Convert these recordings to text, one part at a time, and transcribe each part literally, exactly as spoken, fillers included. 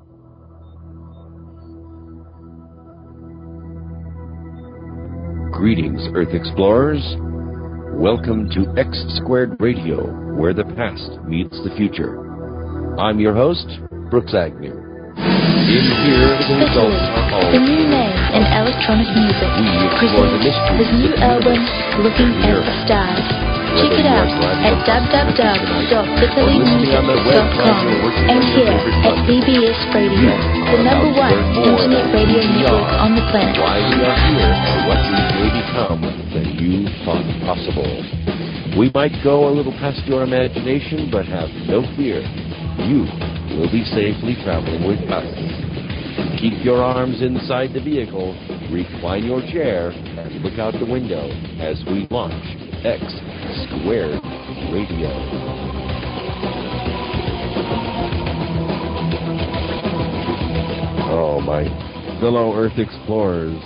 Greetings, Earth Explorers. Welcome to X Squared Radio, where the past meets the future. I'm your host, Brooks Agnew. In here, the results are all the new name in electronic music presents his new album, Looking at the Stars. Check it out at w w w dot bitterly music dot com and here at B B S Radio, the number one internet radio network on the planet. Why we are here and what we may become than you thought possible. We might go a little past your imagination, but have no fear. You will be safely traveling with us. Keep your arms inside the vehicle, recline your chair, and look out the window as we launch X Squared Radio. Oh, my fellow Earth Explorers,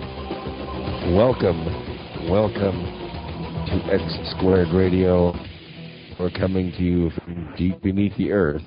welcome, welcome to X Squared Radio. We're coming to you from deep beneath the earth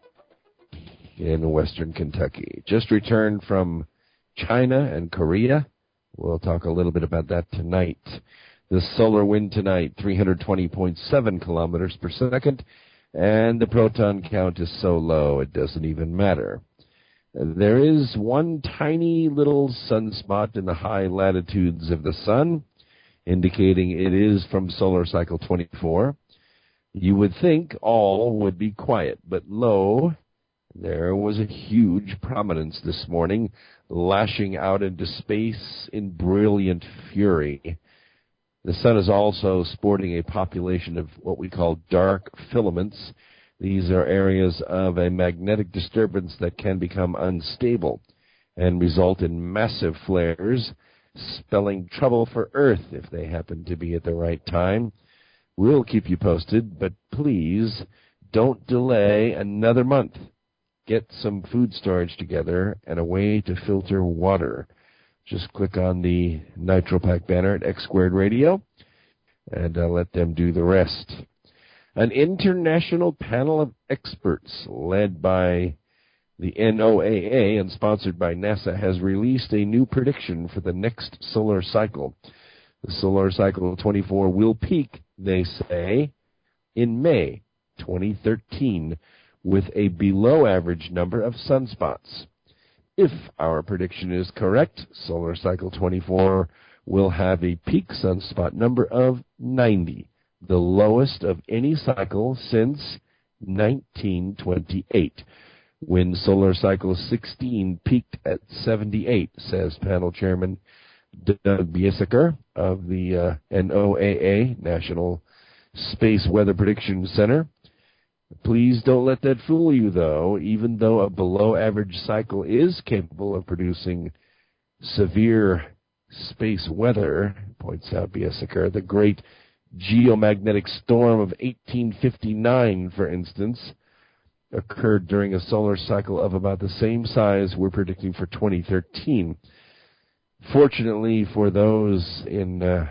in western Kentucky. Just returned from China and Korea. We'll talk a little bit about that tonight. The solar wind tonight, three hundred twenty point seven kilometers per second, and the proton count is so low it doesn't even matter. There is one tiny little sunspot in the high latitudes of the sun, indicating it is from solar cycle twenty-four. You would think all would be quiet, but lo, there was a huge prominence this morning, lashing out into space in brilliant fury. The sun is also sporting a population of what we call dark filaments. These are areas of a magnetic disturbance that can become unstable and result in massive flares, spelling trouble for Earth if they happen to be at the right time. We'll keep you posted, but please don't delay another month. Get some food storage together and a way to filter water. Just click on the NitroPack banner at X Squared Radio and uh, let them do the rest. An international panel of experts led by the N O A A and sponsored by NASA has released a new prediction for the next solar cycle. The solar cycle twenty-four will peak, they say, in May twenty thirteen with a below-average number of sunspots. If our prediction is correct, solar cycle twenty-four will have a peak sunspot number of ninety, the lowest of any cycle since nineteen twenty-eight, when solar cycle sixteen peaked at seventy-eight, says panel chairman Doug Biesecker of the uh, N O A A, National Space Weather Prediction Center. Please don't let that fool you, though. Even though a below-average cycle is capable of producing severe space weather, points out Biesecker, the great geomagnetic storm of eighteen fifty-nine, for instance, occurred during a solar cycle of about the same size we're predicting for twenty thirteen. Fortunately for those in uh,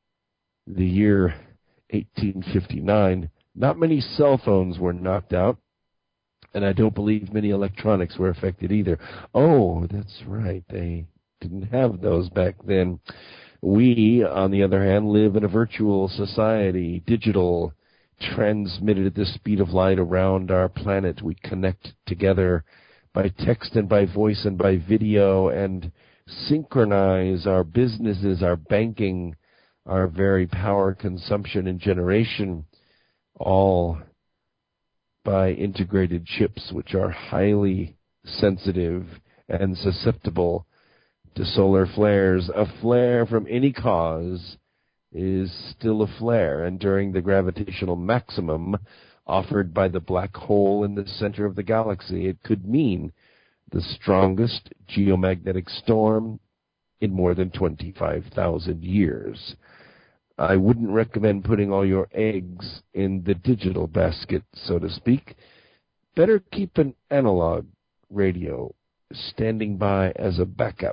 the year eighteen fifty-nine, not many cell phones were knocked out, and I don't believe many electronics were affected either. Oh, that's right, they didn't have those back then. We, on the other hand, live in a virtual society, digital, transmitted at the speed of light around our planet. We connect together by text and by voice and by video and synchronize our businesses, our banking, our very power consumption and generation, all by integrated chips which are highly sensitive and susceptible to solar flares. A flare from any cause is still a flare, and during the gravitational maximum offered by the black hole in the center of the galaxy, it could mean the strongest geomagnetic storm in more than twenty-five thousand years. I wouldn't recommend putting all your eggs in the digital basket, so to speak. Better keep an analog radio standing by as a backup.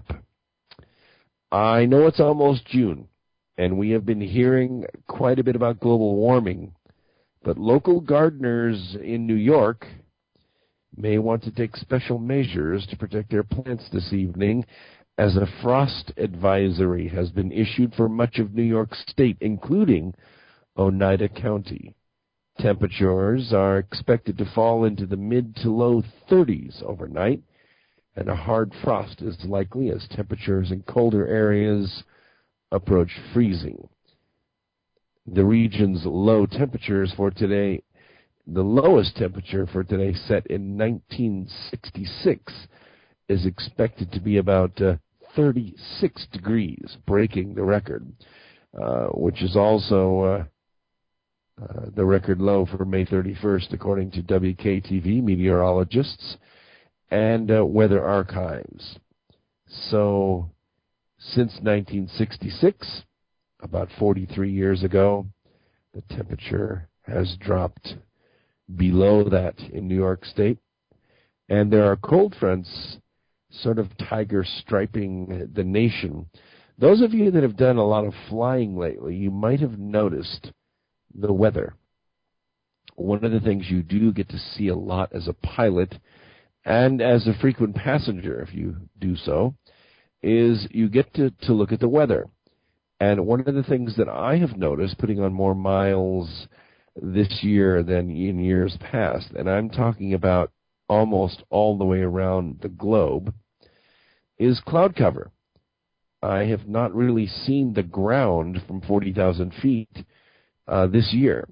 I know it's almost June, and we have been hearing quite a bit about global warming, but local gardeners in New York may want to take special measures to protect their plants this evening, as a frost advisory has been issued for much of New York State, including Oneida County. Temperatures are expected to fall into the mid to low thirties overnight, and a hard frost is likely as temperatures in colder areas approach freezing. The region's low temperatures for today, the lowest temperature for today set in nineteen sixty-six, is expected to be about uh, thirty-six degrees, breaking the record, uh, which is also uh, uh, the record low for May thirty-first, according to W K T V meteorologists and uh, weather archives. So, since nineteen sixty-six, about forty-three years ago, the temperature has dropped below that in New York State. And there are cold fronts sort of tiger striping the nation. Those of you that have done a lot of flying lately, you might have noticed the weather. One of the things you do get to see a lot as a pilot and as a frequent passenger, if you do so, is you get to, to look at the weather. And one of the things that I have noticed, putting on more miles this year than in years past, and I'm talking about almost all the way around the globe, is cloud cover. I have not really seen the ground from forty thousand feet uh, this year.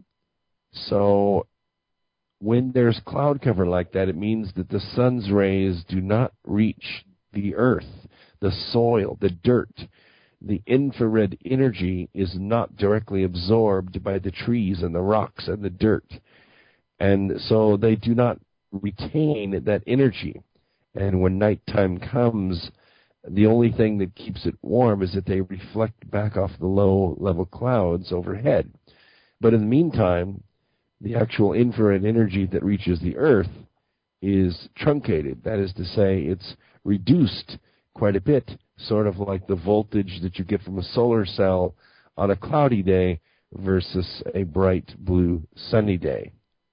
So when there's cloud cover like that, it means that the sun's rays do not reach the earth, the soil, the dirt. The infrared energy is not directly absorbed by the trees and the rocks and the dirt. And so they do not retain that energy. And when nighttime comes, the only thing that keeps it warm is that they reflect back off the low-level clouds overhead. But in the meantime, the actual infrared energy that reaches the earth is truncated. That is to say, it's reduced quite a bit, sort of like the voltage that you get from a solar cell on a cloudy day versus a bright blue sunny day.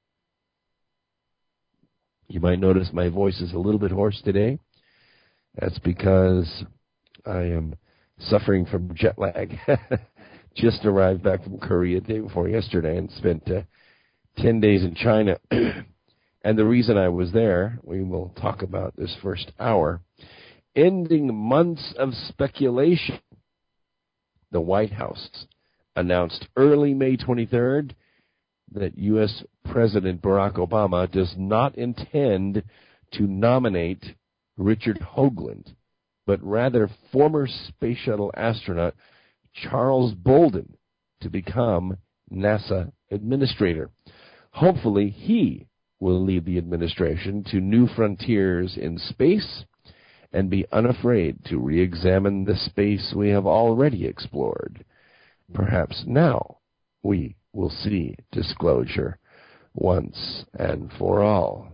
You might notice my voice is a little bit hoarse today. That's because I am suffering from jet lag. Just arrived back from Korea the day before yesterday and spent uh, ten days in China. And the reason I was there, we will talk about this first hour, ending months of speculation. The White House announced early May twenty-third that U S President Barack Obama does not intend to nominate Richard Hoagland, but rather former Space Shuttle astronaut Charles Bolden to become NASA administrator. Hopefully, he will lead the administration to new frontiers in space and be unafraid to re-examine the space we have already explored. Perhaps now we will see disclosure once and for all.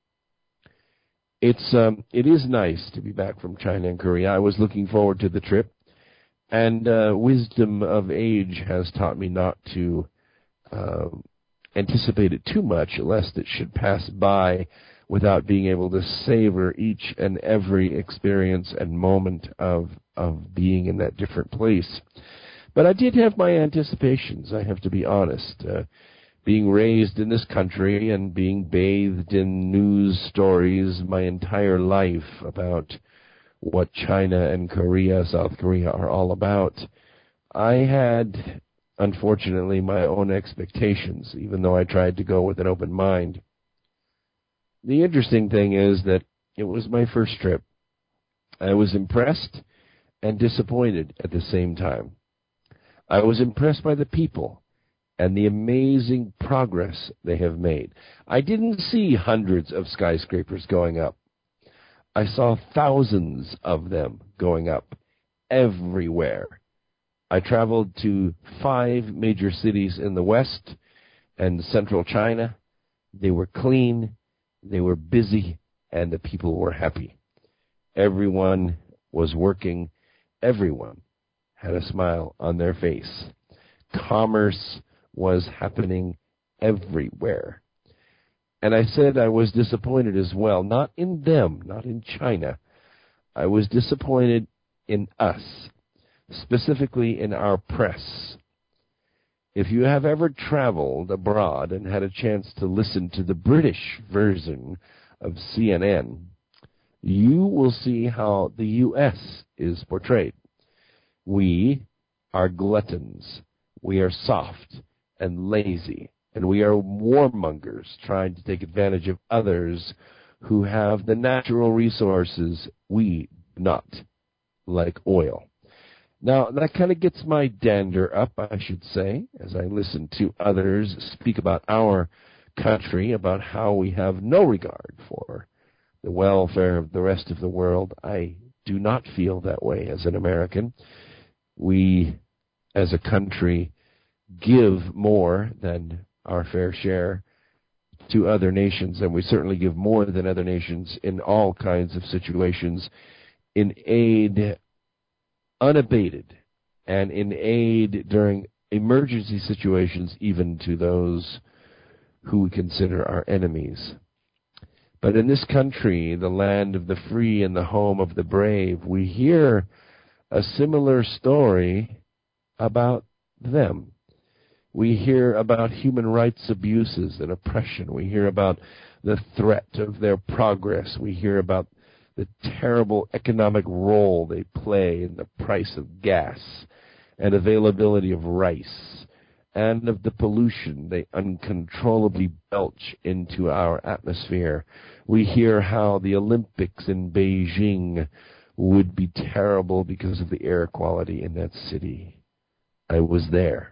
It's um, it is nice to be back from China and Korea. I was looking forward to the trip, and uh, wisdom of age has taught me not to uh, anticipate it too much, lest it should pass by without being able to savor each and every experience and moment of of being in that different place. But I did have my anticipations, I have to be honest. Uh, being raised in this country and being bathed in news stories my entire life about what China and Korea, South Korea are all about, I had, unfortunately, my own expectations, even though I tried to go with an open mind. The interesting thing is that it was my first trip. I was impressed and disappointed at the same time. I was impressed by the people and the amazing progress they have made. I didn't see hundreds of skyscrapers going up. I saw thousands of them going up everywhere. I traveled to five major cities in the West and central China. They were clean, they were busy, and the people were happy. Everyone was working. Everyone had a smile on their face. Commerce was happening everywhere. And I said I was disappointed as well, not in them, not in China. I was disappointed in us, specifically in our press. If you have ever traveled abroad and had a chance to listen to the British version of C N N, you will see how the U S is portrayed. We are gluttons. We are soft and lazy, and we are warmongers trying to take advantage of others who have the natural resources we do not, like oil. Now, that kind of gets my dander up, I should say, as I listen to others speak about our country, about how we have no regard for the welfare of the rest of the world. I do not feel that way as an American. We, as a country, give more than our fair share to other nations, and we certainly give more than other nations in all kinds of situations, in aid unabated, and in aid during emergency situations, even to those who we consider our enemies. But in this country, the land of the free and the home of the brave, we hear a similar story about them. We hear about human rights abuses and oppression. We hear about the threat of their progress. We hear about the terrible economic role they play in the price of gas and availability of rice, and of the pollution they uncontrollably belch into our atmosphere. We hear how the Olympics in Beijing would be terrible because of the air quality in that city. I was there.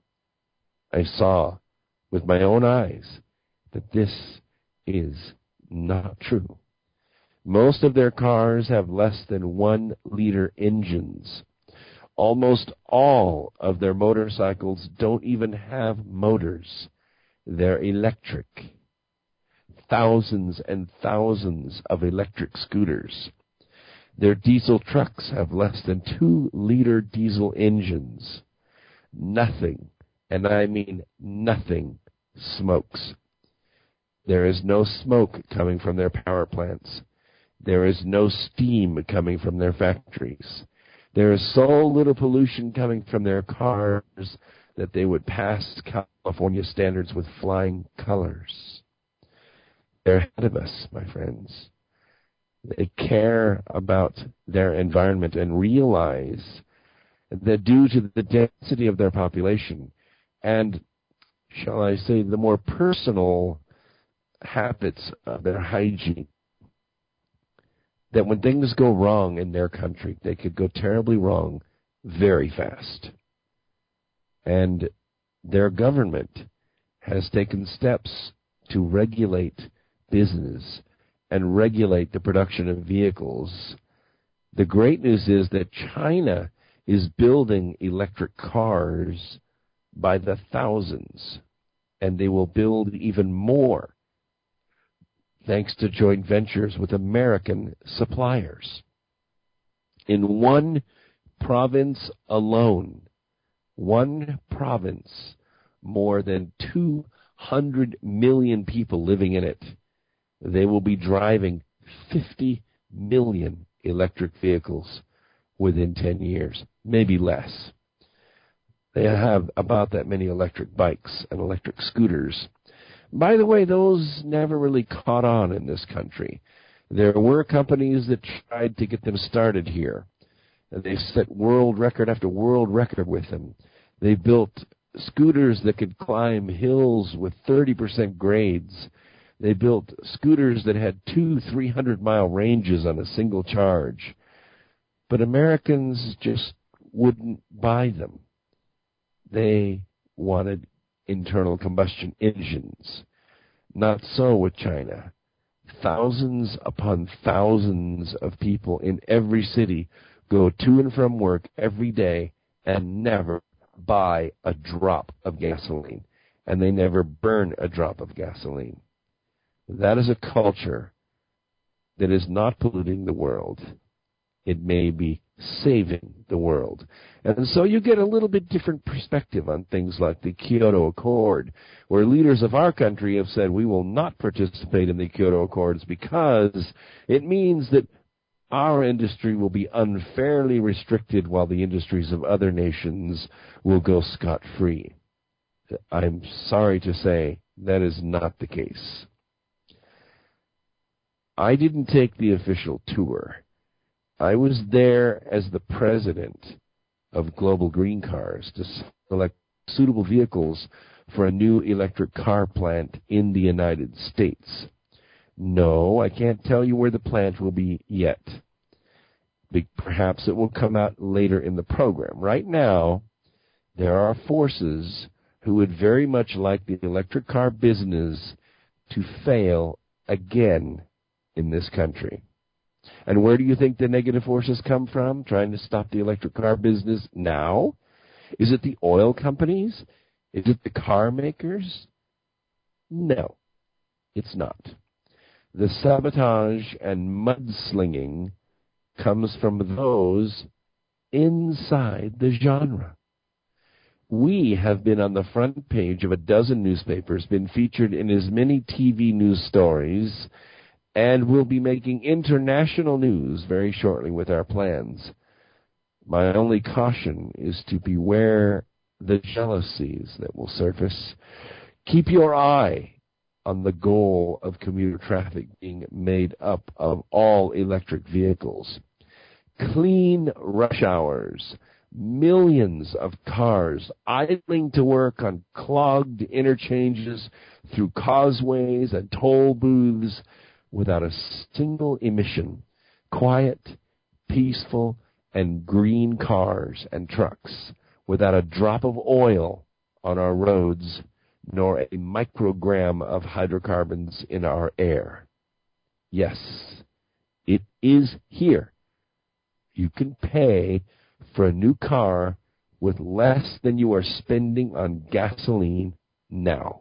I saw with my own eyes that this is not true. Most of their cars have less than one liter engines. Almost all of their motorcycles don't even have motors. They're electric. Thousands and thousands of electric scooters. Their diesel trucks have less than two liter diesel engines. Nothing, and I mean nothing, smokes. There is no smoke coming from their power plants. There is no steam coming from their factories. There is so little pollution coming from their cars that they would pass California standards with flying colors. They're ahead of us, my friends. They care about their environment and realize that due to the density of their population and, shall I say, the more personal habits of their hygiene, that when things go wrong in their country, they could go terribly wrong very fast. And their government has taken steps to regulate business and regulate the production of vehicles. The great news is that China is building electric cars by the thousands, and they will build even more thanks to joint ventures with American suppliers. In one province alone, one province, more than two hundred million people living in it, they will be driving fifty million electric vehicles within ten years, maybe less. They have about that many electric bikes and electric scooters. By the way, those never really caught on in this country. There were companies that tried to get them started here. And they set world record after world record with them. They built scooters that could climb hills with thirty percent grades. They built scooters that had two, three hundred mile ranges on a single charge. But Americans just wouldn't buy them. They wanted internal combustion engines. Not so with China. Thousands upon thousands of people in every city go to and from work every day and never buy a drop of gasoline. And they never burn a drop of gasoline. That is a culture that is not polluting the world. It may be saving the world. And so you get a little bit different perspective on things like the Kyoto Accord, where leaders of our country have said we will not participate in the Kyoto Accords because it means that our industry will be unfairly restricted while the industries of other nations will go scot-free. I'm sorry to say that is not the case. I didn't take the official tour. I was there as the president of Global Green Cars to select suitable vehicles for a new electric car plant in the United States. No, I can't tell you where the plant will be yet. Perhaps it will come out later in the program. Right now, there are forces who would very much like the electric car business to fail again in this country. And where do you think the negative forces come from, trying to stop the electric car business now? Is it the oil companies? Is it the car makers? No, it's not. The sabotage and mudslinging comes from those inside the genre. We have been on the front page of a dozen newspapers, been featured in as many T V news stories, and we'll be making international news very shortly with our plans. My only caution is to beware the jealousies that will surface. Keep your eye on the goal of commuter traffic being made up of all electric vehicles. Clean rush hours, millions of cars idling to work on clogged interchanges through causeways and toll booths without a single emission, quiet, peaceful, and green cars and trucks, without a drop of oil on our roads, nor a microgram of hydrocarbons in our air. Yes, it is here. You can pay for a new car with less than you are spending on gasoline now.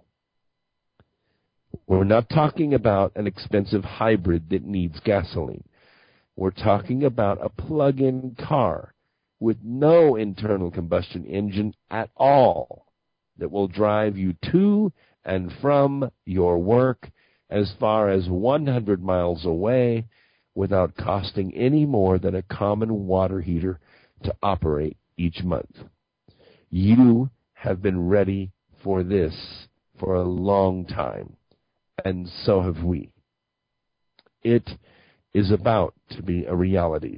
We're not talking about an expensive hybrid that needs gasoline. We're talking about a plug-in car with no internal combustion engine at all that will drive you to and from your work as far as one hundred miles away without costing any more than a common water heater to operate each month. You have been ready for this for a long time, and so have we. It is about to be a reality.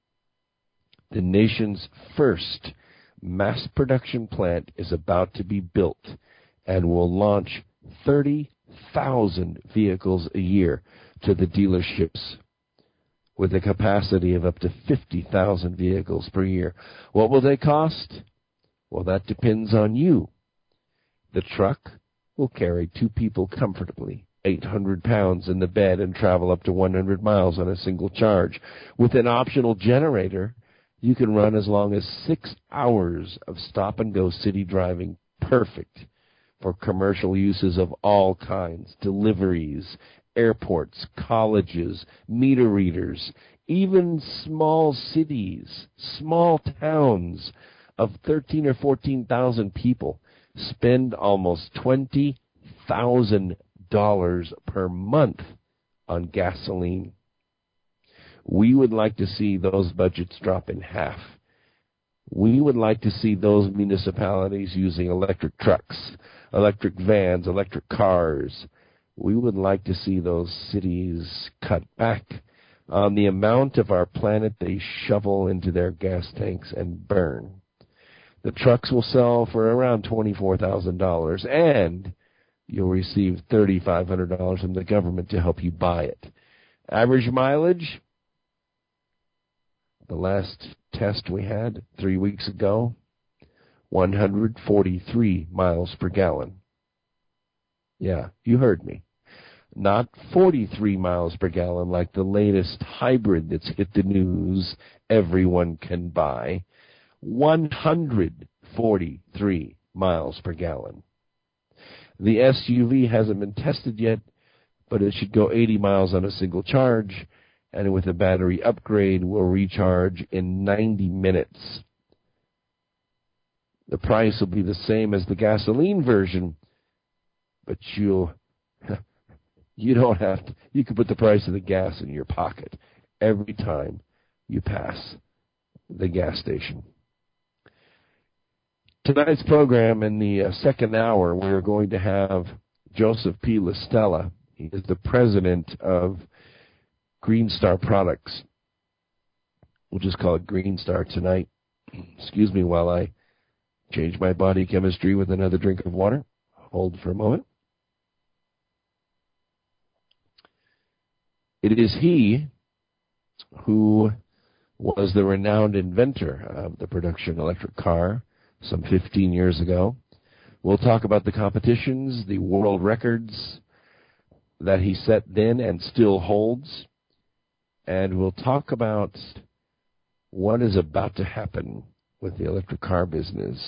The nation's first mass production plant is about to be built and will launch thirty thousand vehicles a year to the dealerships with a capacity of up to fifty thousand vehicles per year. What will they cost? Well, that depends on you. The truck will carry two people comfortably, eight hundred pounds in the bed, and travel up to one hundred miles on a single charge. With an optional generator, you can run as long as six hours of stop-and-go city driving, perfect for commercial uses of all kinds, deliveries, airports, colleges, meter readers, even small cities, small towns of thirteen or fourteen thousand people spend almost twenty thousand dollars per month on gasoline. We would like to see those budgets drop in half. We would like to see those municipalities using electric trucks, electric vans, electric cars. We would like to see those cities cut back on the amount of our planet they shovel into their gas tanks and burn. The trucks will sell for around twenty-four thousand dollars, and you'll receive three thousand five hundred dollars from the government to help you buy it. Average mileage, the last test we had three weeks ago, one hundred forty-three miles per gallon. Yeah, you heard me. Not forty-three miles per gallon like the latest hybrid that's hit the news everyone can buy. one hundred forty-three miles per gallon. The S U V hasn't been tested yet, but it should go eighty miles on a single charge and with a battery upgrade will recharge in ninety minutes. The price will be the same as the gasoline version, but you'll you don't have to, you can put the price of the gas in your pocket every time you pass the gas station. Tonight's program, in the uh, second hour, we're going to have Joseph P. LaStella. He is the president of Green Star Products. We'll just call it Green Star tonight. Excuse me while I change my body chemistry with another drink of water. Hold for a moment. It is he who was the renowned inventor of the production electric car some fifteen years ago. We'll talk about the competitions, the world records that he set then and still holds. And we'll talk about what is about to happen with the electric car business.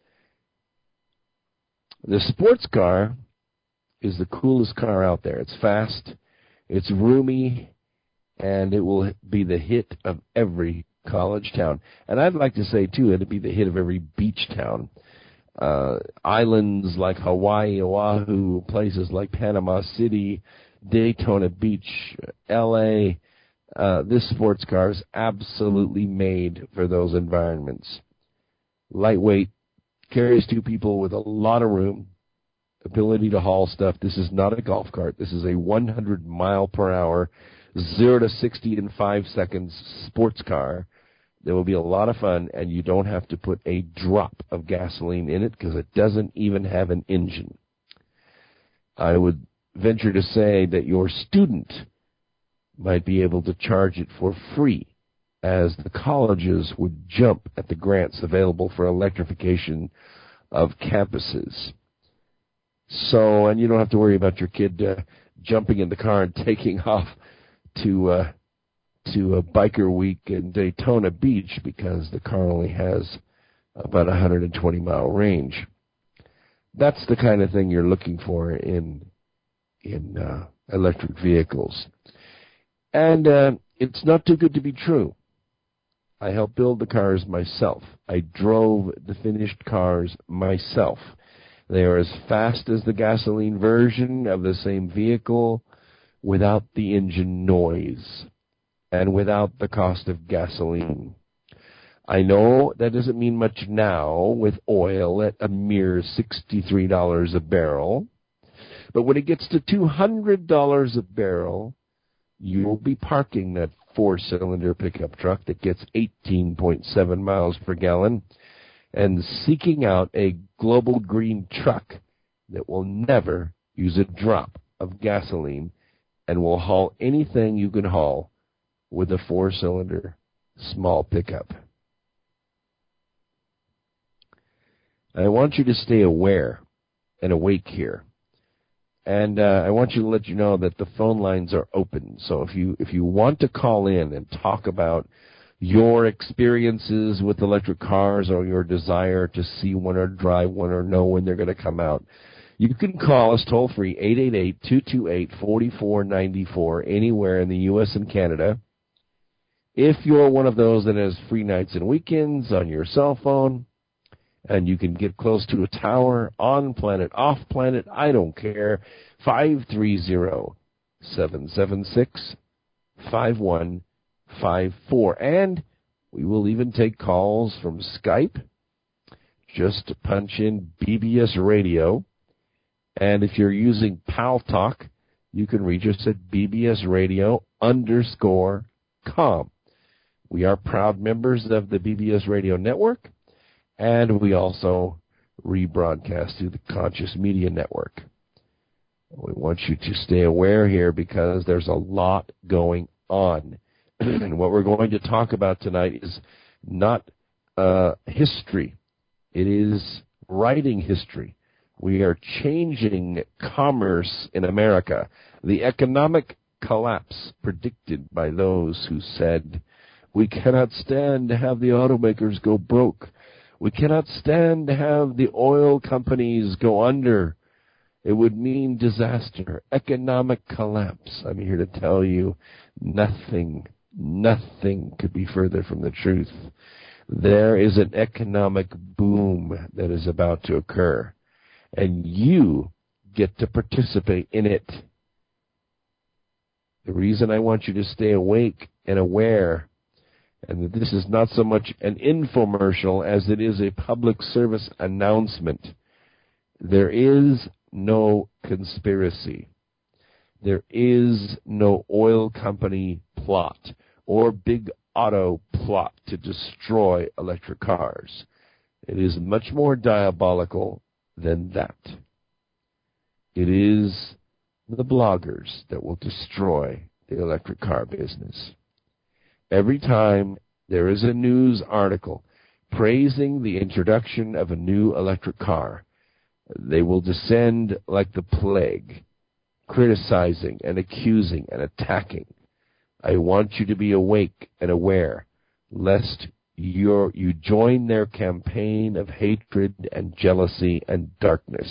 The sports car is the coolest car out there. It's fast, it's roomy, and it will be the hit of every college town. And I'd like to say, too, it'll be the hit of every beach town. Uh, islands like Hawaii, Oahu, places like Panama City, Daytona Beach, L A, uh, this sports car is absolutely made for those environments. Lightweight, carries two people with a lot of room, ability to haul stuff. This is not a golf cart. This is a one hundred mile per hour, zero to sixty in five seconds sports car. There will be a lot of fun, and you don't have to put a drop of gasoline in it because it doesn't even have an engine. I would venture to say that your student might be able to charge it for free, as the colleges would jump at the grants available for electrification of campuses. So, and you don't have to worry about your kid uh, jumping in the car and taking off to uh, to a biker week in Daytona Beach because the car only has about a one hundred twenty mile range. That's the kind of thing you're looking for in in uh, electric vehicles. And uh, it's not too good to be true. I helped build the cars myself. I drove the finished cars myself. They are as fast as the gasoline version of the same vehicle without the engine noise and without the cost of gasoline. I know that doesn't mean much now with oil at a mere sixty-three dollars a barrel, but when it gets to two hundred dollars a barrel, you'll be parking that four-cylinder pickup truck that gets eighteen point seven miles per gallon and seeking out a global green truck that will never use a drop of gasoline and will haul anything you can haul with a four-cylinder small pickup. I want you to stay aware and awake here. And uh, I want you to let you know that the phone lines are open. So if you if you want to call in and talk about your experiences with electric cars or your desire to see one or drive one or know when they're going to come out, you can call us toll-free, eight eight eight, two two eight, four four nine four, anywhere in the U S and Canada. If you're one of those that has free nights and weekends on your cell phone, and you can get close to a tower, on planet, off planet, I don't care, five three zero, seven seven six, five one five four. And we will even take calls from Skype. Just punch in B B S Radio. And if you're using Pal Talk, you can reach us at B B S Radio underscore com. We are proud members of the B B S Radio Network, and we also rebroadcast through the Conscious Media Network. We want you to stay aware here because there's a lot going on. And what we're going to talk about tonight is not uh, history. It is writing history. We are changing commerce in America. The economic collapse predicted by those who said, we cannot stand to have the automakers go broke. We cannot stand to have the oil companies go under. It would mean disaster, economic collapse. I'm here to tell you nothing, nothing could be further from the truth. There is an economic boom that is about to occur, and you get to participate in it. The reason I want you to stay awake and aware, and that this is not so much an infomercial as it is a public service announcement. There is no conspiracy. There is no oil company plot or big auto plot to destroy electric cars. It is much more diabolical than that. It is the bloggers that will destroy the electric car business. Every time there is a news article praising the introduction of a new electric car, they will descend like the plague, criticizing and accusing and attacking. I want you to be awake and aware, lest you're, you join their campaign of hatred and jealousy and darkness.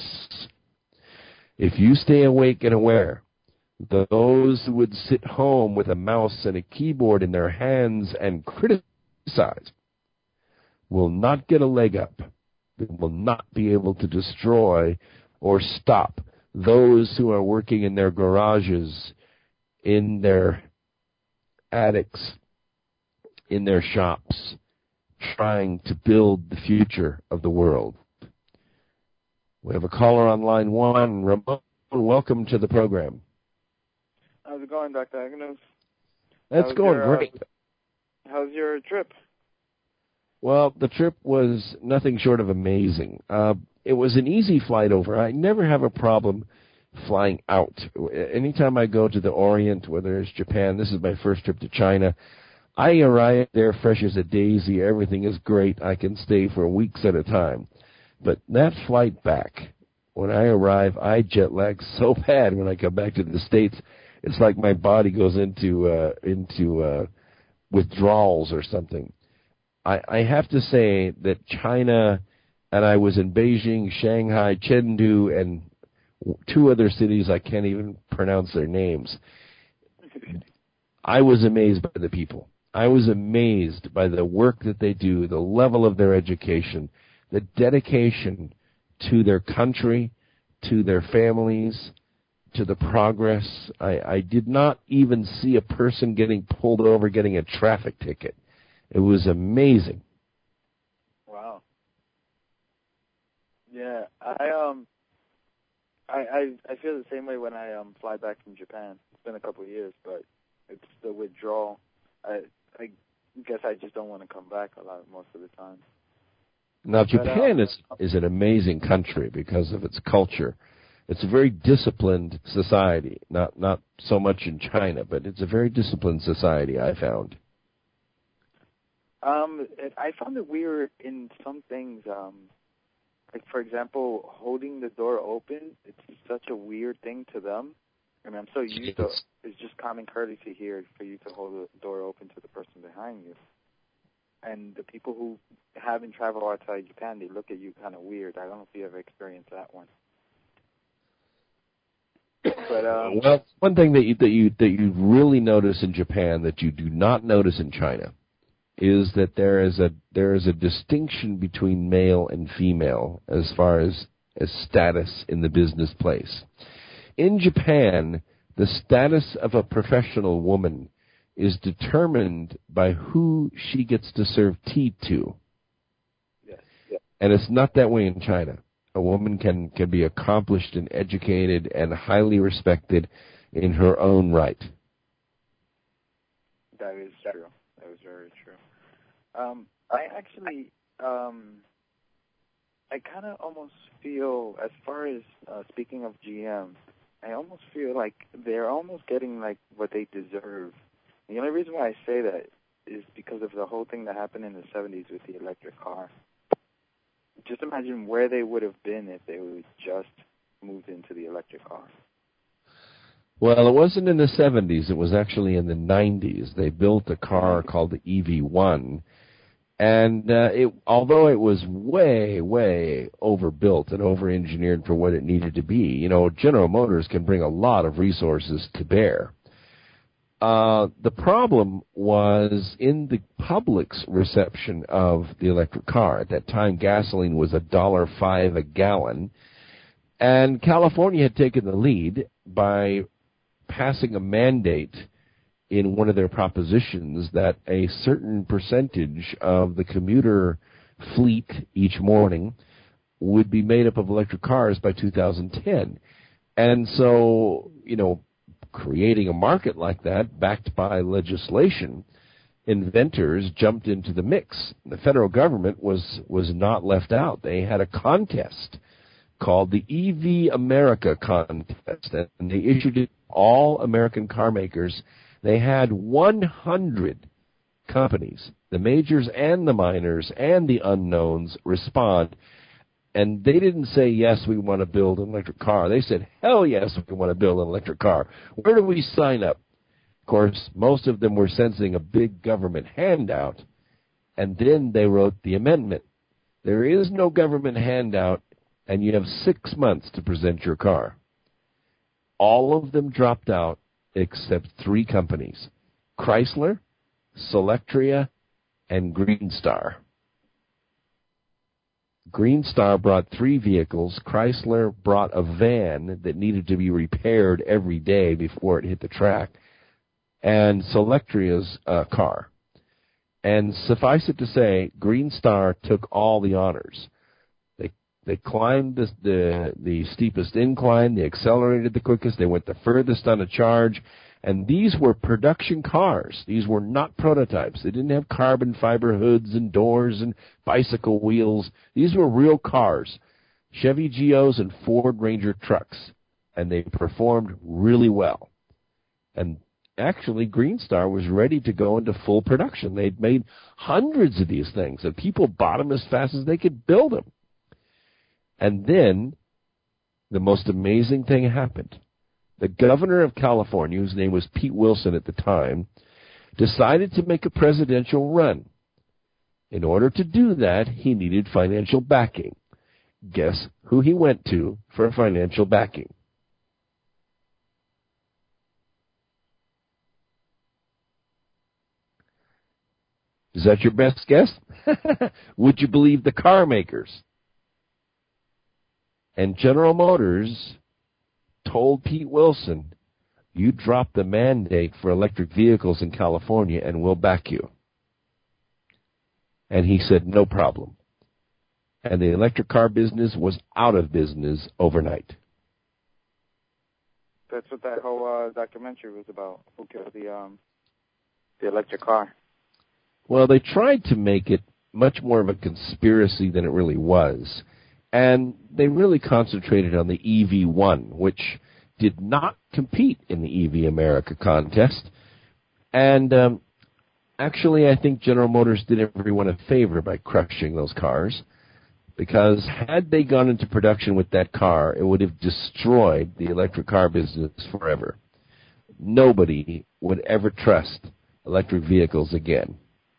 If you stay awake and aware, those who would sit home with a mouse and a keyboard in their hands and criticize will not get a leg up. They will not be able to destroy or stop those who are working in their garages, in their attics, in their shops, trying to build the future of the world. We have a caller on line one. Ramon, welcome to the program. How's it going, Doctor Agnew? That's how's going your, great. Uh, how's your trip? Well, the trip was nothing short of amazing. Uh, it was an easy flight over. I never have a problem flying out. Anytime I go to the Orient, whether it's Japan, this is my first trip to China, I arrive there fresh as a daisy. Everything is great. I can stay for weeks at a time. But that flight back, when I arrive, I jet lag so bad when I come back to the States. It's like my body goes into uh, into uh, withdrawals or something. I, I have to say that China, and I was in Beijing, Shanghai, Chengdu, and two other cities I can't even pronounce their names. I was amazed by the people. I was amazed by the work that they do, the level of their education, the dedication to their country, to their families, to the progress. I, I did not even see a person getting pulled over getting a traffic ticket. It was amazing. Wow. Yeah, I um, I, I I feel the same way when I um fly back from Japan. It's been a couple of years, but it's the withdrawal. I I guess I just don't want to come back a lot most of the time. Now, Japan but, um, is is an amazing country because of its culture. It's a very disciplined society. Not not so much in China, but it's a very disciplined society, I found. Um, it, I found it weird in some things. Um, like for example, holding the door open. It's such a weird thing to them. I mean, I'm so used to it's just common courtesy here for you to hold the door open to the person behind you. And the people who haven't traveled outside Japan, they look at you kind of weird. I don't know if you ever experienced that one. But um, well, one thing that you that you that you really notice in Japan that you do not notice in China is that there is a there is a distinction between male and female as far as as status in the business place. In Japan, the status of a professional woman is determined by who she gets to serve tea to. Yes, yes. And it's not that way in China. A woman can, can be accomplished and educated and highly respected in her own right. That is true. That is very true. Um, I actually, um, I kind of almost feel, as far as uh, speaking of G M, I almost feel like they're almost getting like what they deserve. The only reason why I say that is because of the whole thing that happened in the seventies with the electric car. Just imagine where they would have been if they would just moved into the electric car. Well, it wasn't in the seventies. It was actually in the nineties. They built a car called the E V one, And uh, it, although it was way, way overbuilt and over-engineered for what it needed to be, you know, General Motors can bring a lot of resources to bear. Uh, the problem was in the public's reception of the electric car. At that time, gasoline was a dollar five a gallon, and California had taken the lead by passing a mandate in one of their propositions that a certain percentage of the commuter fleet each morning would be made up of electric cars by two thousand ten. And so, you know, creating a market like that, backed by legislation, inventors jumped into the mix. The federal government was, was not left out. They had a contest called the E V America contest, and they issued it to all American car makers. They had one hundred companies, the majors and the minors and the unknowns, respond. And they didn't say, yes, we want to build an electric car. They said, hell yes, we want to build an electric car. Where do we sign up? Of course, most of them were sensing a big government handout. And then they wrote the amendment. There is no government handout, and you have six months to present your car. All of them dropped out except three companies, Chrysler, Solectria, and Greenstar. Greenstar brought three vehicles. Chrysler brought a van that needed to be repaired every day before it hit the track, and Solectria's uh, car. And suffice it to say, Greenstar took all the honors. They they climbed the, the, the steepest incline, they accelerated the quickest, they went the furthest on a charge, and these were production cars. These were not prototypes. They didn't have carbon fiber hoods and doors and bicycle wheels. These were real cars, Chevy G Os and Ford Ranger trucks, and they performed really well. And actually, Greenstar was ready to go into full production. They'd made hundreds of these things, and people bought them as fast as they could build them. And then the most amazing thing happened. The governor of California, whose name was Pete Wilson at the time, decided to make a presidential run. In order to do that, he needed financial backing. Guess who he went to for financial backing? Is that your best guess? Would you believe the car makers? And General Motors told Pete Wilson, you drop the mandate for electric vehicles in California and we'll back you. And he said, no problem. And the electric car business was out of business overnight. That's what that whole uh, documentary was about. Who killed the um, the electric car? Well, they tried to make it much more of a conspiracy than it really was. And they really concentrated on the E V one, which did not compete in the E V America contest. And um, actually, I think General Motors did everyone a favor by crushing those cars, because had they gone into production with that car, it would have destroyed the electric car business forever. Nobody would ever trust electric vehicles again.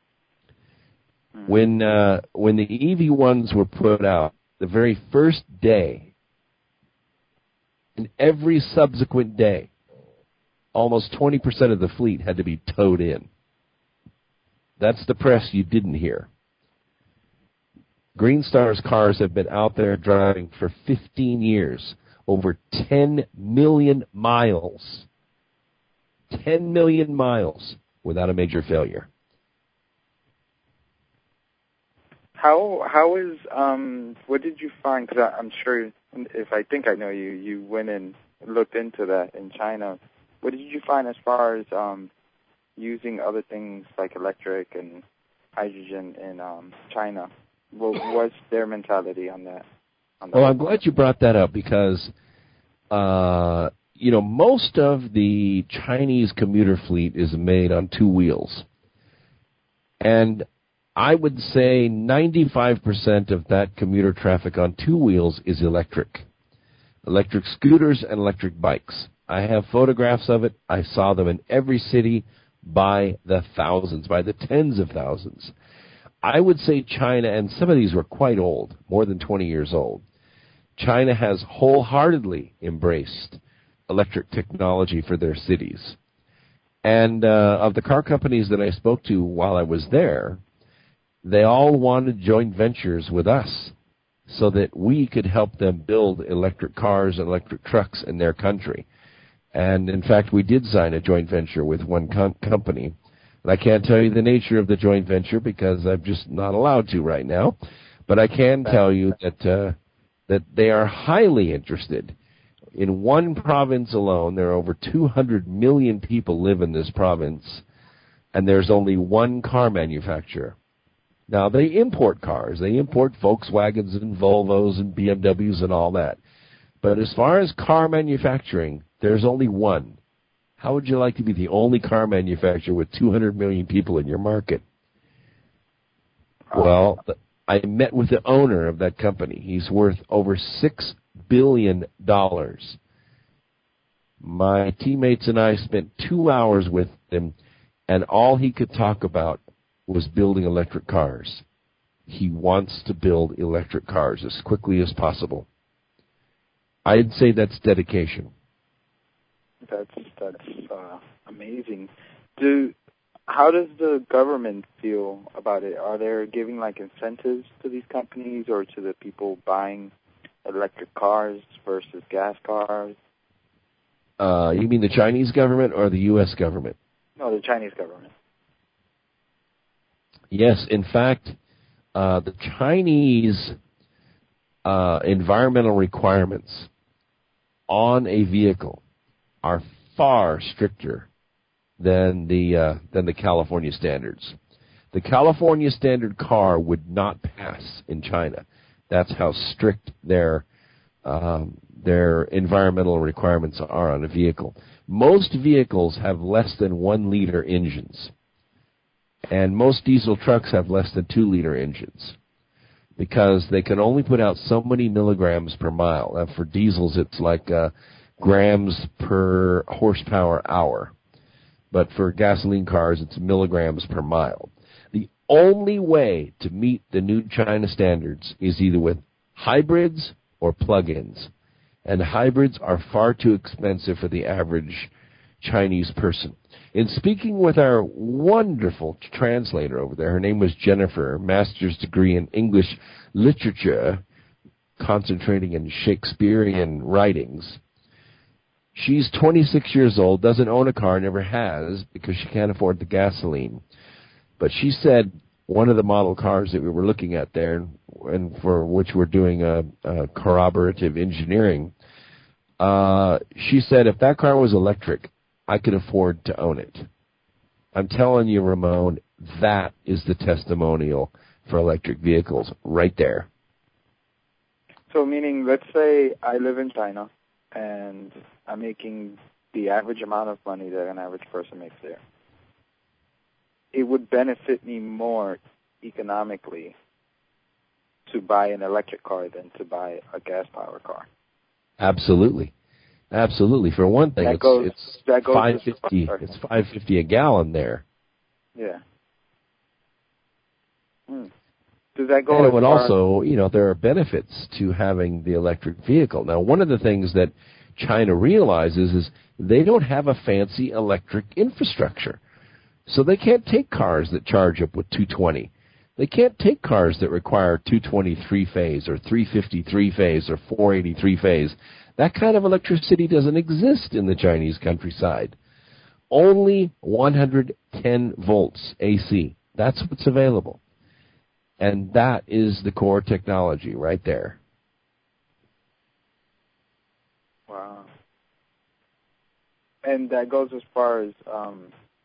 When uh, when the E V ones were put out, the very first day, and every subsequent day, almost twenty percent of the fleet had to be towed in. That's the press you didn't hear. Greenstar's cars have been out there driving for fifteen years, over ten million miles. ten million miles without a major failure. How how is um what did you find? Because I'm sure, if I think I know you, you went and looked into that in China. What did you find as far as um using other things like electric and hydrogen in um China? What was their mentality on that? On that well, I'm glad you brought that up, because uh you know, most of the Chinese commuter fleet is made on two wheels, and I would say ninety-five percent of that commuter traffic on two wheels is electric. Electric scooters and electric bikes. I have photographs of it. I saw them in every city by the thousands, by the tens of thousands. I would say China, and some of these were quite old, more than twenty years old. China has wholeheartedly embraced electric technology for their cities. And uh, of the car companies that I spoke to while I was there, they all wanted joint ventures with us so that we could help them build electric cars and electric trucks in their country. And, in fact, we did sign a joint venture with one com- company. And I can't tell you the nature of the joint venture because I'm just not allowed to right now. But I can tell you that uh, that they are highly interested. In one province alone, there are over two hundred million people live in this province, and there's only one car manufacturer. Now, they import cars. They import Volkswagens and Volvos and B M Ws and all that. But as far as car manufacturing, there's only one. How would you like to be the only car manufacturer with two hundred million people in your market? Well, I met with the owner of that company. He's worth over six billion dollars. My teammates and I spent two hours with him, and all he could talk about was building electric cars. He wants to build electric cars as quickly as possible. I'd say that's dedication. That's that's uh, amazing. Do how does the government feel about it? Are they giving like incentives to these companies or to the people buying electric cars versus gas cars? Uh, you mean the Chinese government or the U S government? No, the Chinese government. Yes, in fact, uh, the Chinese uh, environmental requirements on a vehicle are far stricter than the uh, than the California standards. The California standard car would not pass in China. That's how strict their um, their environmental requirements are on a vehicle. Most vehicles have less than one liter engines, and most diesel trucks have less than two liter engines because they can only put out so many milligrams per mile. Now, for diesels, it's like uh, grams per horsepower hour. But for gasoline cars, it's milligrams per mile. The only way to meet the new China standards is either with hybrids or plug-ins. And hybrids are far too expensive for the average Chinese person. In speaking with our wonderful translator over there, her name was Jennifer, master's degree in English literature, concentrating in Shakespearean writings. She's twenty-six years old, doesn't own a car, never has, because she can't afford the gasoline. But she said one of the model cars that we were looking at there, and for which we're doing a, a corroborative engineering, uh, she said if that car was electric, I could afford to own it. I'm telling you, Ramon, that is the testimonial for electric vehicles right there. So meaning, let's say I live in China, and I'm making the average amount of money that an average person makes there. It would benefit me more economically to buy an electric car than to buy a gas-powered car. Absolutely, absolutely. For one thing, that it's goes, it's that goes five fifty. It's five fifty a gallon there. Yeah. Hmm. Does that go? And it would far? also, you know, there are benefits to having the electric vehicle. Now, one of the things that China realizes is they don't have a fancy electric infrastructure. So they can't take cars that charge up with two twenty. They can't take cars that require two twenty three-phase or three fifty three-phase or four eighty three-phase. That kind of electricity doesn't exist in the Chinese countryside. Only one hundred ten volts A C. That's what's available. And that is the core technology right there. Wow. And that goes as far as um,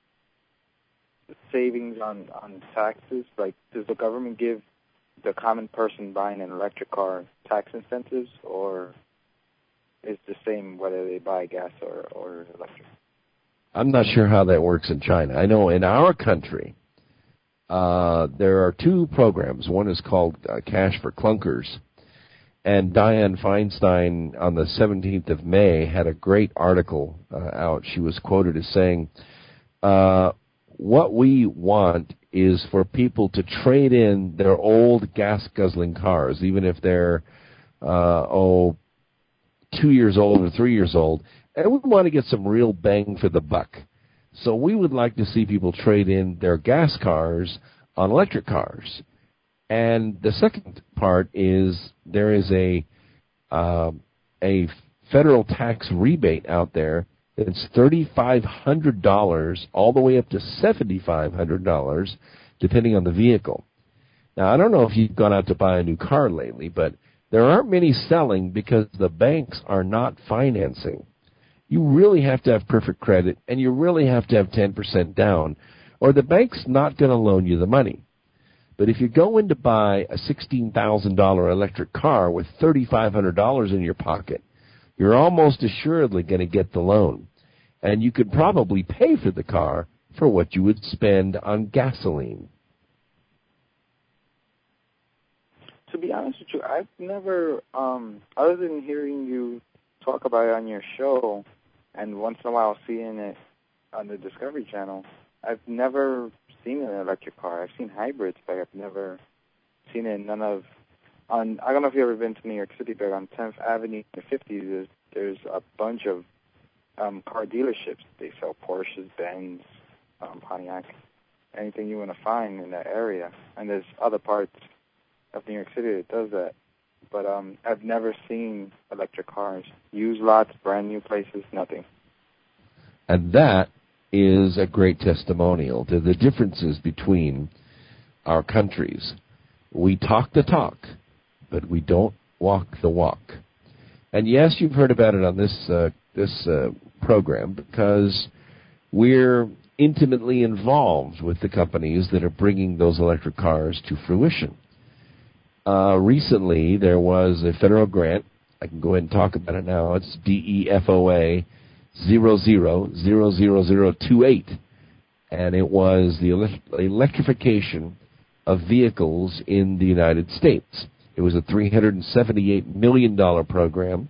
savings on, on taxes. Like, does the government give the common person buying an electric car tax incentives, or is it the same whether they buy gas or, or electric? I'm not sure how that works in China. I know in our country, uh, there are two programs. One is called uh, Cash for Clunkers. And Dianne Feinstein, on the seventeenth of May, had a great article uh, out. She was quoted as saying, uh, what we want is for people to trade in their old gas-guzzling cars, even if they're, uh, oh, two years old or three years old, and we want to get some real bang for the buck. So we would like to see people trade in their gas cars on electric cars. And the second part is there is a uh, a federal tax rebate out there that's three thousand five hundred dollars all the way up to seven thousand five hundred dollars, depending on the vehicle. Now, I don't know if you've gone out to buy a new car lately, but there aren't many selling because the banks are not financing. You really have to have perfect credit, and you really have to have ten percent down, or the bank's not going to loan you the money. But if you go in to buy a sixteen thousand dollars electric car with three thousand five hundred dollars in your pocket, you're almost assuredly going to get the loan. And you could probably pay for the car for what you would spend on gasoline. To be honest with you, I've never, um, other than hearing you talk about it on your show, and once in a while seeing it on the Discovery Channel, I've never seen an electric car. I've seen hybrids, but I've never seen it in none of, on, I don't know if you've ever been to New York City, but on tenth Avenue and fifties, there's, there's a bunch of um, car dealerships. They sell Porsches, Benz, um, Pontiac, anything you want to find in that area. And there's other parts of New York City that does that. But um, I've never seen electric cars. Used lots, brand new places, nothing. And that is a great testimonial to the differences between our countries. We talk the talk, but we don't walk the walk. And yes, you've heard about it on this uh, this uh, program because we're intimately involved with the companies that are bringing those electric cars to fruition. Uh, recently, there was a federal grant. I can go ahead and talk about it now. It's D E F O A zero zero zero zero zero two eight, and it was the ele- electrification of vehicles in the United States. It was a three hundred seventy-eight million dollars program,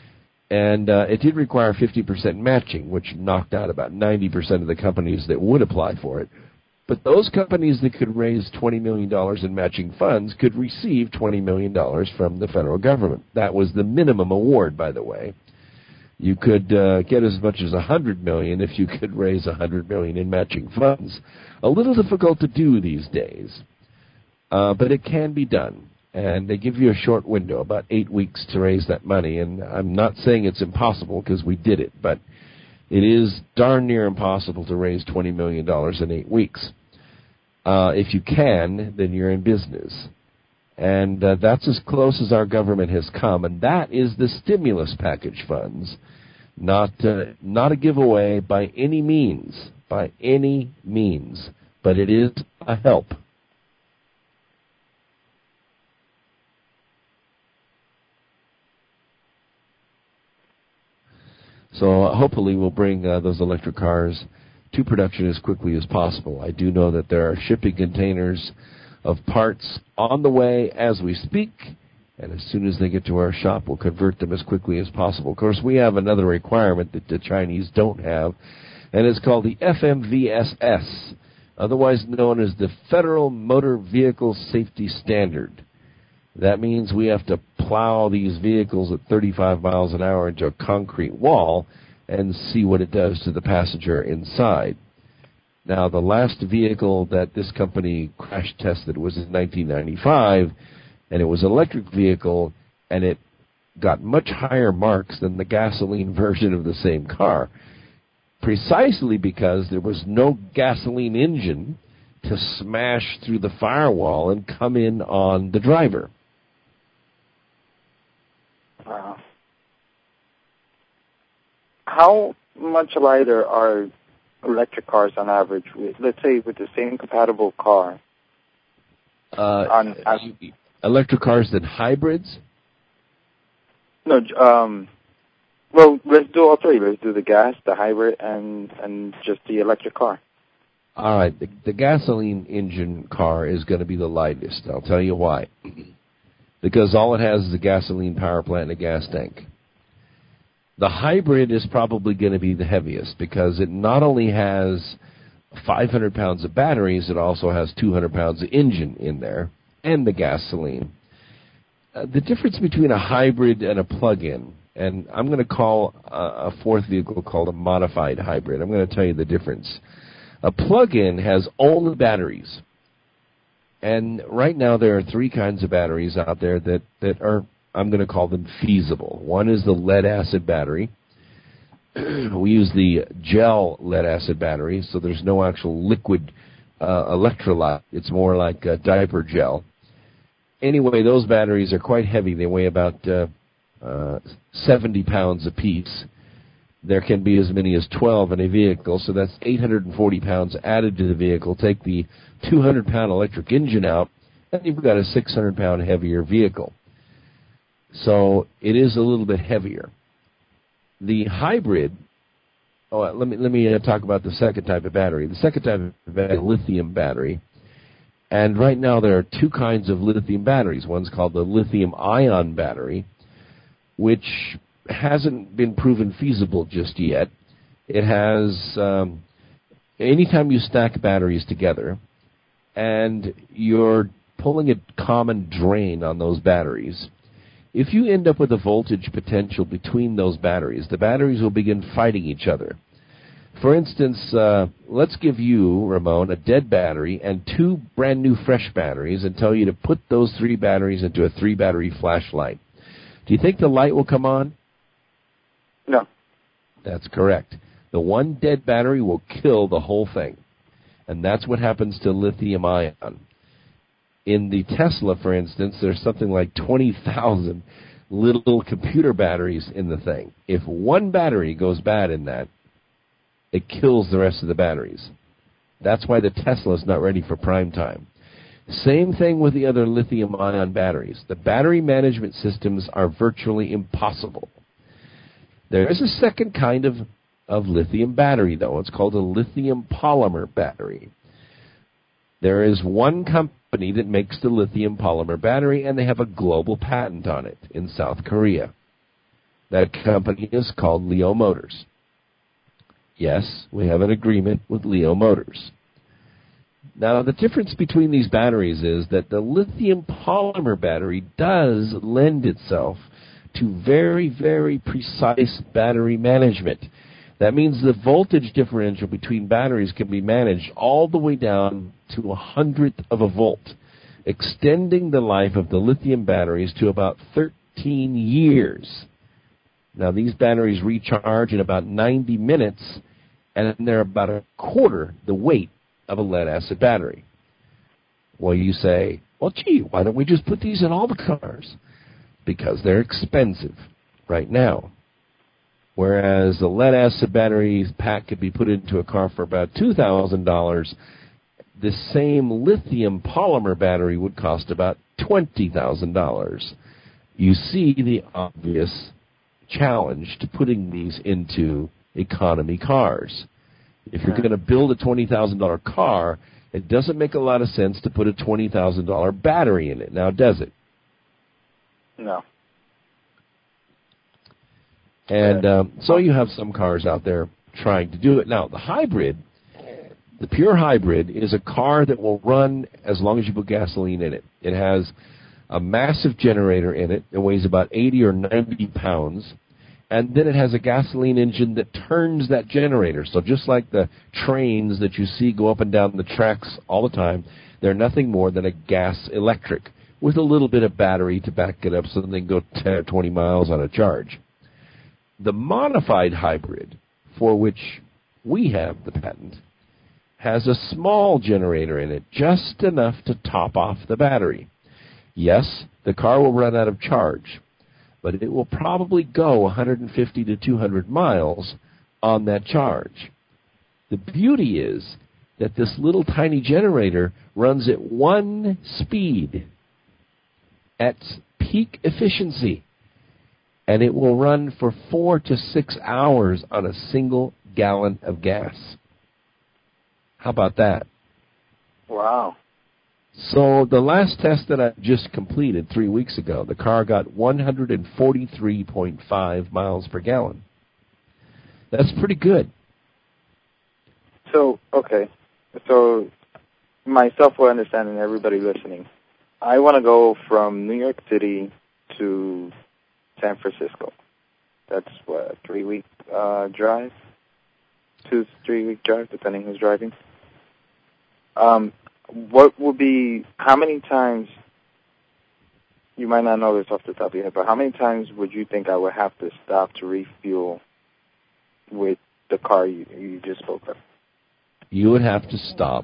and uh, it did require fifty percent matching, which knocked out about ninety percent of the companies that would apply for it. But those companies that could raise twenty million dollars in matching funds could receive twenty million dollars from the federal government. That was the minimum award, by the way. You could uh, get as much as one hundred million dollars if you could raise one hundred million dollars in matching funds. A little difficult to do these days, uh, but it can be done. And they give you a short window, about eight weeks to raise that money. And I'm not saying it's impossible because we did it, but it is darn near impossible to raise twenty million dollars in eight weeks. Uh, if you can, then you're in business. And uh, that's as close as our government has come, and that is the stimulus package funds, not uh, not a giveaway by any means, by any means, but it is a help. So uh, hopefully we'll bring uh, those electric cars to production as quickly as possible. I do know that there are shipping containers of parts on the way as we speak, and as soon as they get to our shop, we'll convert them as quickly as possible. Of course, we have another requirement that the Chinese don't have, and it's called the F M V S S, otherwise known as the Federal Motor Vehicle Safety Standard. That means we have to plow these vehicles at thirty-five miles an hour into a concrete wall and see what it does to the passenger inside. Now, the last vehicle that this company crash tested was in nineteen ninety-five, and it was an electric vehicle, and it got much higher marks than the gasoline version of the same car, precisely because there was no gasoline engine to smash through the firewall and come in on the driver. Wow. How much lighter are electric cars on average? Let's say with the same compatible car. Uh, on, on, electric cars than hybrids? No. Um, well, let's do all three. Let's do the gas, the hybrid, and and just the electric car. All right. The, the gasoline engine car is going to be the lightest. I'll tell you why. Because all it has is a gasoline power plant and a gas tank. The hybrid is probably going to be the heaviest because it not only has five hundred pounds of batteries, it also has two hundred pounds of engine in there and the gasoline. Uh, the difference between a hybrid and a plug-in, and I'm going to call uh, a fourth vehicle called a modified hybrid. I'm going to tell you the difference. A plug-in has only batteries. And right now there are three kinds of batteries out there that, that are, I'm going to call them feasible. One is the lead-acid battery. We use the gel lead-acid battery, so there's no actual liquid uh, electrolyte. It's more like a diaper gel. Anyway, those batteries are quite heavy. They weigh about uh, uh, seventy pounds apiece. There can be as many as twelve in a vehicle, so that's eight hundred forty pounds added to the vehicle. Take the two hundred pound electric engine out, and you've got a six hundred pound heavier vehicle. So it is a little bit heavier. The hybrid, oh, let me let me uh, talk about the second type of battery. The second type of battery is a lithium battery. And right now there are two kinds of lithium batteries. One's called the lithium-ion battery, which hasn't been proven feasible just yet. It has, um, anytime you stack batteries together and you're pulling a common drain on those batteries, if you end up with a voltage potential between those batteries, the batteries will begin fighting each other. For instance, uh, let's give you, Ramon, a dead battery and two brand new fresh batteries and tell you to put those three batteries into a three-battery flashlight. Do you think the light will come on? No. That's correct. The one dead battery will kill the whole thing. And that's what happens to lithium-ion. In the Tesla, for instance, there's something like twenty thousand little computer batteries in the thing. If one battery goes bad in that, it kills the rest of the batteries. That's why the Tesla is not ready for prime time. Same thing with the other lithium-ion batteries. The battery management systems are virtually impossible. There is a second kind of, of lithium battery, though. It's called a lithium polymer battery. There is one company that makes the lithium polymer battery, and they have a global patent on it in South Korea. That company is called Leo Motors. Yes, we have an agreement with Leo Motors. Now, the difference between these batteries is that the lithium polymer battery does lend itself to very, very precise battery management. That means the voltage differential between batteries can be managed all the way down to a hundredth of a volt, extending the life of the lithium batteries to about thirteen years. Now, these batteries recharge in about ninety minutes, and they're about a quarter the weight of a lead-acid battery. Well, you say, well, gee, why don't we just put these in all the cars? Because they're expensive right now. Whereas the lead-acid battery pack could be put into a car for about two thousand dollars, the same lithium polymer battery would cost about twenty thousand dollars. You see the obvious challenge to putting these into economy cars. If you're going to build a twenty thousand dollars car, it doesn't make a lot of sense to put a twenty thousand dollars battery in it. Now, does it? No. And um, so you have some cars out there trying to do it. Now, the hybrid, the pure hybrid, is a car that will run as long as you put gasoline in it. It has a massive generator in it. It weighs about eighty or ninety pounds. And then it has a gasoline engine that turns that generator. So just like the trains that you see go up and down the tracks all the time, they're nothing more than a gas electric with a little bit of battery to back it up so that they can go ten or twenty miles on a charge. The modified hybrid, for which we have the patent, has a small generator in it, just enough to top off the battery. Yes, the car will run out of charge, but it will probably go one hundred fifty to two hundred miles on that charge. The beauty is that this little tiny generator runs at one speed, at peak efficiency, and it will run for four to six hours on a single gallon of gas. How about that? Wow. So the last test that I just completed three weeks ago, the car got one hundred forty-three point five miles per gallon. That's pretty good. So, okay. so myself will understand and everybody listening, I want to go from New York City to San Francisco. That's, what, a three-week uh, drive? Two, three-week drive, depending who's driving. Um, what would be, how many times, you might not know this off the top of your head, but how many times would you think I would have to stop to refuel with the car you, you just spoke of? You would have to stop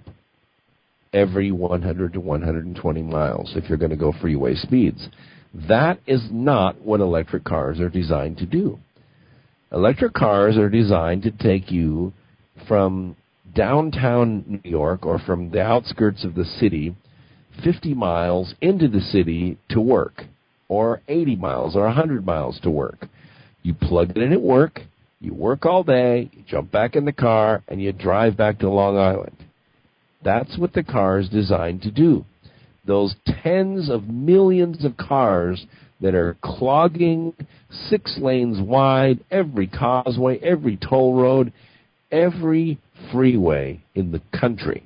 every one hundred to one hundred twenty miles if you're going to go freeway speeds. That is not what electric cars are designed to do. Electric cars are designed to take you from downtown New York or from the outskirts of the city fifty miles into the city to work, or eighty miles or one hundred miles to work. You plug it in at work, you work all day, you jump back in the car, and you drive back to Long Island. That's what the car is designed to do. Those tens of millions of cars that are clogging six lanes wide, every causeway, every toll road, every freeway in the country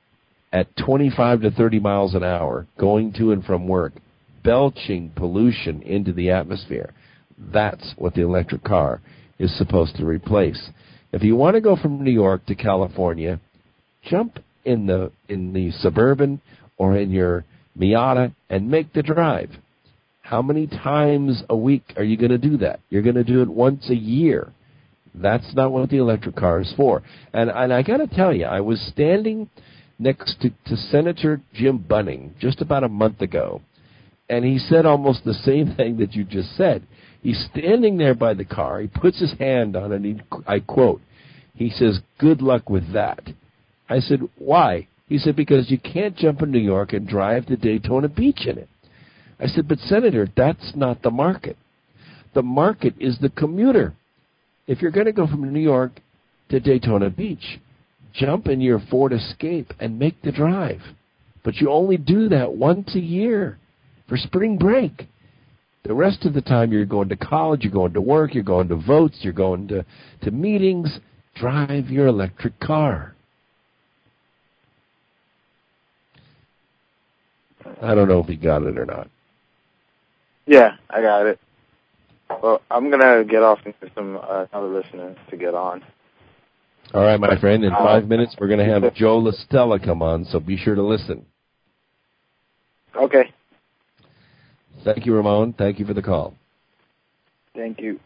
at twenty-five to thirty miles an hour, going to and from work, belching pollution into the atmosphere. That's what the electric car is supposed to replace. If you want to go from New York to California, jump in the in the Suburban or in your Miata and make the drive. How many times a week are you going to do that? You're going to do it once a year. That's not what the electric car is for. And, and I got to tell you, I was standing next to, to Senator Jim Bunning just about a month ago, and he said almost the same thing that you just said. He's standing there by the car. He puts his hand on it, and he, I quote, he says, "Good luck with that." I said, "Why?" He said, "Because you can't jump in New York and drive to Daytona Beach in it." I said, "But, Senator, that's not the market. The market is the commuter. If you're going to go from New York to Daytona Beach, jump in your Ford Escape and make the drive. But you only do that once a year for spring break. The rest of the time you're going to college, you're going to work, you're going to votes, you're going to, to meetings. Drive your electric car." I don't know if he got it or not. Yeah, I got it. Well, I'm going to get off into some uh, other listeners to get on. All right, my friend. In five minutes, we're going to have Joe LaStella come on, so be sure to listen. Okay. Thank you, Ramon. Thank you for the call. Thank you.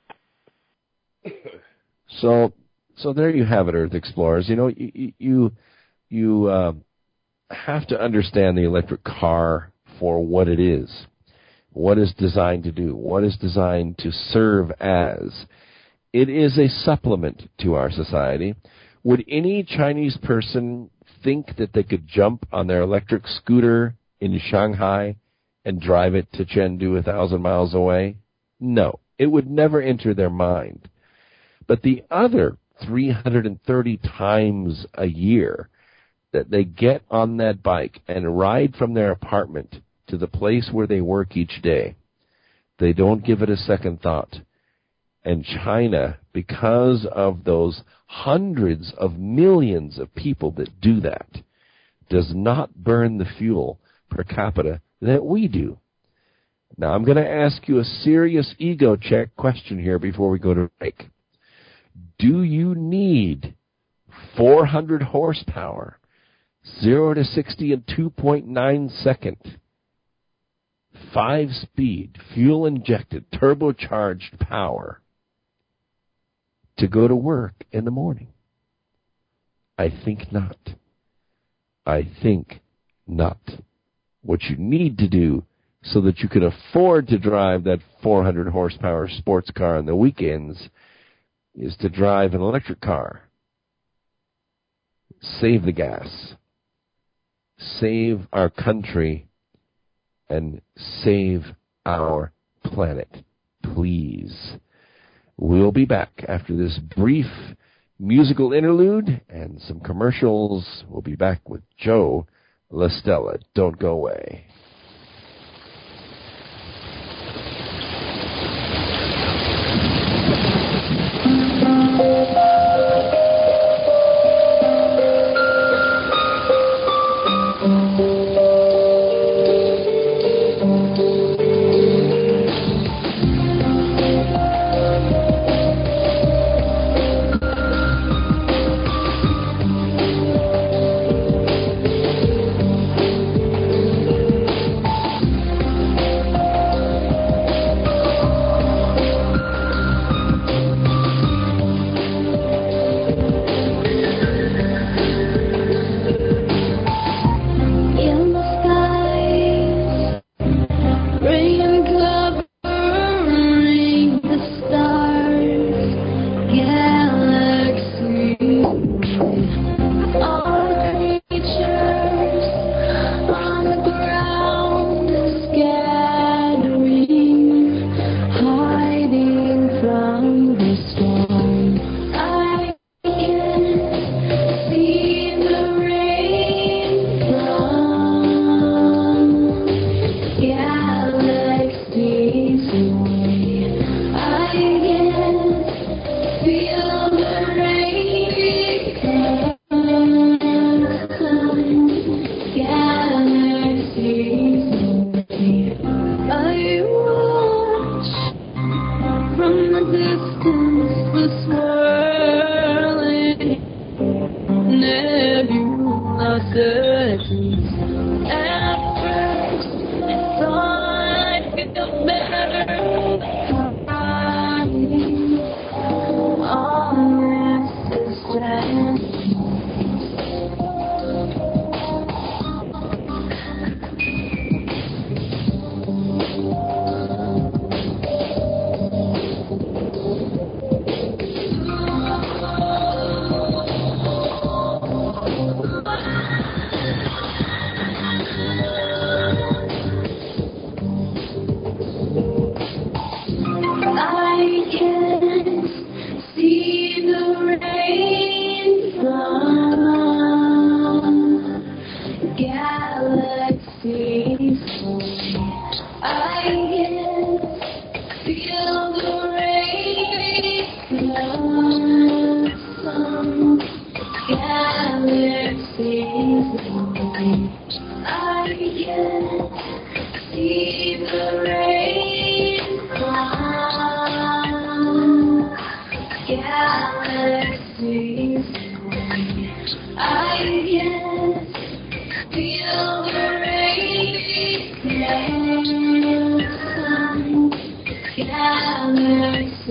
So, so there you have it, Earth Explorers. You know, you you, you uh, have to understand the electric car for what it is, what it's designed to do, what it's designed to serve as. It is a supplement to our society. Would any Chinese person think that they could jump on their electric scooter in Shanghai and drive it to Chengdu a thousand miles away? No, it would never enter their mind. But the other three hundred thirty times a year that they get on that bike and ride from their apartment to the place where they work each day, they don't give it a second thought. And China, because of those hundreds of millions of people that do that, does not burn the fuel per capita that we do. Now, I'm going to ask you a serious ego check question here before we go to break. Do you need four hundred horsepower, zero to sixty in two point nine seconds, five-speed, fuel-injected, turbocharged power to go to work in the morning? I think not. I think not. What you need to do so that you can afford to drive that four hundred horsepower sports car on the weekends is to drive an electric car. Save the gas. Save our country and save our planet, please. We'll be back after this brief musical interlude and some commercials. We'll be back with Joe LaStella. Don't go away.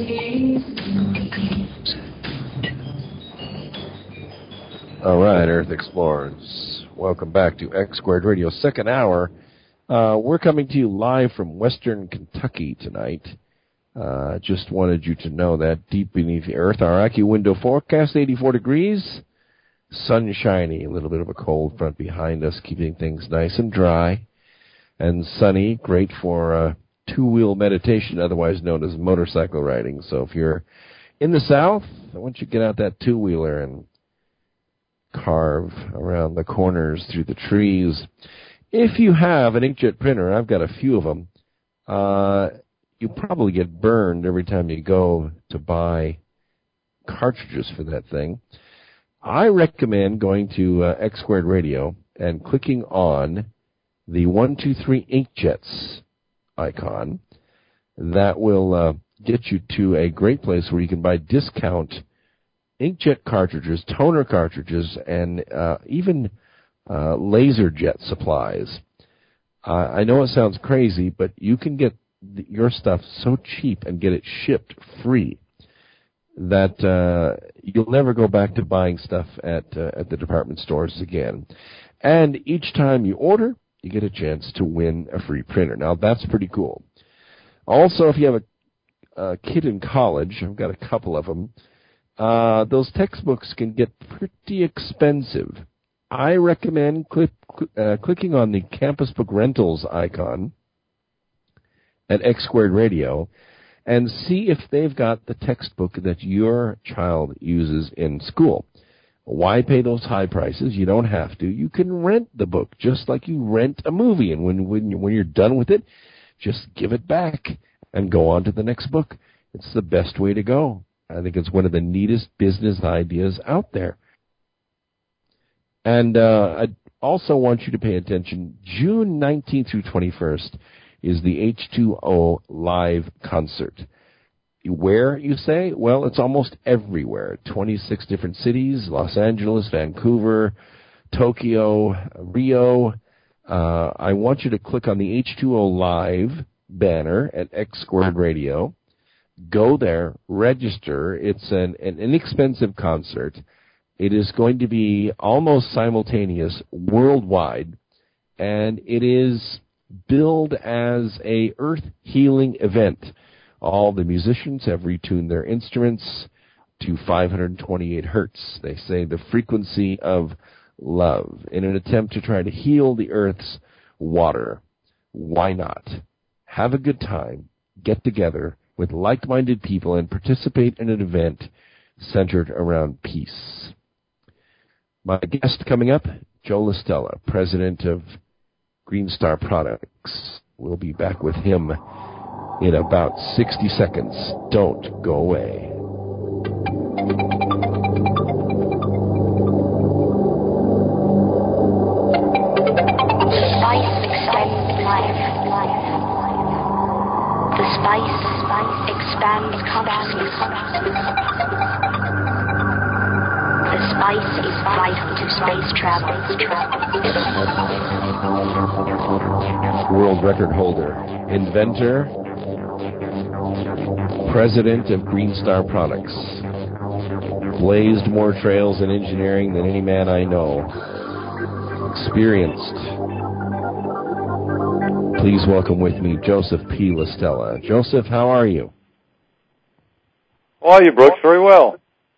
All right, Earth Explorers. Welcome back to X Squared Radio, second hour. Uh, we're coming to you live from Western Kentucky tonight. Uh, just wanted you to know that deep beneath the earth, our AccuWindow forecast, eighty-four degrees, sunshiny, a little bit of a cold front behind us, keeping things nice and dry and sunny, great for uh, two-wheel meditation, otherwise known as motorcycle riding. So if you're in the South, I want you to get out that two-wheeler and carve around the corners through the trees. If you have an inkjet printer, I've got a few of them, uh, you probably get burned every time you go to buy cartridges for that thing. I recommend going to uh, X Squared Radio and clicking on the one two three Inkjets icon. That will uh, get you to a great place where you can buy discount inkjet cartridges, toner cartridges, and uh, even uh, laser jet supplies. Uh, I know it sounds crazy, but you can get th- your stuff so cheap and get it shipped free that uh, you'll never go back to buying stuff at uh, at the department stores again. And each time you order, you get a chance to win a free printer. Now, that's pretty cool. Also, if you have a, a kid in college, I've got a couple of them, Uh, those textbooks can get pretty expensive. I recommend click, uh, clicking on the Campus Book Rentals icon at X Squared Radio and see if they've got the textbook that your child uses in school. Why pay those high prices? You don't have to. You can rent the book just like you rent a movie, and when when, when you're done with it, just give it back and go on to the next book. It's the best way to go. I think it's one of the neatest business ideas out there. And uh, I also want you to pay attention. June nineteenth through twenty-first is the H two O live concert. Where, you say? Well, it's almost everywhere. twenty-six different cities, Los Angeles, Vancouver, Tokyo, Rio. Uh, I want you to click on the H two O Live banner at X Squared Radio. Go there, register. It's an, an inexpensive concert. It is going to be almost simultaneous worldwide, and it is billed as a earth healing event. All the musicians have retuned their instruments to five hundred twenty-eight hertz. They say the frequency of love in an attempt to try to heal the earth's water. Why not? Have a good time. Get together with like-minded people and participate in an event centered around peace. My guest coming up, Joe LaStella, president of Green Star Products. We'll be back with him in about sixty seconds. Don't go away. The spice extends life. The spice expands consciousness. The spice is vital to space travel. World record holder, inventor, president of Green Star Products. Blazed more trails in engineering than any man I know. Experienced. Please welcome with me Joseph P. LaStella. Joseph, how are you? How are you, Brooks? Very well.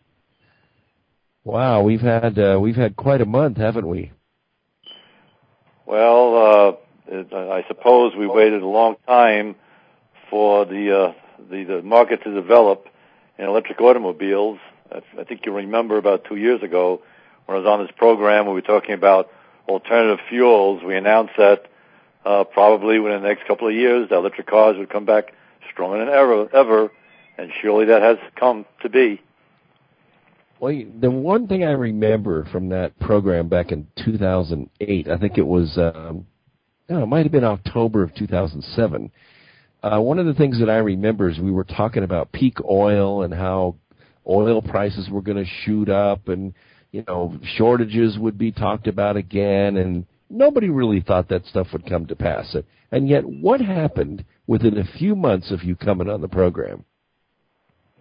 Wow, we've had uh, we've had quite a month, haven't we? Well, uh, it, I suppose we waited a long time for the, uh, the the market to develop in electric automobiles. I think you remember about two years ago when I was on this program where we were talking about alternative fuels. We announced that uh, probably within the next couple of years, the electric cars would come back stronger than ever, ever, and surely that has come to be. Well, the one thing I remember from that program back in two thousand eight, I think it was, um, no, it might have been October of two thousand seven. Uh, one of the things that I remember is we were talking about peak oil and how oil prices were going to shoot up, and you know, shortages would be talked about again, and nobody really thought that stuff would come to pass. And yet, what happened within a few months of you coming on the program?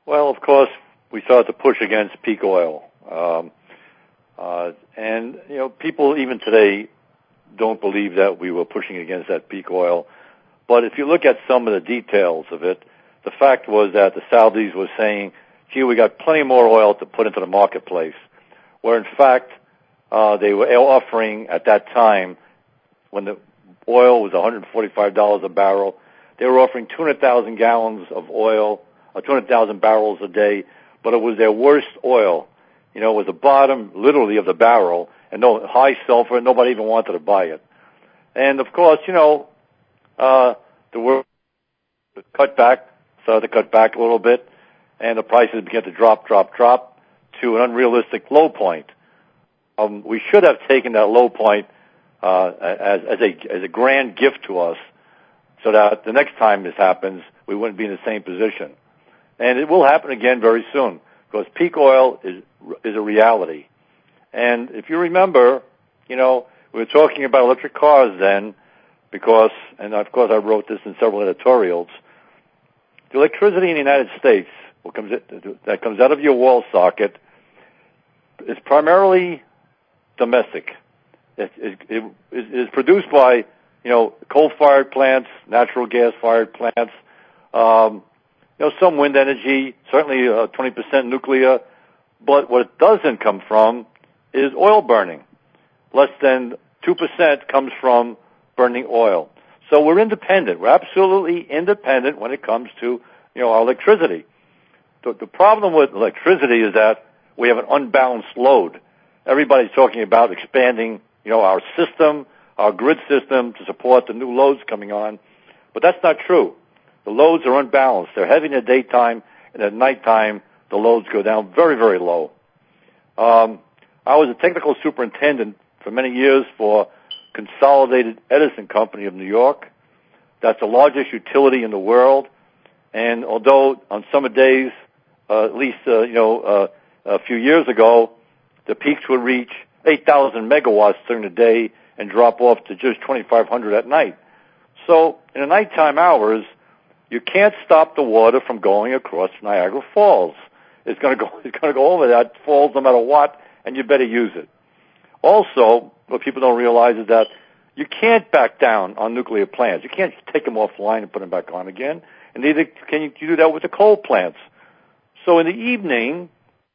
Well, of course, we started to push against peak oil. Um, uh, and, you know, people even today don't believe that we were pushing against that peak oil. But if you look at some of the details of it, the fact was that the Saudis were saying, gee, we got plenty more oil to put into the marketplace, where in fact uh, they were offering at that time, when the oil was one hundred forty-five dollars a barrel, they were offering two hundred thousand gallons of oil, or two hundred thousand barrels a day, but it was their worst oil. You know, it was the bottom, literally, of the barrel, and no high sulfur, nobody even wanted to buy it. And of course, you know, uh, the world cut back, started to cut back a little bit, and the prices began to drop, drop, drop to an unrealistic low point. Um, we should have taken that low point uh, as, as a as a grand gift to us, so that the next time this happens, we wouldn't be in the same position. And it will happen again very soon, because peak oil is is a reality. And if you remember, you know, we were talking about electric cars then, because, and of course I wrote this in several editorials, the electricity in the United States, what comes that comes out of your wall socket, is primarily domestic. It, it, it, it is produced by, you know, coal-fired plants, natural gas-fired plants, um, you know, some wind energy, certainly uh, twenty percent nuclear, but what it doesn't come from is oil burning. Less than two percent comes from burning oil. So we're independent. We're absolutely independent when it comes to, you know, our electricity. The, the problem with electricity is that we have an unbalanced load. Everybody's talking about expanding, you know, our system, our grid system to support the new loads coming on, but that's not true. The loads are unbalanced. They're heavy in the daytime, and at nighttime, the loads go down very, very low. Um, I was a technical superintendent for many years for Consolidated Edison Company of New York. That's the largest utility in the world. And although on summer days, uh, at least, uh, you know, uh, a few years ago, the peaks would reach eight thousand megawatts during the day and drop off to just twenty-five hundred at night. So in the nighttime hours, you can't stop the water from going across Niagara Falls. It's going to go, it's going to go over that falls no matter what, and you better use it. Also, what people don't realize is that you can't back down on nuclear plants. You can't take them offline and put them back on again. And neither can you do that with the coal plants. So in the evening,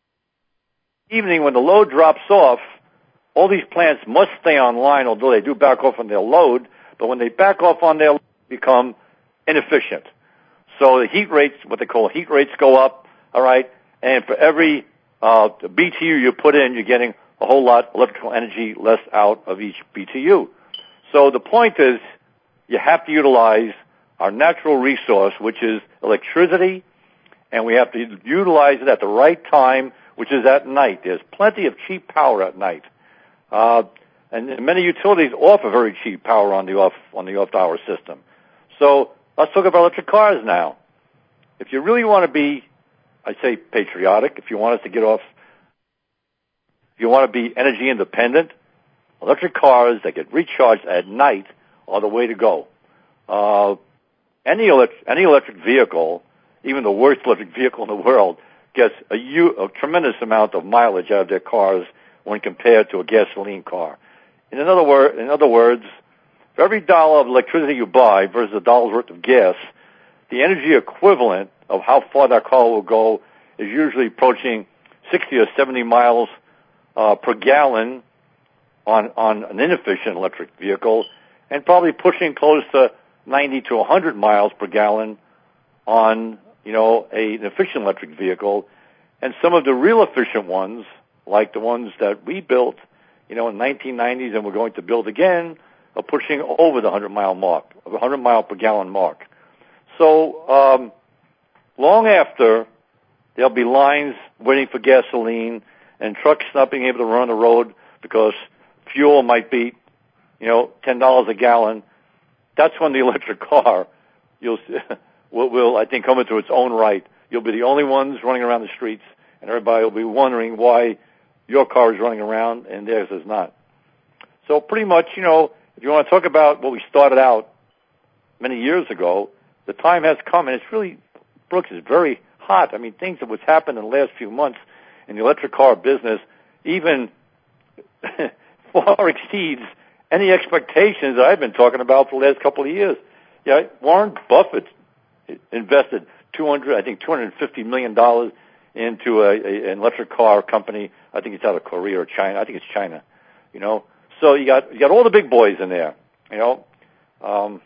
evening when the load drops off, all these plants must stay online, although they do back off on their load. But when they back off on their load, they become inefficient. So the heat rates, what they call heat rates, go up, all right? And for every uh, B T U you put in, you're getting a whole lot electrical energy less out of each B T U. So the point is, you have to utilize our natural resource, which is electricity, and we have to utilize it at the right time, which is at night. There's plenty of cheap power at night. Uh, and many utilities offer very cheap power on the off on the off-hour system. So let's talk about electric cars now. If you really want to be, I say patriotic, if you want us to get off, if you want to be energy independent, electric cars that get recharged at night are the way to go. Uh, any, elect- any electric vehicle, even the worst electric vehicle in the world, gets a, u- a tremendous amount of mileage out of their cars when compared to a gasoline car. In other, word, in other words, for every dollar of electricity you buy versus a dollar's worth of gas, the energy equivalent of how far that car will go is usually approaching sixty or seventy miles uh, per gallon on, on an inefficient electric vehicle, and probably pushing close to ninety to one hundred miles per gallon on, you know, a, an efficient electric vehicle. And some of the real efficient ones, like the ones that we built, you know, in nineteen nineties and we're going to build again, are pushing over the one hundred mile mark, the one hundred mile per gallon mark. So um, long after, there'll be lines waiting for gasoline and trucks not being able to run on the road because fuel might be, you know, ten dollars a gallon. That's when the electric car you'll will, will, I think, come into its own right. You'll be the only ones running around the streets, and everybody will be wondering why your car is running around and theirs is not. So pretty much, you know, if you want to talk about what we started out many years ago, the time has come, and it's really, Brooks, is very hot. I mean, things that what's happened in the last few months in the electric car business even far exceeds any expectations that I've been talking about for the last couple of years. Yeah, Warren Buffett invested two hundred, I think, two hundred fifty million dollars into a, a, an electric car company. I think it's out of Korea or China. I think it's China. You know, so you got you got all the big boys in there. You know, um,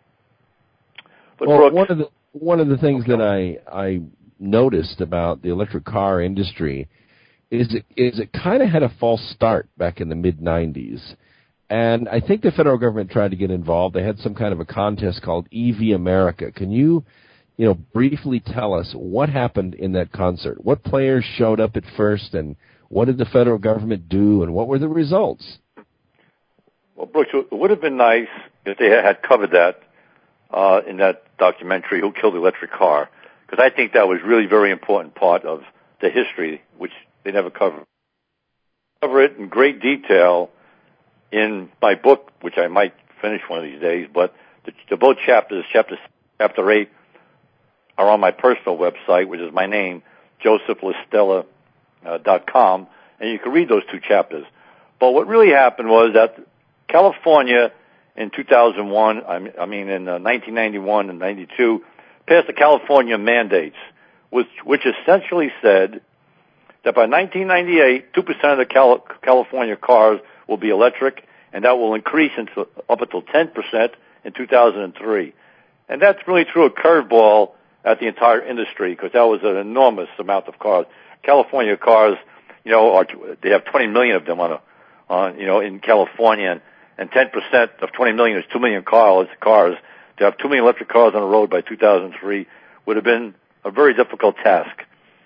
but well, Brooks, one of the one of the things that I I noticed about the electric car industry is it is it kind of had a false start back in the mid nineties. And I think the federal government tried to get involved. They had some kind of a contest called E V America. Can you, you know, briefly tell us what happened in that concert? What players showed up at first, and what did the federal government do, and what were the results? Well, Brooks, it would have been nice if they had covered that uh, in that documentary, Who Killed the Electric Car, because I think that was really a very important part of the history, which they never covered. Cover it in great detail in my book, which I might finish one of these days, but the, the both chapters, chapter chapter eight, are on my personal website, which is my name, joseph listella dot com, and you can read those two chapters. But what really happened was that California in two thousand one, I mean in uh, nineteen ninety-one and ninety-two, passed the California mandates, which, which essentially said that by nineteen ninety-eight, two percent of the Cal- California cars will be electric, and that will increase into, up until ten percent in two thousand three. And that's really threw a curveball at the entire industry, because that was an enormous amount of cars. California cars, you know, are, they have twenty million of them on a, on, you know, in California, and, and ten percent of twenty million is two million cars, cars. To have two million electric cars on the road by two thousand three would have been a very difficult task.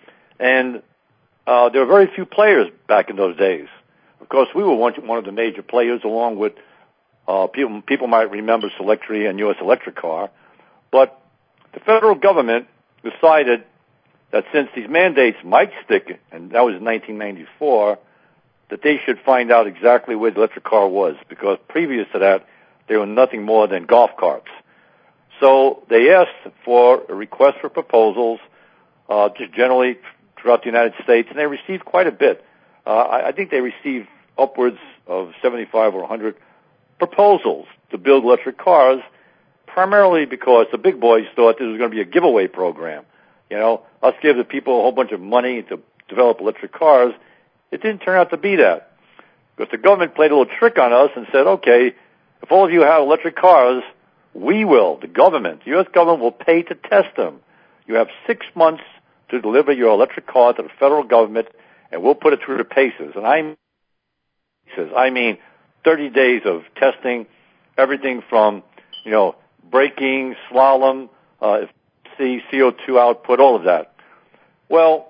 And uh, there were very few players back in those days. Of course, we were one, one of the major players, along with uh, people. People might remember Selectria and U S Electric Car, but the federal government decided that since these mandates might stick, and that was in nineteen ninety-four, that they should find out exactly where the electric car was, because previous to that, they were nothing more than golf carts. So they asked for a request for proposals, uh, just generally throughout the United States, and they received quite a bit. Uh, I, I think they received upwards of seventy-five or one hundred proposals to build electric cars, primarily because the big boys thought this was going to be a giveaway program. You know, let's give the people a whole bunch of money to develop electric cars. It didn't turn out to be that, because the government played a little trick on us and said, okay, if all of you have electric cars, we will, the government, the U S government will pay to test them. You have six months to deliver your electric car to the federal government, and we'll put it through the paces. And I says, I mean, thirty days of testing, everything from, you know, braking, slalom, uh, C O two output, all of that. Well,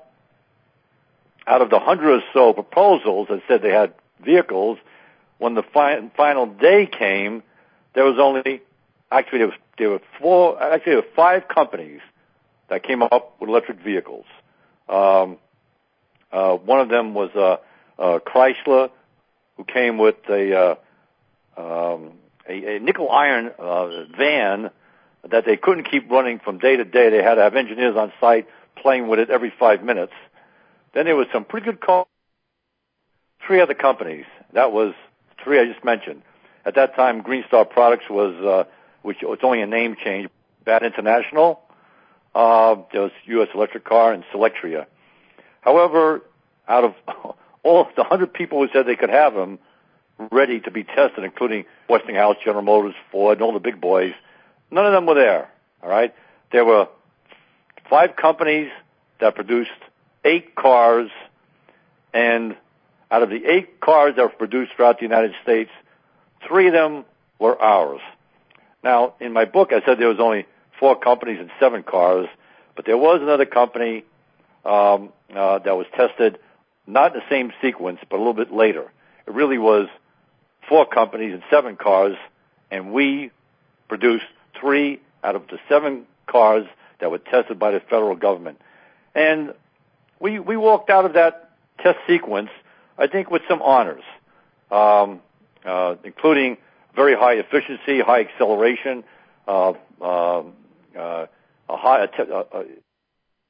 out of the hundred or so proposals that said they had vehicles, when the fi- final day came, there was only, actually there, was, there were four, actually there were five companies that came up with electric vehicles. Um, uh, one of them was uh, uh, Chrysler, who came with a, uh, um, a, a nickel iron uh, van that they couldn't keep running from day to day. They had to have engineers on site playing with it every five minutes. Then there was some pretty good cars. Three other companies. That was three I just mentioned. At that time, Green Star Products was, uh, which it's only a name change. Bat International. Uh, there was U S Electric Car and Selectria. However, out of all the hundred people who said they could have them ready to be tested, including Westinghouse, General Motors, Ford, and all the big boys, none of them were there. All right, there were five companies that produced eight cars, and out of the eight cars that were produced throughout the United States, three of them were ours. Now, in my book, I said there was only four companies and seven cars, but there was another company um, uh, that was tested, not in the same sequence, but a little bit later. It really was four companies and seven cars, and we produced three out of the seven cars that were tested by the federal government. And we we walked out of that test sequence, I think, with some honors, um, uh, including very high efficiency, high acceleration, uh, uh, uh, a high a te- uh,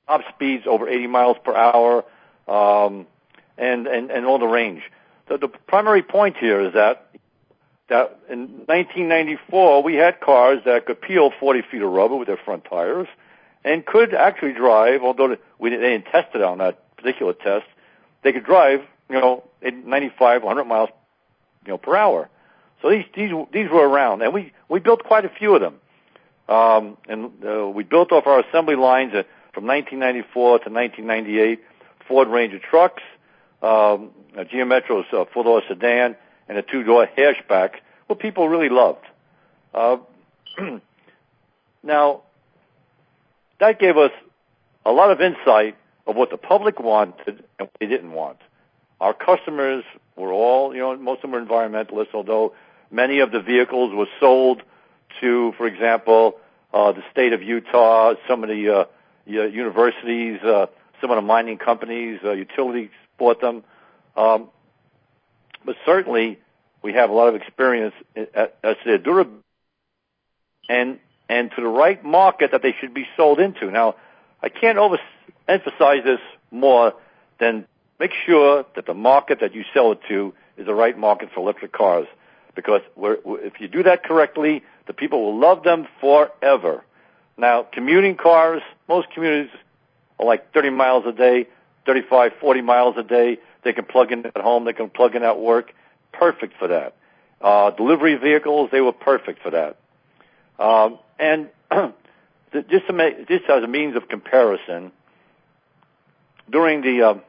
top speeds over eighty miles per hour, um, and, and, and all the range. The, the primary point here is that that in nineteen ninety-four we had cars that could peel forty feet of rubber with their front tires and could actually drive, although we didn't, they didn't test it on that particular test, they could drive, you know, at ninety-five, one hundred miles, you know, per hour. So these these these were around, and we we built quite a few of them. Um, and uh, we built off our assembly lines at, from nineteen ninety-four to nineteen ninety-eight, Ford Ranger trucks, um, a G M Metro's uh, four-door sedan, and a two-door hatchback, what people really loved. Uh, now, that gave us a lot of insight of what the public wanted and what they didn't want. Our customers were all, you know, most of them were environmentalists, although many of the vehicles were sold to, for example, uh, the state of Utah, some of the uh, universities, uh, some of the mining companies, uh, utilities bought them. Um, but certainly, we have a lot of experience as to their durability and and to the right market that they should be sold into. Now, I can't overemphasize this more than make sure that the market that you sell it to is the right market for electric cars. Because we're, if you do that correctly, the people will love them forever. Now, commuting cars, most commuters are like thirty miles a day, thirty-five, forty miles a day. They can plug in at home. They can plug in at work. Perfect for that. Uh, delivery vehicles, they were perfect for that. Um, and just, to make, just as a means of comparison, during the uh,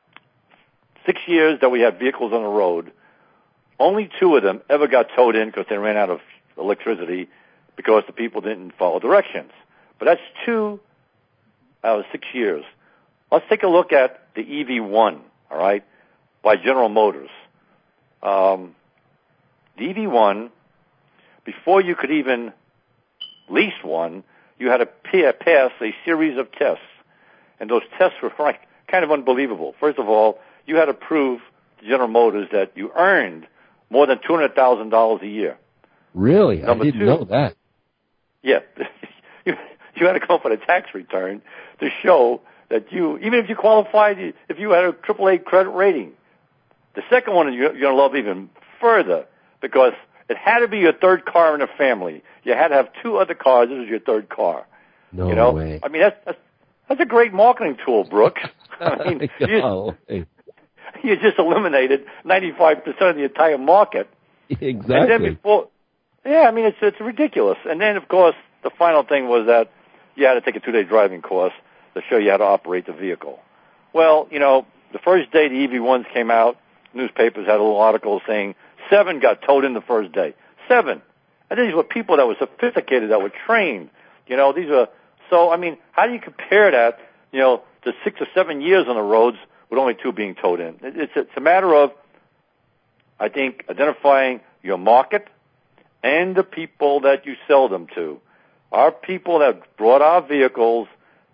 six years that we had vehicles on the road, only two of them ever got towed in because they ran out of electricity because the people didn't follow directions. But that's two out of six years. Let's take a look at the E V one, all right, by General Motors. Um, the E V one, before you could even lease one, you had to pass a series of tests. And those tests were like, kind of unbelievable. First of all, you had to prove to General Motors that you earned more than two hundred thousand dollars a year. Really? Number I didn't two, know that. Yeah. you, you had to come up with a tax return to show that you, even if you qualified, if you had a triple A credit rating. The second one you're, you're going to love even further because it had to be your third car in the family. You had to have two other cars. This was your third car. No you know? way. I mean, that's, that's, that's a great marketing tool, Brooks. I mean, no. you, you just eliminated ninety-five percent of the entire market. Exactly. And then before, yeah, I mean, it's it's ridiculous. And then, of course, the final thing was that you had to take a two-day driving course to show you how to operate the vehicle. Well, you know, the first day the E V ones came out, newspapers had a little article saying seven got towed in the first day. Seven. And these were people that were sophisticated, that were trained. You know, these are, so, I mean, how do you compare that, you know, to six or seven years on the roads with only two being towed in? It's, it's a matter of, I think, identifying your market and the people that you sell them to. Our people that brought our vehicles,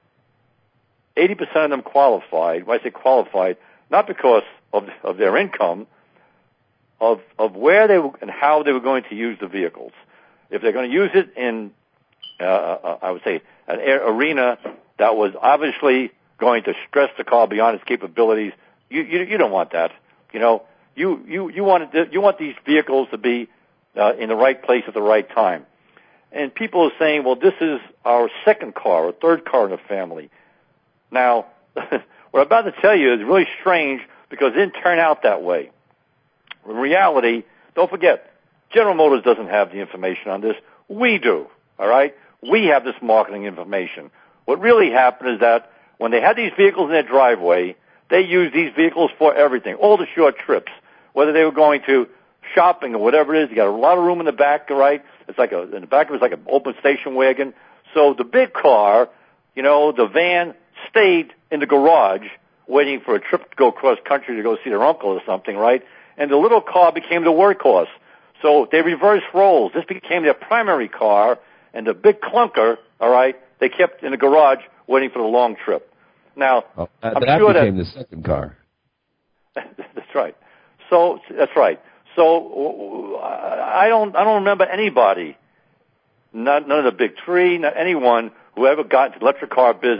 eighty percent of them qualified. When I say qualified, not because of, of their income, of, of where they were and how they were going to use the vehicles. If they're going to use it in, uh, uh, I would say, an air arena that was obviously going to stress the car beyond its capabilities, you, you, you don't want that. You know, you, you, you want it, you want these vehicles to be uh, in the right place at the right time. And people are saying, well, this is our second car or third car in the family. Now, what I'm about to tell you is really strange because it didn't turn out that way. In reality, don't forget, General Motors doesn't have the information on this. We do, all right? We have this marketing information. What really happened is that when they had these vehicles in their driveway, they used these vehicles for everything, all the short trips, whether they were going to shopping or whatever it is. You got a lot of room in the back, right? It's like a, in the back of it's like an open station wagon. So the big car, you know, the van stayed in the garage waiting for a trip to go cross country to go see their uncle or something, right? And the little car became the workhorse. So they reversed roles. This became their primary car, and the big clunker, all right, they kept in the garage waiting for the long trip. Now, oh, that, I'm that sure became that, the second car. That's right. So that's right. So I don't I don't remember anybody, not none of the big three, not anyone who ever got into the electric car business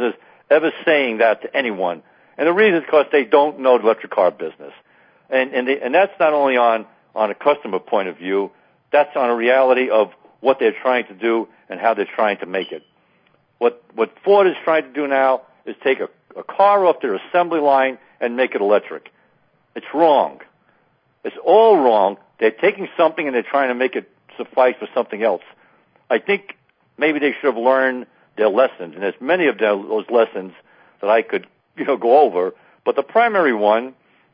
ever saying that to anyone. And the reason is because they don't know the electric car business. And, and, they, and that's not only on, on a customer point of view, that's on a reality of what they're trying to do and how they're trying to make it. What, what Ford is trying to do now is take a, a car off their assembly line and make it electric. It's wrong. It's all wrong. They're taking something and they're trying to make it suffice for something else. I think maybe they should have learned their lessons, and there's many of those lessons that I could, you know, go over. But the primary one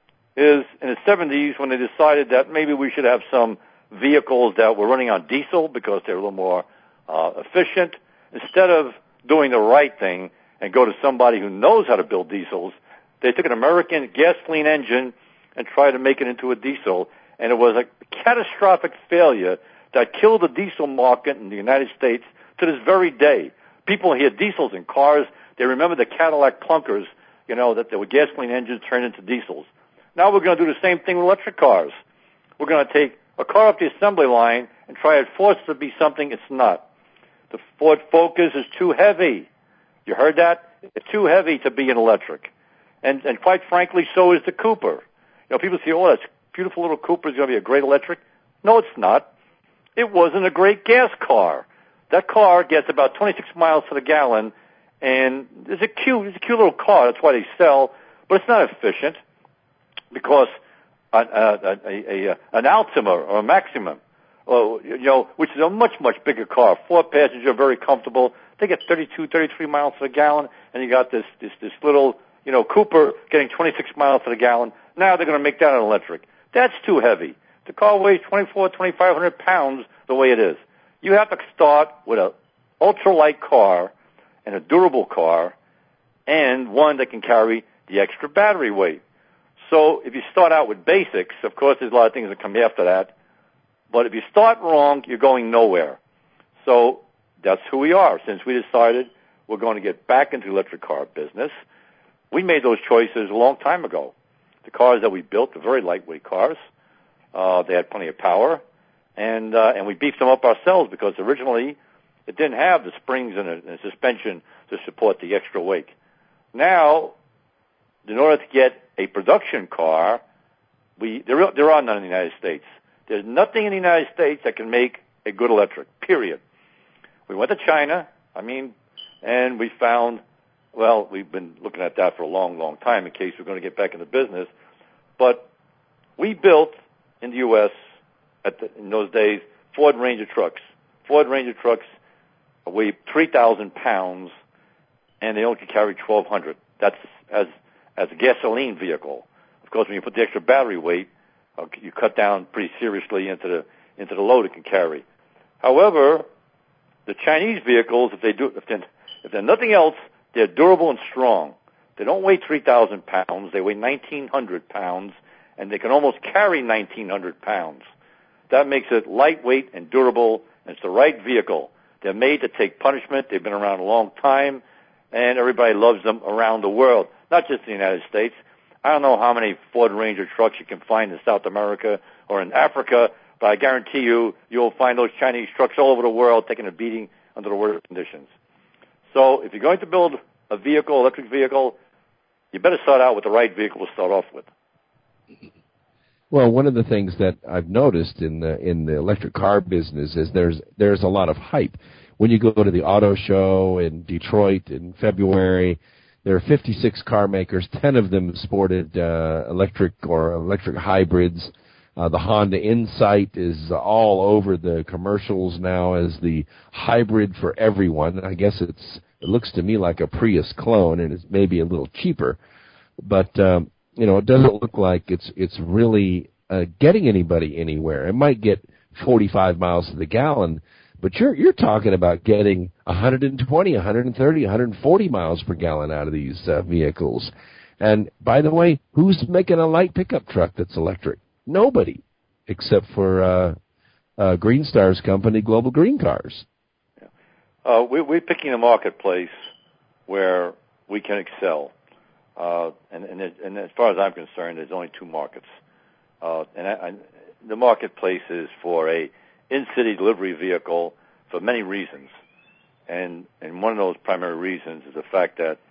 is in the seventies when they decided that maybe we should have some vehicles that were running on diesel because they're a little more uh, efficient. Instead of doing the right thing and go to somebody who knows how to build diesels, they took an American gasoline engine and tried to make it into a diesel, and it was a catastrophic failure that killed the diesel market in the United States to this very day. People hear diesels in cars. They remember the Cadillac clunkers, you know, that there were gasoline engines turned into diesels. Now we're going to do the same thing with electric cars. We're going to take a car off the assembly line and try to force it to be something it's not. The Ford Focus is too heavy. You heard that? It's too heavy to be an electric. And, and quite frankly, so is the Cooper. You know, people say, oh, that beautiful little Cooper is going to be a great electric. No, it's not. It wasn't a great gas car. That car gets about twenty-six miles to the gallon, and it's a cute, it's a cute little car. That's why they sell, but it's not efficient because a, a, a, a, an Altima or a Maxima, or, you know, which is a much, much bigger car, four passenger, very comfortable. They get thirty-two, thirty-three miles to the gallon, and you got this, this, this little, you know, Cooper getting twenty-six miles to the gallon. Now they're going to make that an electric. That's too heavy. The car weighs twenty-four, twenty-five hundred pounds the way it is. You have to start with an ultralight car and a durable car and one that can carry the extra battery weight. So if you start out with basics, of course there's a lot of things that come after that, but if you start wrong, you're going nowhere. So that's who we are. Since we decided we're going to get back into the electric car business, we made those choices a long time ago. The cars that we built, the very lightweight cars, uh, they had plenty of power. And uh, and we beefed them up ourselves because originally it didn't have the springs and a, and a suspension to support the extra weight. Now, in order to get a production car, we there, there are none in the United States. There's nothing in the United States that can make a good electric, period. We went to China, I mean, and we found, well, we've been looking at that for a long, long time in case we're going to get back into business. But we built in the U S At the, in those days, Ford Ranger trucks. Ford Ranger trucks weigh three thousand pounds, and they only can carry twelve hundred. That's as as a gasoline vehicle. Of course, when you put the extra battery weight, uh, you cut down pretty seriously into the into the load it can carry. However, the Chinese vehicles, if they do, if they're, if they're nothing else, they're durable and strong. They don't weigh three thousand pounds. They weigh nineteen hundred pounds, and they can almost carry nineteen hundred pounds. That makes it lightweight and durable, and it's the right vehicle. They're made to take punishment. They've been around a long time, and everybody loves them around the world, not just in the United States. I don't know how many Ford Ranger trucks you can find in South America or in Africa, but I guarantee you, you'll find those Chinese trucks all over the world taking a beating under the worst conditions. So if you're going to build a vehicle, electric vehicle, you better start out with the right vehicle to start off with. Well, one of the things that I've noticed in the in the electric car business is there's there's a lot of hype. When you go to the auto show in Detroit in February, there are fifty-six car makers. ten of them sported uh, electric or electric hybrids. Uh, the Honda Insight is all over the commercials now as the hybrid for everyone. I guess it's it looks to me like a Prius clone, and it's maybe a little cheaper, but um, you know, it doesn't look like it's it's really uh, getting anybody anywhere. It might get forty-five miles to the gallon, but you're you're talking about getting one hundred twenty, one hundred thirty, one hundred forty miles per gallon out of these uh, vehicles. And by the way, who's making a light pickup truck that's electric? Nobody, except for uh, uh, Green Star's company, Global Green Cars. Yeah. Uh, we, we're picking a marketplace where we can excel. Uh, and, and, and as far as I'm concerned, there's only two markets. Uh, and I, I, the marketplace is for a in-city delivery vehicle for many reasons. And, and one of those primary reasons is the fact that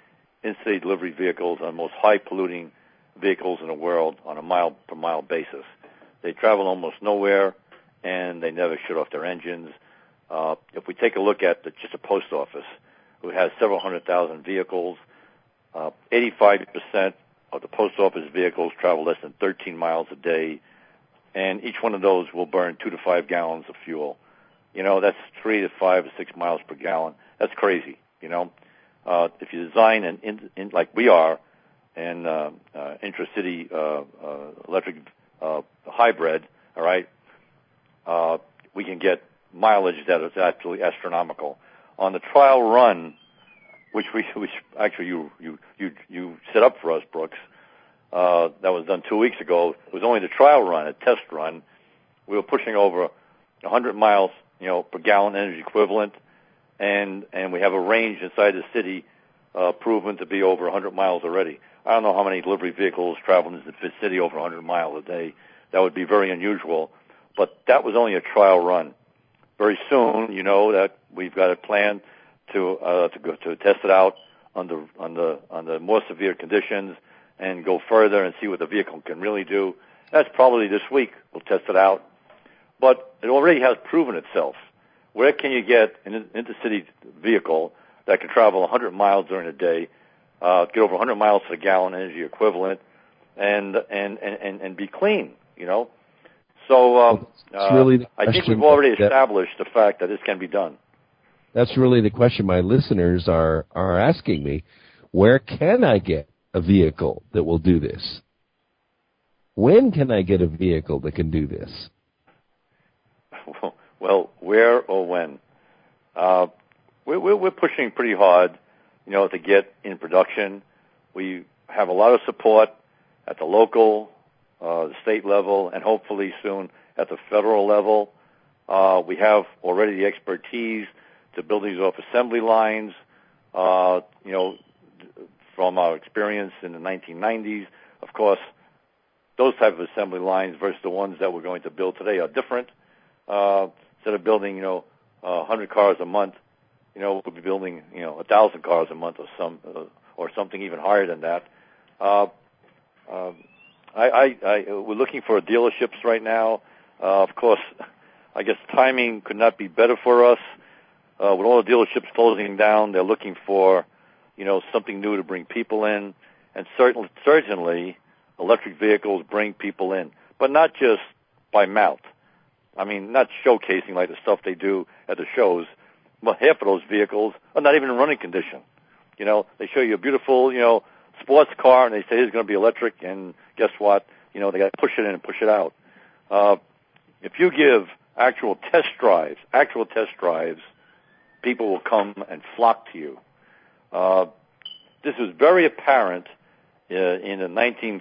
in-city delivery vehicles are the most high-polluting vehicles in the world on a mile-per-mile basis. They travel almost nowhere, and they never shut off their engines. Uh, if we take a look at the, just the post office, who has several hundred thousand vehicles, uh, eighty-five percent of the post office vehicles travel less than thirteen miles a day, and each one of those will burn two to five gallons of fuel. You know, that's three to five to six miles per gallon. That's crazy, you know. Uh, if you design an, in, in, like we are, an uh, uh, intracity uh, uh, electric uh, hybrid, all right, uh, we can get mileage that is absolutely astronomical. On the trial run, which we, which actually you you you you set up for us, Brooks, uh, that was done two weeks ago. It was only the trial run, a test run. We were pushing over one hundred miles, you know, per gallon energy equivalent, and and we have a range inside the city uh, proven to be over one hundred miles already. I don't know how many delivery vehicles travel into the city over one hundred miles a day. That would be very unusual, but that was only a trial run. Very soon, you know that we've got a plan to uh, to go to test it out under under under more severe conditions and go further and see what the vehicle can really do. That's probably this week. We'll test it out, but it already has proven itself. Where can you get an intercity vehicle that can travel one hundred miles during a day, uh, get over one hundred miles per gallon energy equivalent, and and and and be clean? You know. So um, well, really uh, I think we've already that, established the fact that this can be done. That's really the question my listeners are, are asking me. Where can I get a vehicle that will do this? When can I get a vehicle that can do this? Well, where or when? Uh, we're, we're pushing pretty hard, you know, to get in production. We have a lot of support at the local, Uh, the state level, and hopefully soon at the federal level. Uh, we have already the expertise to build these off assembly lines, uh, you know, from our experience in the nineteen nineties. Of course, those type of assembly lines versus the ones that we're going to build today are different. Uh, instead of building, you know, uh, one hundred cars a month, you know, we'll be building, you know, one thousand cars a month or some, uh, or something even higher than that. Uh, uh, I, I, I, we're looking for dealerships right now. Uh, of course, I guess timing could not be better for us. Uh, with all the dealerships closing down, they're looking for, you know, something new to bring people in. And certainly, certainly, electric vehicles bring people in, but not just by mouth. I mean, not showcasing like the stuff they do at the shows. Well, half of those vehicles are not even in running condition. You know, they show you a beautiful, you know, sports car, and they say it's going to be electric, and guess what? You know, they got to push it in and push it out. Uh, if you give actual test drives, actual test drives, people will come and flock to you. Uh, this was very apparent uh, in the nineteen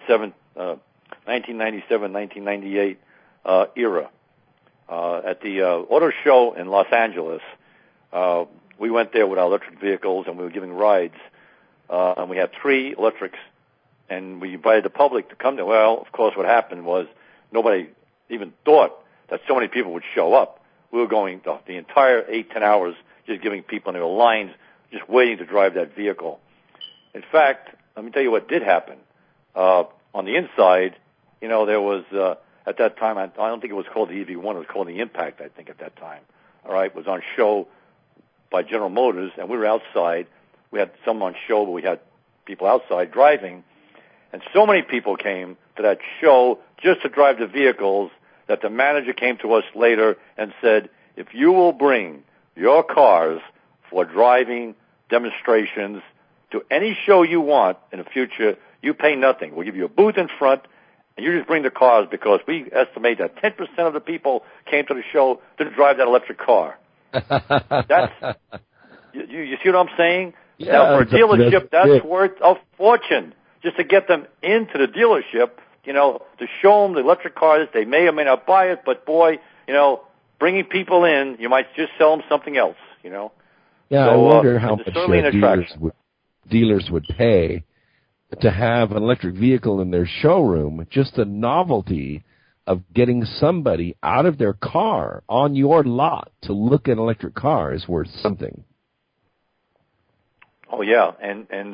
ninety-seven, nineteen ninety-eight uh, era. Uh, at the uh, auto show in Los Angeles, uh, we went there with our electric vehicles, and we were giving rides. Uh, and we had three electrics, and we invited the public to come there. Well, of course, what happened was nobody even thought that so many people would show up. We were going the, the entire eight, ten hours just giving people in their lines, just waiting to drive that vehicle. In fact, let me tell you what did happen. Uh, on the inside, you know, there was, uh, at that time, I, I don't think it was called the E V one, it was called the Impact, I think, at that time. All right, it was on show by General Motors, and we were outside. We had some on show, but we had people outside driving. And so many people came to that show just to drive the vehicles that the manager came to us later and said, if you will bring your cars for driving demonstrations to any show you want in the future, you pay nothing. We'll give you a booth in front, and you just bring the cars because we estimate that ten percent of the people came to the show to drive that electric car. That's, you, you see what I'm saying? Yeah, now, for a dealership, that's, that's worth a fortune just to get them into the dealership, you know, to show them the electric cars. They may or may not buy it, but, boy, you know, bringing people in, you might just sell them something else, you know. Yeah, so, I wonder uh, how much uh, dealers would, dealers would pay to have an electric vehicle in their showroom, just the novelty of getting somebody out of their car on your lot to look at an electric car is worth something. Oh yeah, and and uh,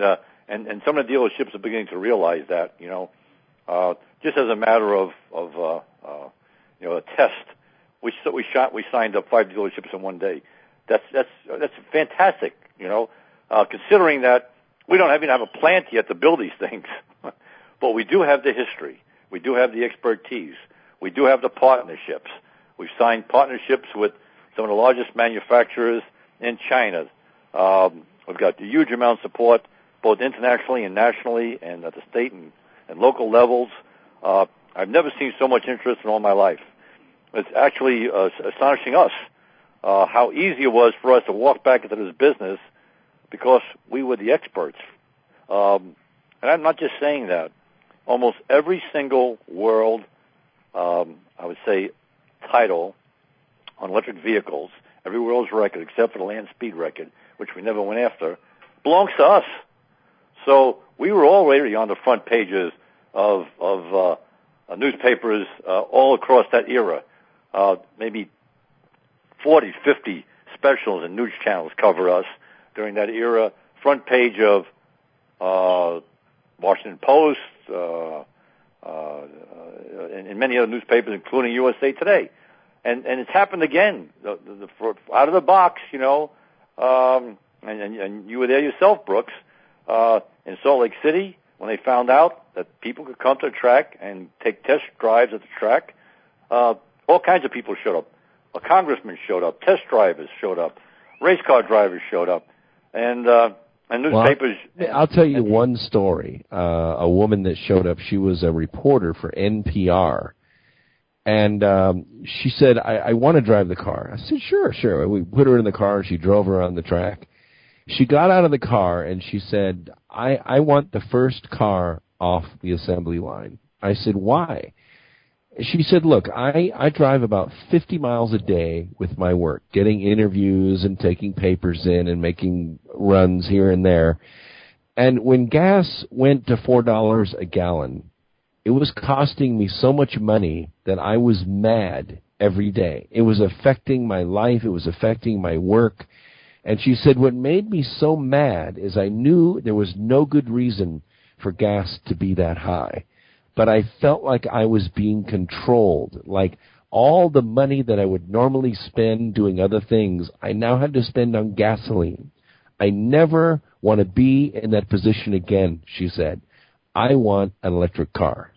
and and some of the dealerships are beginning to realize that. You know, uh, just as a matter of of uh, uh, you know a test, we we shot we signed up five dealerships in one day. That's that's that's fantastic. You know, uh, considering that we don't even have a plant yet to build these things, but we do have the history, we do have the expertise, we do have the partnerships. We've signed partnerships with some of the largest manufacturers in China. Um, we've got a huge amount of support, both internationally and nationally, and at the state and, and local levels. Uh, I've never seen so much interest in all my life. It's actually uh, astonishing us uh, how easy it was for us to walk back into this business because we were the experts. Um, and I'm not just saying that. Almost every single world, um, I would say, title on electric vehicles, every world's record except for the land speed record, which we never went after, belongs to us. So we were already on the front pages of of uh, uh, newspapers uh, all across that era. Uh, maybe forty, fifty specials and news channels cover us during that era. Front page of uh, Washington Post, uh, uh, and, and many other newspapers, including U S A Today. And, and it's happened again, the, the, the, for, out of the box, you know, um, and, and, and you were there yourself, Brooks, uh, in Salt Lake City, when they found out that people could come to the track and take test drives at the track. Uh, all kinds of people showed up. A congressman showed up. Test drivers showed up. Race car drivers showed up. And, uh, and newspapers. Well, I'll tell you one story. Uh, a woman that showed up, she was a reporter for N P R. And um, she said, I, I want to drive the car. I said, sure, sure. We put her in the car, and she drove around the track. She got out of the car, and she said, I, I want the first car off the assembly line. I said, why? She said, look, I, I drive about fifty miles a day with my work, getting interviews and taking papers in and making runs here and there. And when gas went to four dollars a gallon, it was costing me so much money that I was mad every day. It was affecting my life. It was affecting my work. And she said, what made me so mad is I knew there was no good reason for gas to be that high. But I felt like I was being controlled, like all the money that I would normally spend doing other things, I now had to spend on gasoline. I never want to be in that position again, she said. I want an electric car.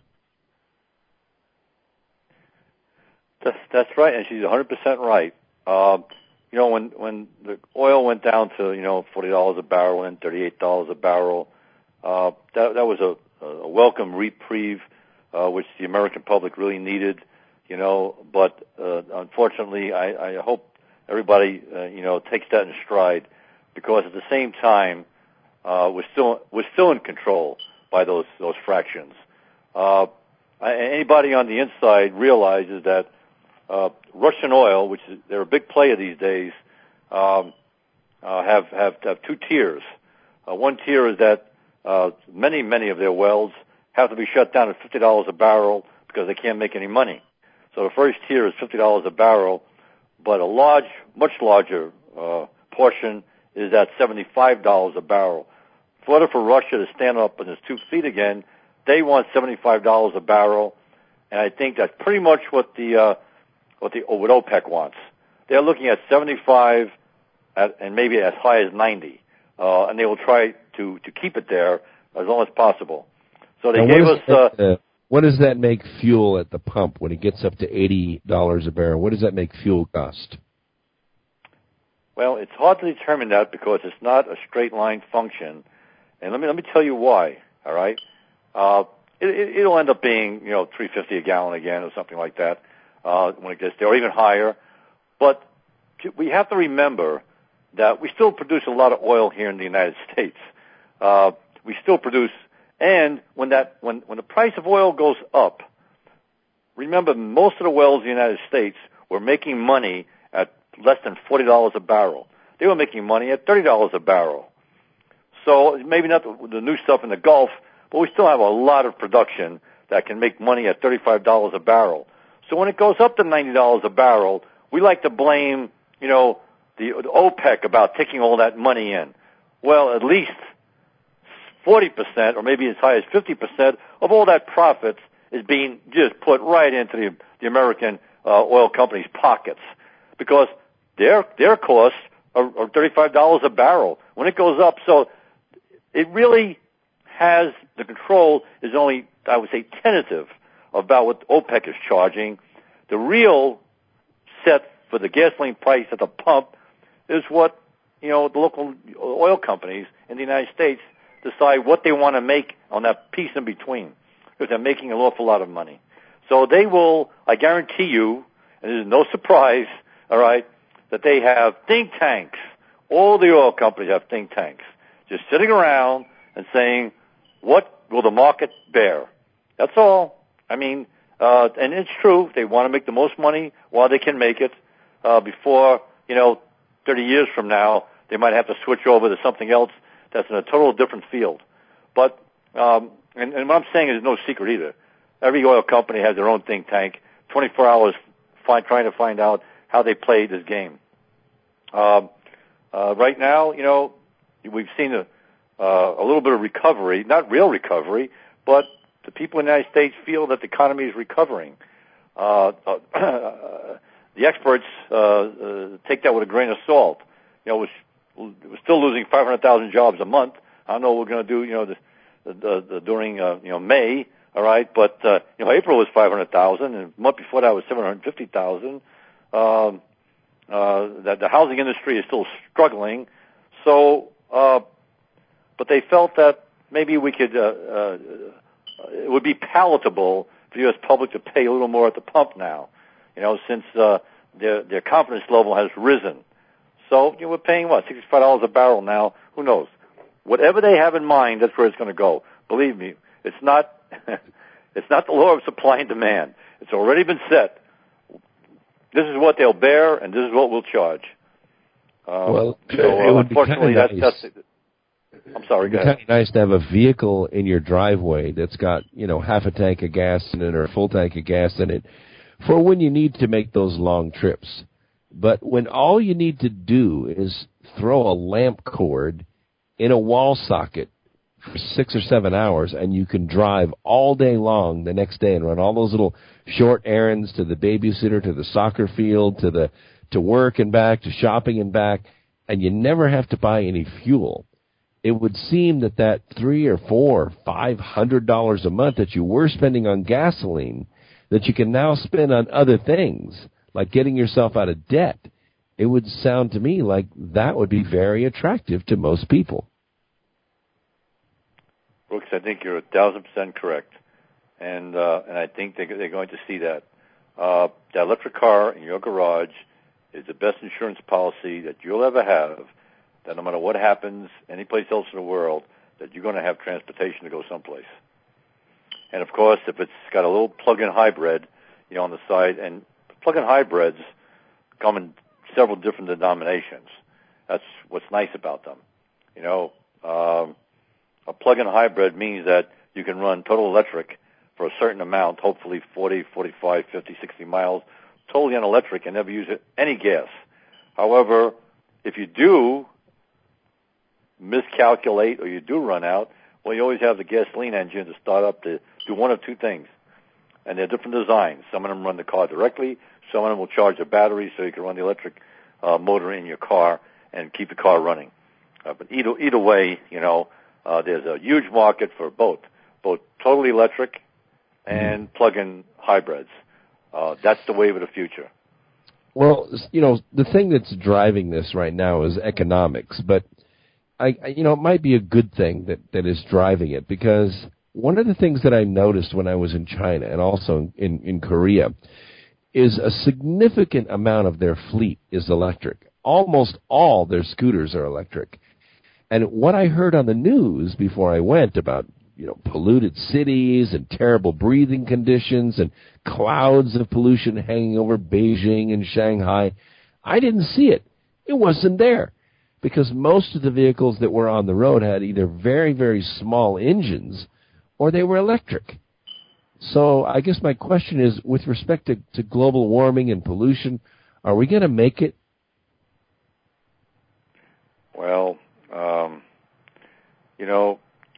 That's, that's right, and she's one hundred percent right. Um, you know, when, when the oil went down to, you know, forty dollars a barrel and thirty-eight dollars a barrel, uh, that, that was a, a welcome reprieve, uh, which the American public really needed, you know, but uh, unfortunately, I, I hope everybody, uh, you know, takes that in stride, because at the same time, uh, we're still, we're still in control by those, those fractions. Uh, anybody on the inside realizes that Uh, Russian oil, which is, they're a big player these days, um, uh, have, have have two tiers. Uh, one tier is that uh, many, many of their wells have to be shut down at fifty dollars a barrel because they can't make any money. So the first tier is fifty dollars a barrel, but a large, much larger uh, portion is at seventy-five dollars a barrel. In order for Russia to stand up on its two feet again, they want seventy-five dollars a barrel, and I think that's pretty much what the uh, what the what OPEC wants. They're looking at seventy-five at, and maybe as high as ninety, uh, and they will try to, to keep it there as long as possible. So they now gave us. That, uh, uh, what does that make fuel at the pump when it gets up to eighty dollars a barrel? What does that make fuel cost? Well, it's hard to determine that because it's not a straight line function, and let me let me tell you why. All right, uh, it, it, it'll end up being you know three fifty a gallon again or something like that. Uh, when it gets there, or even higher. But we have to remember that we still produce a lot of oil here in the United States. Uh, we still produce, and when that when when the price of oil goes up, remember most of the wells in the United States were making money at less than forty dollars a barrel. They were making money at thirty dollars a barrel. So maybe not the, the new stuff in the Gulf, but we still have a lot of production that can make money at thirty-five dollars a barrel. So when it goes up to ninety dollars a barrel, we like to blame, you know, the, the OPEC about taking all that money in. Well, at least forty percent or maybe as high as fifty percent of all that profit is being just put right into the, the American uh, oil companies' pockets, because their their costs are, are thirty-five dollars a barrel when it goes up. So it really has, the control is only, I would say, tentative about what OPEC is charging. The real set for the gasoline price at the pump is what, you know, the local oil companies in the United States decide what they want to make on that piece in between, because they're making an awful lot of money. So they will, I guarantee you, and there's no surprise, all right, that they have think tanks. All the oil companies have think tanks just sitting around and saying, what will the market bear? That's all. I mean, uh, and it's true, they want to make the most money while they can make it, uh, before, you know, thirty years from now, they might have to switch over to something else that's in a total different field. But, um, and, and what I'm saying is no secret either. Every oil company has their own think tank, twenty-four hours find, trying to find out how they play this game. Um, uh, right now, you know, we've seen a, uh, a little bit of recovery, not real recovery, but the people in the United States feel that the economy is recovering. Uh, uh, the experts uh, uh, take that with a grain of salt. You know, we're, we're still losing five hundred thousand jobs a month. I don't know what we're going to do, you know, the, the, the, during, uh, you know, May, all right? But, uh, you know, April was five hundred thousand, and the month before that was seven hundred fifty thousand. Um, uh, that the housing industry is still struggling. So, uh, but they felt that maybe we could, uh, uh, it would be palatable for the U S public to pay a little more at the pump now, you know, since uh, their their confidence level has risen. So, you know, we're paying, what, sixty-five dollars a barrel now? Who knows? Whatever they have in mind, that's where it's going to go. Believe me, it's not it's not the law of supply and demand. It's already been set. This is what they'll bear, and this is what we'll charge. Um, well, so, it uh, would be unfortunately, kind of that's, nice. that's I'm sorry, go It'd be ahead. kind of nice to have a vehicle in your driveway that's got, you know, half a tank of gas in it or a full tank of gas in it for when you need to make those long trips. But when all you need to do is throw a lamp cord in a wall socket for six or seven hours, and you can drive all day long the next day and run all those little short errands to the babysitter, to the soccer field, to the to work and back, to shopping and back, and you never have to buy any fuel. It would seem that that three or four, five hundred dollars a month that you were spending on gasoline, that you can now spend on other things, like getting yourself out of debt. It would sound to me like that would be very attractive to most people. Brooks, I think you're a thousand percent correct, and uh, and I think they, they're going to see that. Uh, the electric car in your garage is the best insurance policy that you'll ever have. That no matter what happens any place else in the world, that you're going to have transportation to go someplace. And of course, if it's got a little plug-in hybrid, you know, on the side, and plug-in hybrids come in several different denominations. That's what's nice about them. You know, um, a plug-in hybrid means that you can run total electric for a certain amount, hopefully forty, forty-five, fifty, sixty miles, totally on electric and never use any gas. However, if you do miscalculate or you do run out, well, you always have the gasoline engine to start up to do one of two things. And they're different designs. Some of them run the car directly. Some of them will charge the battery so you can run the electric uh, motor in your car and keep the car running. Uh, but either either way, you know, uh, there's a huge market for both, both totally electric and mm-hmm. plug-in hybrids. Uh, that's the wave of the future. Well, you know, the thing that's driving this right now is economics, but I, I, you know, it might be a good thing that, that is driving it, because one of the things that I noticed when I was in China and also in, in Korea is a significant amount of their fleet is electric. Almost all their scooters are electric. And what I heard on the news before I went about, you know, polluted cities and terrible breathing conditions and clouds of pollution hanging over Beijing and Shanghai, I didn't see it. It wasn't there, because most of the vehicles that were on the road had either very, very small engines or they were electric. So I guess my question is, with respect to, to global warming and pollution, are we going to make it? Well, um, you know,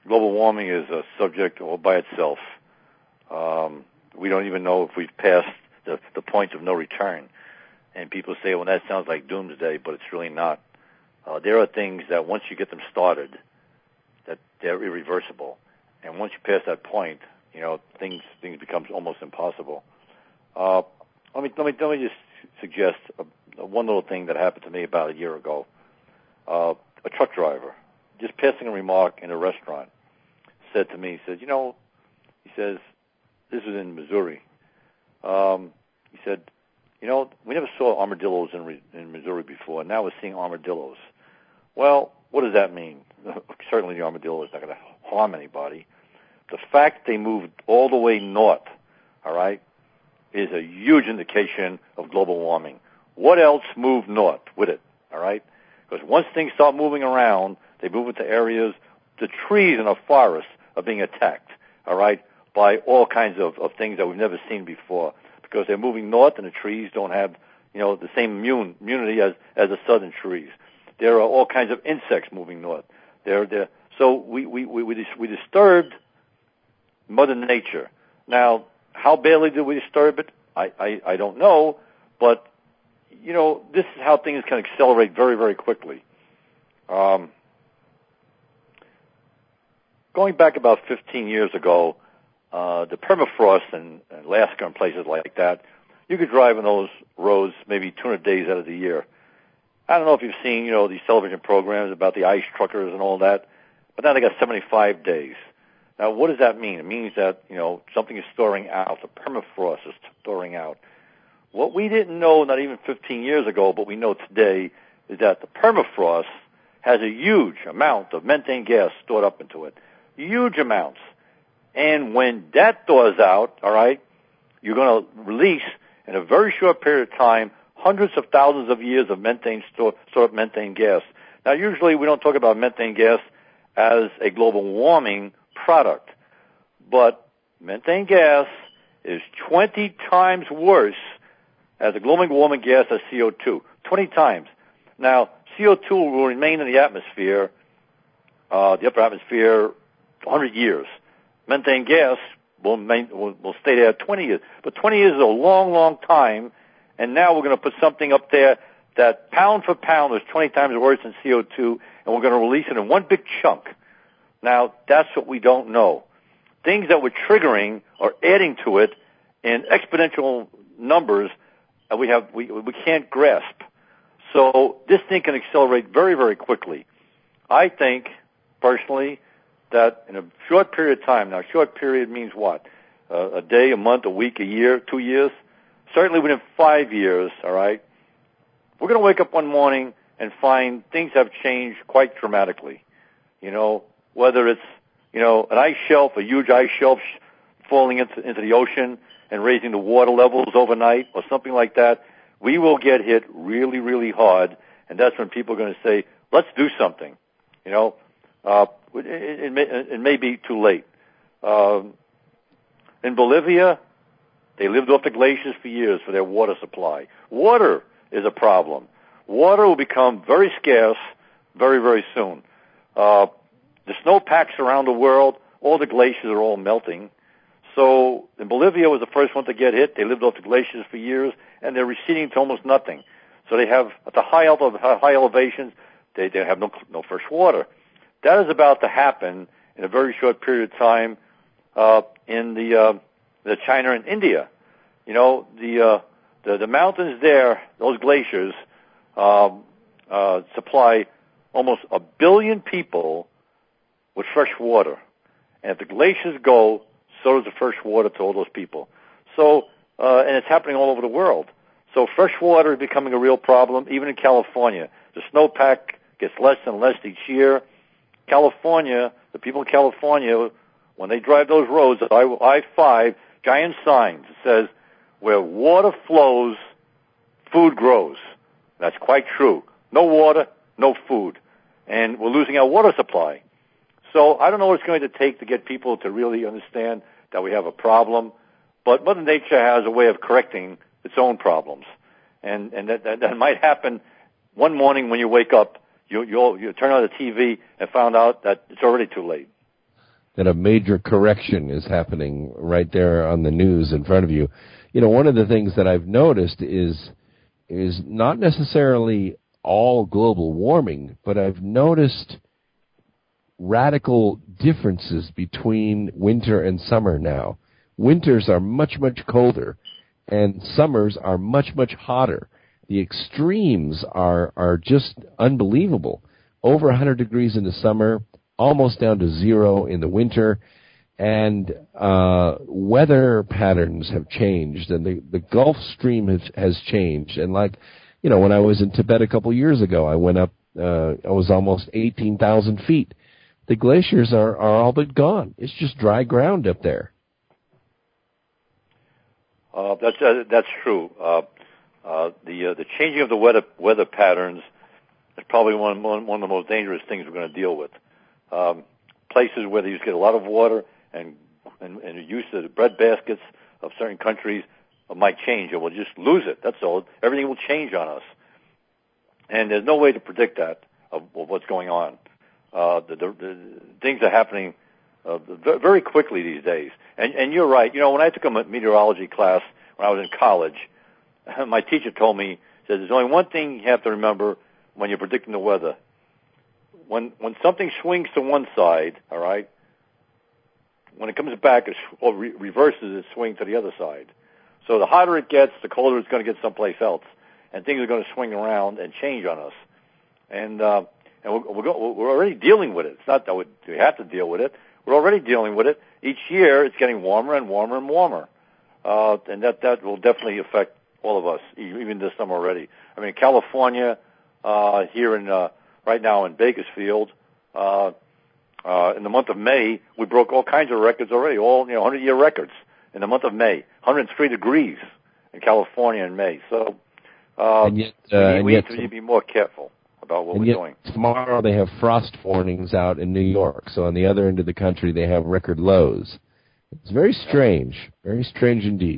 global warming is a subject all by itself. Um, we don't even know if we've passed the, the point of no return. And people say, well, that sounds like doomsday, but it's really not. Uh, there are things that once you get them started, that they're irreversible. And once you pass that point, you know, things things becomes almost impossible. Uh, let me let me let me just suggest a, a one little thing that happened to me about a year ago. Uh, a truck driver, just passing a remark in a restaurant, said to me, he said, you know, he says, this is in Missouri. Um, he said, you know, we never saw armadillos in, re- in Missouri before, and now we're seeing armadillos. Well, what does that mean? Certainly the armadillo is not going to harm anybody. The fact they moved all the way north, all right, is a huge indication of global warming. What else moved north with it, all right? Because once things start moving around, they move into areas, the trees in a forest are being attacked, all right, by all kinds of, of things that we've never seen before, because they're moving north and the trees don't have, you know, the same immune, immunity as, as the southern trees. There are all kinds of insects moving north. They're, they're, so we, we, we, we, we disturbed Mother Nature. Now, how badly did we disturb it? I, I, I don't know, but, you know, this is how things can accelerate very, very quickly. Um, going back about fifteen years ago, uh, the permafrost in Alaska and places like that, you could drive on those roads maybe two hundred days out of the year. I don't know if you've seen, you know, these television programs about the ice truckers and all that, but now they got seventy-five days. Now, what does that mean? It means that, you know, something is storing out. The permafrost is storing out. What we didn't know not even fifteen years ago, but we know today, is that the permafrost has a huge amount of methane gas stored up into it. Huge amounts. And when that thaws out, all right, you're going to release, in a very short period of time, hundreds of thousands of years of methane stored up methane gas. Now, usually we don't talk about methane gas as a global warming product, but methane gas is twenty times worse as a global warming gas as C O two. twenty times. Now, C O two will remain in the atmosphere, uh, the upper atmosphere, one hundred years. Methane gas will, main, will, will stay there twenty years. But twenty years is a long, long time, and now we're going to put something up there that pound for pound is twenty times worse than C O two, and we're going to release it in one big chunk. Now, that's what we don't know. Things that we're triggering are adding to it in exponential numbers that we have we we can't grasp. So this thing can accelerate very, very quickly. I think, personally, that in a short period of time, now short period means what? Uh, a day, a month, a week, a year, two years? Certainly within five years, all right, we're going to wake up one morning and find things have changed quite dramatically. You know, whether it's, you know, an ice shelf, a huge ice shelf falling into, into the ocean and raising the water levels overnight or something like that, we will get hit really, really hard, and that's when people are going to say, let's do something. You know, uh, it, it, may, it may be too late. Um, in Bolivia, they lived off the glaciers for years for their water supply. Water is a problem. Water will become very scarce very, very soon. Uh, the snowpacks around the world, all the glaciers are all melting. So in Bolivia was the first one to get hit. They lived off the glaciers for years, and they're receding to almost nothing. So they have, at the high, ele- high elevations, they, they have no, no fresh water. That is about to happen in a very short period of time uh, in the, uh, the China and India. You know, the, uh, the, the mountains there, those glaciers, um, uh, supply almost a billion people with fresh water. And if the glaciers go, so does the fresh water to all those people. So, uh, and it's happening all over the world. So fresh water is becoming a real problem, even in California. The snowpack gets less and less each year. California, the people in California, when they drive those roads, I five, giant signs that says, where water flows, food grows. That's quite true. No water, no food. And we're losing our water supply. So I don't know what it's going to take to get people to really understand that we have a problem, but Mother Nature has a way of correcting its own problems. And, and that, that, that might happen one morning when you wake up, you, you'll, you turn on the T V and found out that it's already too late. that a major correction is happening right there on the news in front of you. You know, one of the things that I've noticed is is not necessarily all global warming, but I've noticed radical differences between winter and summer now. Winters are much, much colder, and summers are much, much hotter. The extremes are, are just unbelievable. Over one hundred degrees in the summer, almost down to zero in the winter, and uh, weather patterns have changed, and the, the Gulf Stream has, has changed. And like, you know, when I was in Tibet a couple years ago, I went up, uh, I was almost eighteen thousand feet. The glaciers are, are all but gone. It's just dry ground up there. Uh, that's uh, that's true. Uh, uh, the uh, the changing of the weather weather patterns is probably one one, one of the most dangerous things we're going to deal with. Um, places where they used to get a lot of water and and, and use of the bread baskets of certain countries might change, and we'll just lose it. That's all. Everything will change on us, and there's no way to predict that of, of what's going on. Uh, the, the, the things are happening uh, very quickly these days. And, and you're right. You know, when I took a meteorology class when I was in college, my teacher told me, said, there's only one thing you have to remember when you're predicting the weather. When when something swings to one side, all right, when it comes back, it or re- reverses its swing to the other side. So the hotter it gets, the colder it's going to get someplace else, and things are going to swing around and change on us. And uh, and we're, we're, go- we're already dealing with it. It's not that we have to deal with it. We're already dealing with it. Each year, it's getting warmer and warmer and warmer, uh, and that that will definitely affect all of us, even this summer already. I mean, California, uh, here in uh, right now in Bakersfield, uh, uh, in the month of May, we broke all kinds of records already, all, you know, hundred-year records in the month of May, one hundred three degrees in California in May. So uh, and yet, uh, we, need, and we yet, need to be more careful about what and we're yet doing. Tomorrow they have frost warnings out in New York, so on the other end of the country they have record lows. It's very strange, very strange indeed.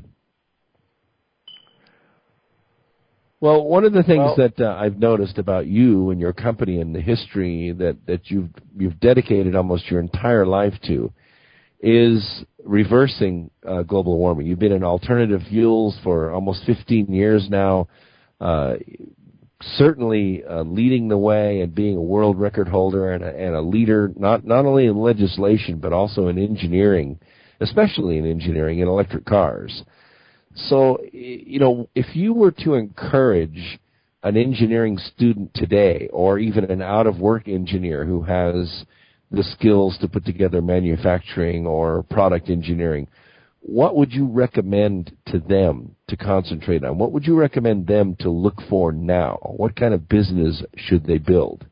Well, one of the things Well, that uh, I've noticed about you and your company and the history that, that you've you've dedicated almost your entire life to is reversing uh, global warming. You've been in alternative fuels for almost fifteen years now, uh, certainly uh, leading the way and being a world record holder and a, and a leader, not, not only in legislation but also in engineering, especially in engineering in electric cars. So, you know, if you were to encourage an engineering student today, or even an out-of-work engineer who has the skills to put together manufacturing or product engineering, what would you recommend to them to concentrate on? What would you recommend them to look for now? What kind of business should they build?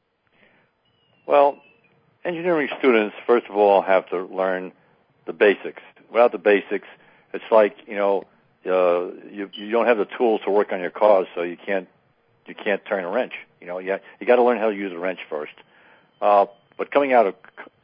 Well, engineering students, first of all, have to learn the basics. Without the basics, it's like, you know, uh, you you don't have the tools to work on your cars, so you can't you can't turn a wrench. You know, you you got to learn how to use a wrench first. Uh, but coming out of,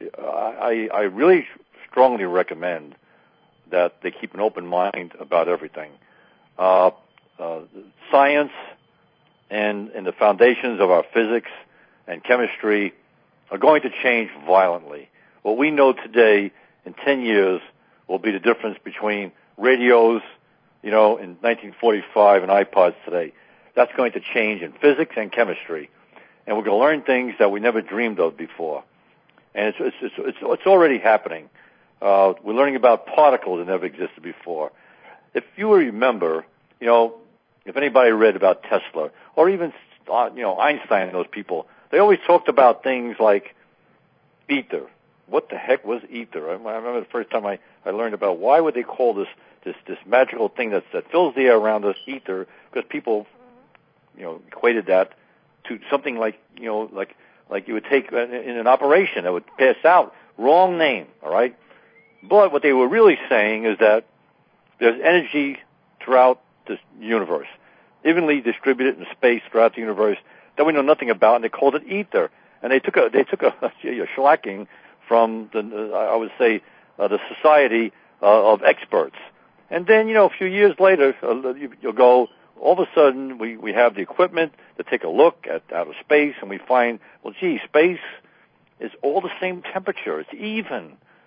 I I really strongly recommend that they keep an open mind about everything. Uh, uh, science and and the foundations of our physics and chemistry are going to change violently. What we know today in ten years will be the difference between radios, you know, in nineteen forty-five and iPods today. That's going to change in physics and chemistry. And we're going to learn things that we never dreamed of before. And it's, it's, it's, it's, it's already happening. Uh, we're learning about particles that never existed before. If you remember, you know, if anybody read about Tesla, or even, uh, you know, Einstein and those people, they always talked about things like ether. What the heck was ether? I remember the first time I, I learned about why would they call this this this magical thing that that fills the air around us ether, because people, you know, equated that to something like, you know, like like you would take in an operation that would pass out. Wrong name, all right? But what they were really saying is that there's energy throughout this universe, evenly distributed in space throughout the universe that we know nothing about, and they called it ether. And they took a they took a, a shellacking from the uh, I would say uh, the society uh, of experts. And then, you know, a few years later, uh, you, you'll go, all of a sudden we, we have the equipment to take a look at outer space, and we find, well, gee, space is all the same temperature. It's even.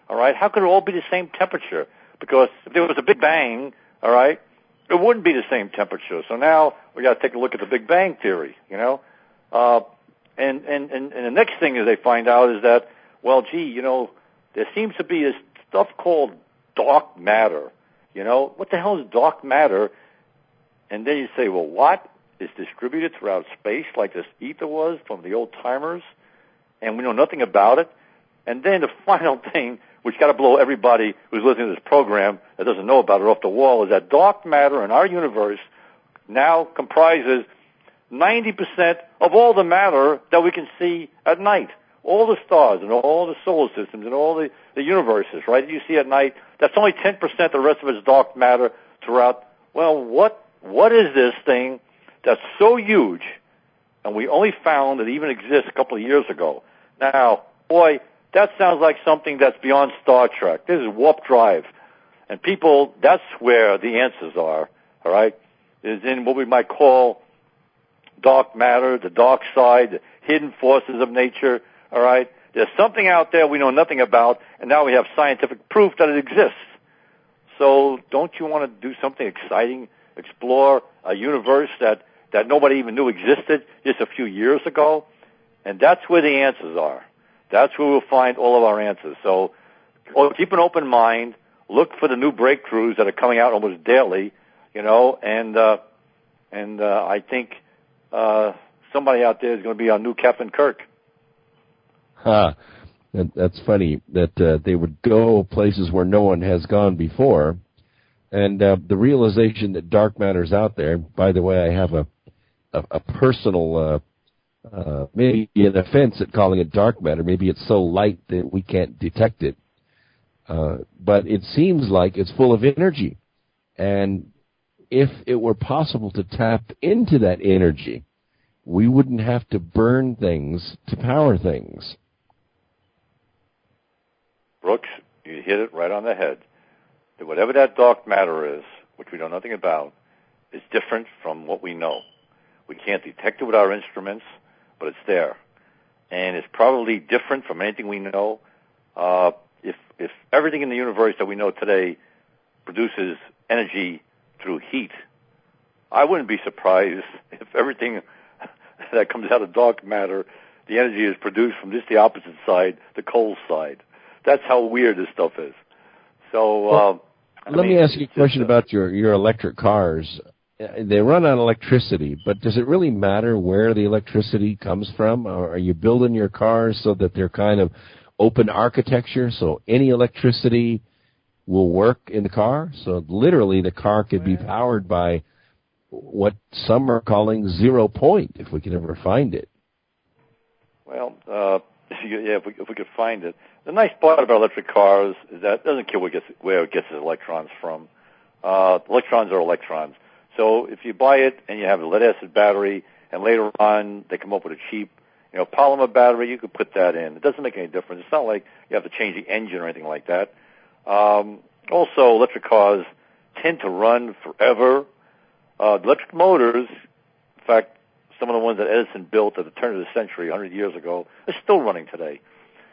all right, how could it all be the same temperature? Because if there was a Big Bang, all right, it wouldn't be the same temperature. So now we got to take a look at the Big Bang theory, you know. Uh, and, and, and, and the next thing is they find out is that, well, gee, you know, there seems to be this stuff called dark matter. You know, what the hell is dark matter? And then you say, well, what? It's distributed throughout space like this ether was from the old timers, and we know nothing about it. And then the final thing, which got to blow everybody who's listening to this program that doesn't know about it off the wall, is that dark matter in our universe now comprises ninety percent of all the matter that we can see at night. All the stars and all the solar systems and all the, the universes, right, that you see at night, that's only ten percent. The rest of it is dark matter throughout. Well, what what is this thing that's so huge, and we only found it even exists a couple of years ago? Now, boy, that sounds like something that's beyond Star Trek. This is warp drive. And people, that's where the answers are, all right, is in what we might call dark matter, the dark side, the hidden forces of nature, all right? There's something out there we know nothing about, and now we have scientific proof that it exists. So don't you want to do something exciting, explore a universe that, that nobody even knew existed just a few years ago? And that's where the answers are. That's where we'll find all of our answers. So keep an open mind. Look for the new breakthroughs that are coming out almost daily, you know, and uh, and uh, I think uh, somebody out there is going to be our new Captain Kirk. Huh. That, that's funny that uh, they would go places where no one has gone before. And uh, the realization that dark matter's out there, by the way, I have a, a, a personal, uh, uh, maybe an offense at calling it dark matter. Maybe it's so light that we can't detect it. Uh, but it seems like it's full of energy. And if it were possible to tap into that energy, we wouldn't have to burn things to power things. Brooks, you hit it right on the head. That whatever that dark matter is, which we know nothing about, is different from what we know. We can't detect it with our instruments, but it's there. And it's probably different from anything we know. Uh, if, if everything in the universe that we know today produces energy through heat, I wouldn't be surprised if everything that comes out of dark matter, the energy is produced from just the opposite side, the cold side. That's how weird this stuff is. So, well, uh, let I mean, me ask you a question a, about your, your electric cars. They run on electricity, but does it really matter where the electricity comes from? Or are you building your cars so that they're kind of open architecture, so any electricity will work in the car? So literally the car could be powered by what some are calling zero point, if we can ever find it. Well, uh, yeah, if we, if we could find it. The nice part about electric cars is that it doesn't care where it gets, where it gets its electrons from. Uh, electrons are electrons. So if you buy it and you have a lead acid battery, and later on they come up with a cheap, you know, polymer battery, you could put that in. It doesn't make any difference. It's not like you have to change the engine or anything like that. Um, also, electric cars tend to run forever. Uh, electric motors, in fact, some of the ones that Edison built at the turn of the century, one hundred years ago, are still running today.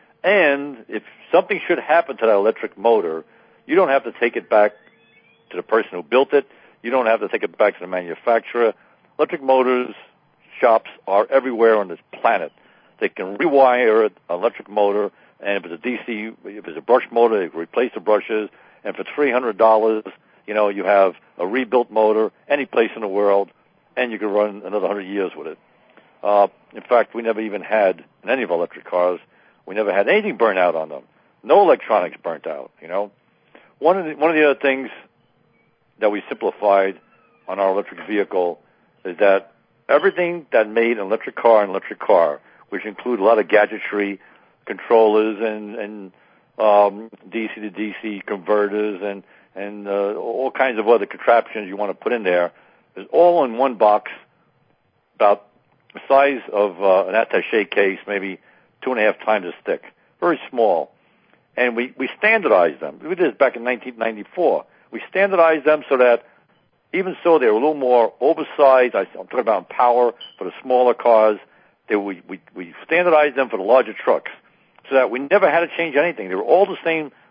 And if something should happen to that electric motor, you don't have to take it back to the person who built it. You don't have to take it back to the manufacturer. Electric motors shops are everywhere on this planet. They can rewire an electric motor, and if it's a D C, if it's a brush motor, they can replace the brushes. And for three hundred dollars, you know, you have a rebuilt motor any place in the world, and you can run another one hundred years with it. Uh, in fact, we never even had, in any of our electric cars, we never had anything burnt out on them. No electronics burnt out, you know. One of the, one of the other things that we simplified on our electric vehicle is that everything that made an electric car an electric car, which include a lot of gadgetry, controllers and, and um, D C to D C converters and, and uh, all kinds of other contraptions you want to put in there, is all in one box, about the size of uh, an attaché case, maybe two and a half times as thick, very small. And we, we standardized them. We did this back in nineteen ninety-four. We standardized them so that even so they were a little more oversized. I, I'm talking about power for the smaller cars. They, we, we, we standardized them for the larger trucks so that we never had to change anything. They were all the same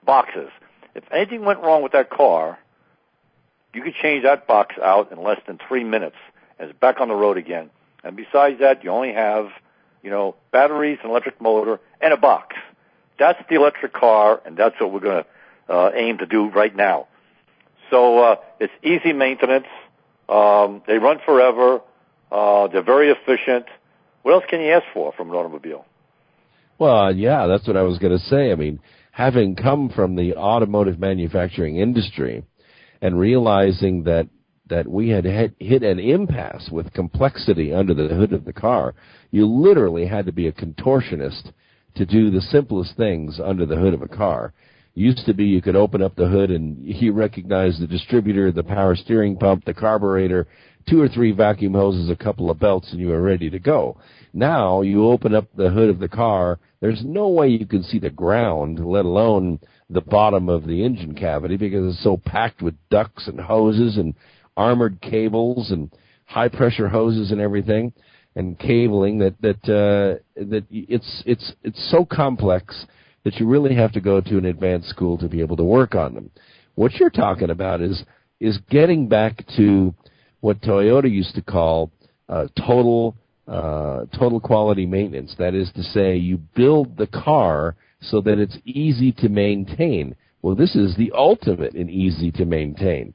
boxes. If anything went wrong with that car, you could change that box out in less than three minutes, and it's back on the road again. And besides that, you only have, you know, batteries, an electric motor, and a box. That's the electric car, and that's what we're going to uh, aim to do right now. So uh, it's easy maintenance. Um, they run forever. Uh, they're very efficient. What else can you ask for from an automobile? Well, yeah, that's what I was going to say. I mean, having come from the automotive manufacturing industry and realizing that that we had hit an impasse with complexity under the hood of the car, you literally had to be a contortionist to do the simplest things under the hood of a car. Used to be you could open up the hood and you recognize the distributor, the power steering pump, the carburetor, two or three vacuum hoses, a couple of belts, and you are ready to go. Now you open up the hood of the car, there's no way you can see the ground, let alone the bottom of the engine cavity, because it's so packed with ducts and hoses and armored cables and high-pressure hoses and everything, and cabling that that uh, that it's it's it's so complex that you really have to go to an advanced school to be able to work on them. What you're talking about is is getting back to what Toyota used to call uh, total uh, total quality maintenance. That is to say, you build the car so that it's easy to maintain. Well, this is the ultimate in easy to maintain.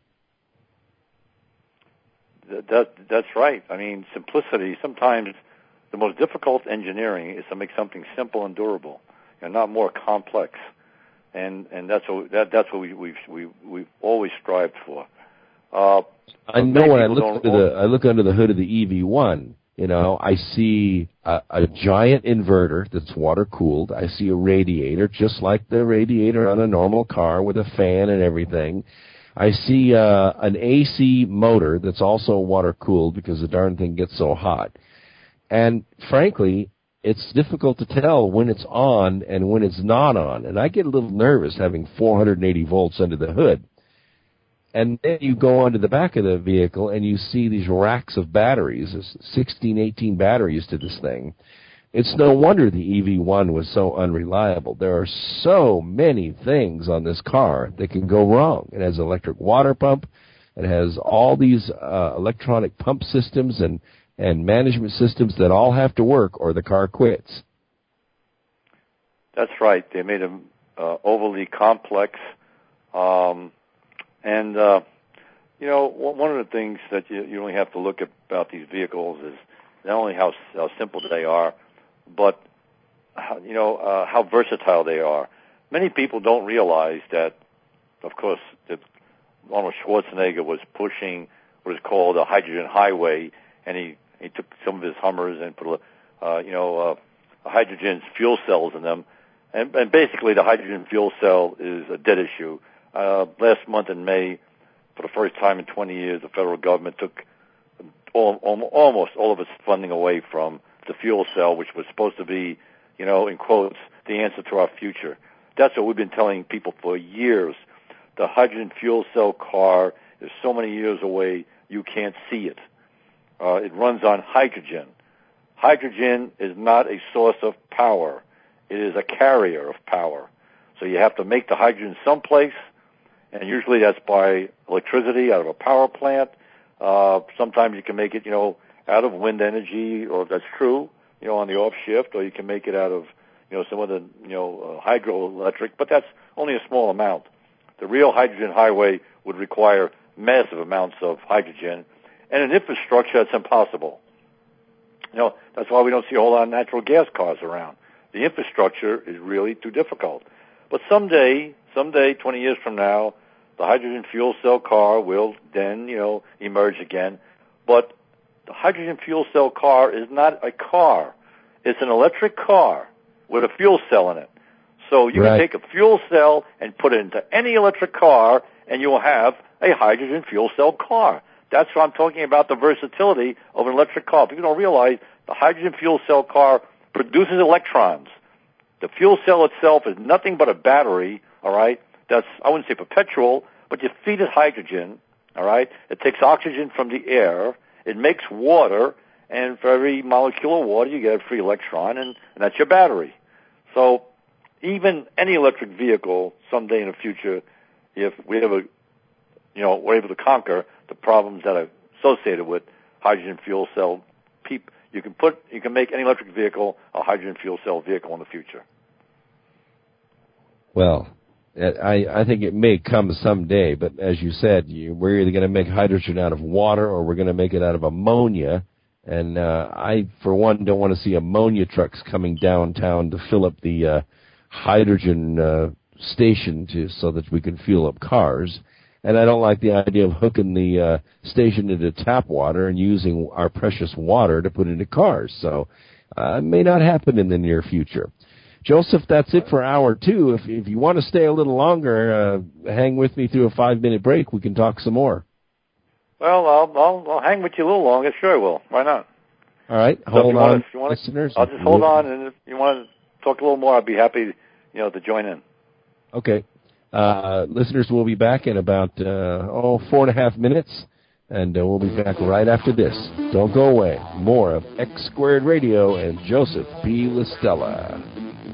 That, that's right. I mean, simplicity. Sometimes the most difficult engineering is to make something simple and durable, and not more complex. And and that's what that that's what we we we we've always strived for. Uh, I know when I look under the I look under the hood of the E V one, you know, I see a, a giant inverter that's water cooled. I see a radiator, just like the radiator on a normal car with a fan and everything. I see uh, an A C motor that's also water cooled because the darn thing gets so hot. And frankly, it's difficult to tell when it's on and when it's not on. And I get a little nervous having four hundred eighty volts under the hood. And then you go onto the back of the vehicle and you see these racks of batteries, sixteen, eighteen batteries to this thing. It's no wonder the E V one was so unreliable. There are so many things on this car that can go wrong. It has an electric water pump. It has all these uh, electronic pump systems and, and management systems that all have to work or the car quits. That's right. They made them uh, overly complex. Um, and, uh, you know, one of the things that you, you only have to look at about these vehicles is not only how, how simple they are, but, how, you know, uh, how versatile they are. Many people don't realize that, of course, that Arnold Schwarzenegger was pushing what is called a hydrogen highway, and he, he took some of his Hummers and put, a, uh, you know, uh, a hydrogen fuel cells in them. And, and basically the hydrogen fuel cell is a dead issue. Uh, last month in May, for the first time in twenty years, the federal government took all, almost all of its funding away from the fuel cell, which was supposed to be, you know, in quotes, the answer to our future. That's what we've been telling people for years. The hydrogen fuel cell car is so many years away, you can't see it. Uh, it runs on hydrogen. Hydrogen is not a source of power. It is a carrier of power. So you have to make the hydrogen someplace, and usually that's by electricity out of a power plant. Uh, sometimes you can make it, you know, out of wind energy, or that's true, you know, on the off shift, or you can make it out of, you know, some of the, you know, uh, hydroelectric, but that's only a small amount. The real hydrogen highway would require massive amounts of hydrogen and an infrastructure that's impossible. You know, that's why we don't see a whole lot of natural gas cars around. The infrastructure is really too difficult. But someday, someday, twenty years from now, the hydrogen fuel cell car will then, you know, emerge again. But the hydrogen fuel cell car is not a car. It's an electric car with a fuel cell in it. So you right. can take a fuel cell and put it into any electric car, and you will have a hydrogen fuel cell car. That's what I'm talking about, the versatility of an electric car. People don't realize the hydrogen fuel cell car produces electrons. The fuel cell itself is nothing but a battery, all right? That's, I wouldn't say perpetual, but you feed it hydrogen, all right? It takes oxygen from the air. It makes water, and for every molecule of water, you get a free electron, and, and that's your battery. So even any electric vehicle someday in the future, if we have a, you know, we're able to conquer the problems that are associated with hydrogen fuel cell, peop, you can put, you can make any electric vehicle a hydrogen fuel cell vehicle in the future. Well, I, I think it may come someday, but as you said, you, we're either going to make hydrogen out of water or we're going to make it out of ammonia. And uh, I, for one, don't want to see ammonia trucks coming downtown to fill up the uh, hydrogen uh, station to, so that we can fuel up cars. And I don't like the idea of hooking the uh, station into tap water and using our precious water to put into cars. So uh, it may not happen in the near future. Joseph, that's it for hour two. If, if you want to stay a little longer, uh, hang with me through a five-minute break. We can talk some more. Well, I'll, I'll, I'll hang with you a little longer. Sure I will. Why not? All right. So hold on, want to, want listeners. To, I'll just hold on, and if you want to talk a little more, I'd be happy, you know, to join in. Okay. Uh, listeners, we'll be back in about, uh, oh, four and a half minutes, and uh, we'll be back right after this. Don't go away. More of X Squared Radio and Joseph P. LaStella.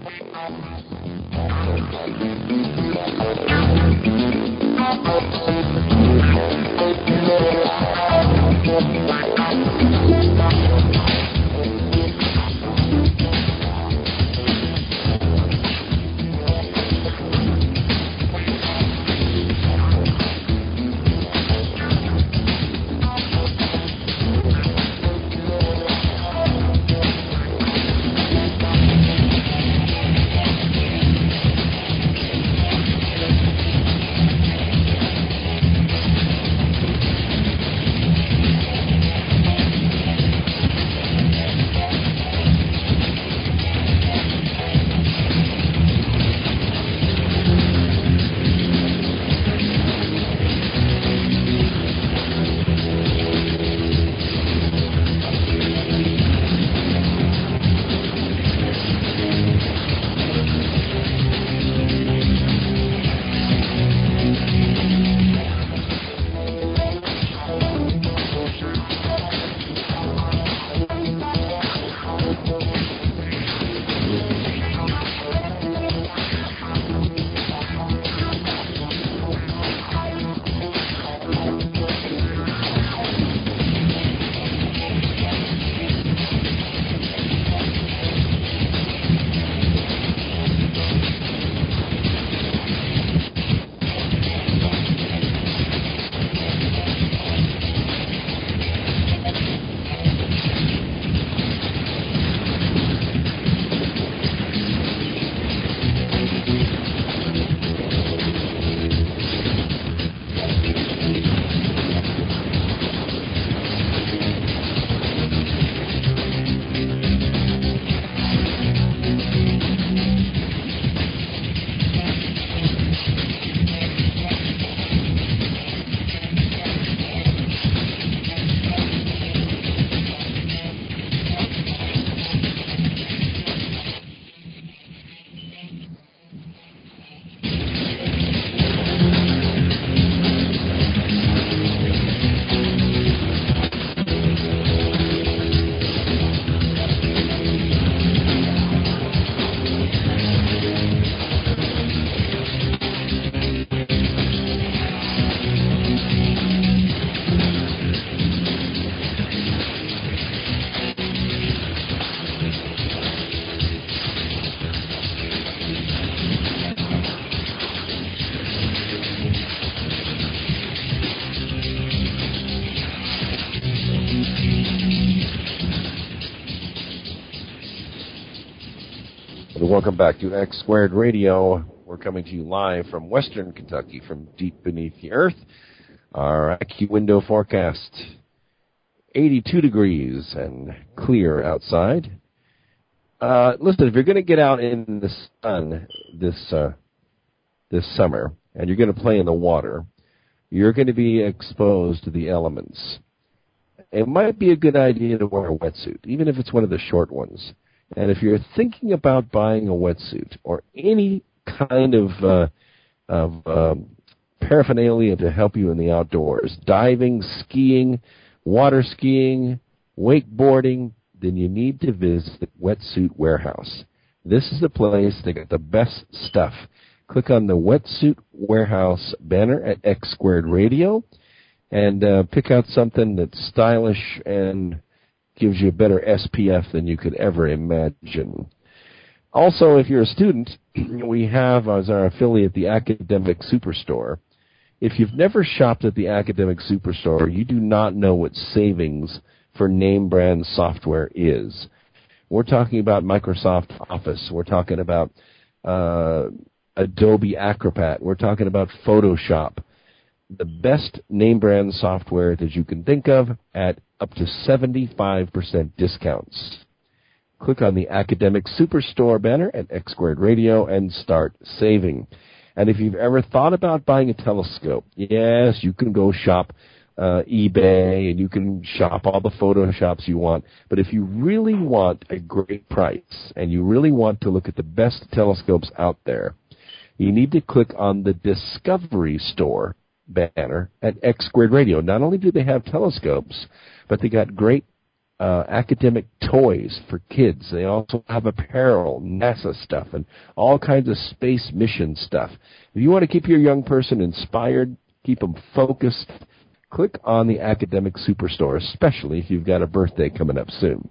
Welcome back to X Squared Radio. We're coming to you live from Western Kentucky, from deep beneath the earth. Our I Q window forecast, eighty-two degrees and clear outside. Uh, listen, if you're going to get out in the sun this uh, this summer and you're going to play in the water, you're going to be exposed to the elements. It might be a good idea to wear a wetsuit, even if it's one of the short ones. And if you're thinking about buying a wetsuit or any kind of, uh, of um, paraphernalia to help you in the outdoors, diving, skiing, water skiing, wakeboarding, then you need to visit Wetsuit Warehouse. This is the place. They got the best stuff. Click on the Wetsuit Warehouse banner at X Squared Radio and uh, pick out something that's stylish and gives you a better S P F than you could ever imagine. Also, if you're a student, we have as our affiliate the Academic Superstore. If you've never shopped at the Academic Superstore, you do not know what savings for name brand software is. We're talking about Microsoft Office. We're talking about uh, Adobe Acrobat. We're talking about Photoshop. The best name brand software that you can think of at up to seventy-five percent discounts. Click on the Academic Superstore banner at X Squared Radio and start saving. And if you've ever thought about buying a telescope, yes, you can go shop uh, eBay and you can shop all the Photoshops you want. But if you really want a great price and you really want to look at the best telescopes out there, you need to click on the Discovery Store banner at X Squared Radio. Not only do they have telescopes, but they got great uh, academic toys for kids. They also have apparel, NASA stuff, and all kinds of space mission stuff. If you want to keep your young person inspired, keep them focused, click on the Academic Superstore, especially if you've got a birthday coming up soon.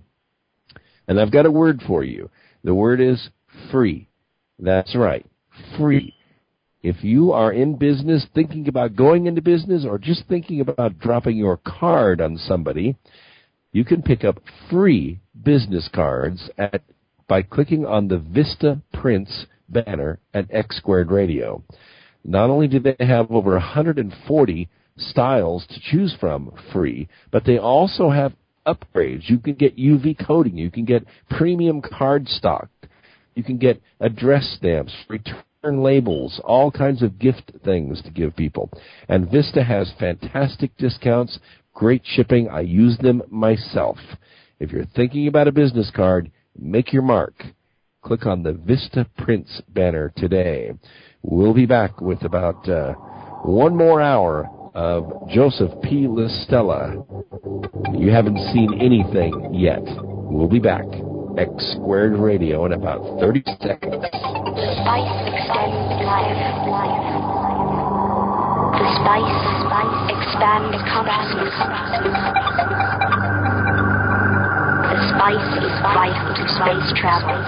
And I've got a word for you. The word is free. That's right, free. If you are in business, thinking about going into business, or just thinking about dropping your card on somebody, you can pick up free business cards at by clicking on the Vista Prints banner at X Squared Radio. Not only do they have over one hundred forty styles to choose from free, but they also have upgrades. You can get U V coating. You can get premium card stock. You can get address stamps, return labels, all kinds of gift things to give people. And Vista has fantastic discounts, great shipping. I use them myself. If you're thinking about a business card, make your mark. Click on the Vista Prints banner today. We'll be back with about uh, one more hour of Joseph P. Listella. You haven't seen anything yet. We'll be back. X Squared Radio in about thirty seconds. The spice extends life. The spice, spice expands consciousness. The spice is vital to space travel.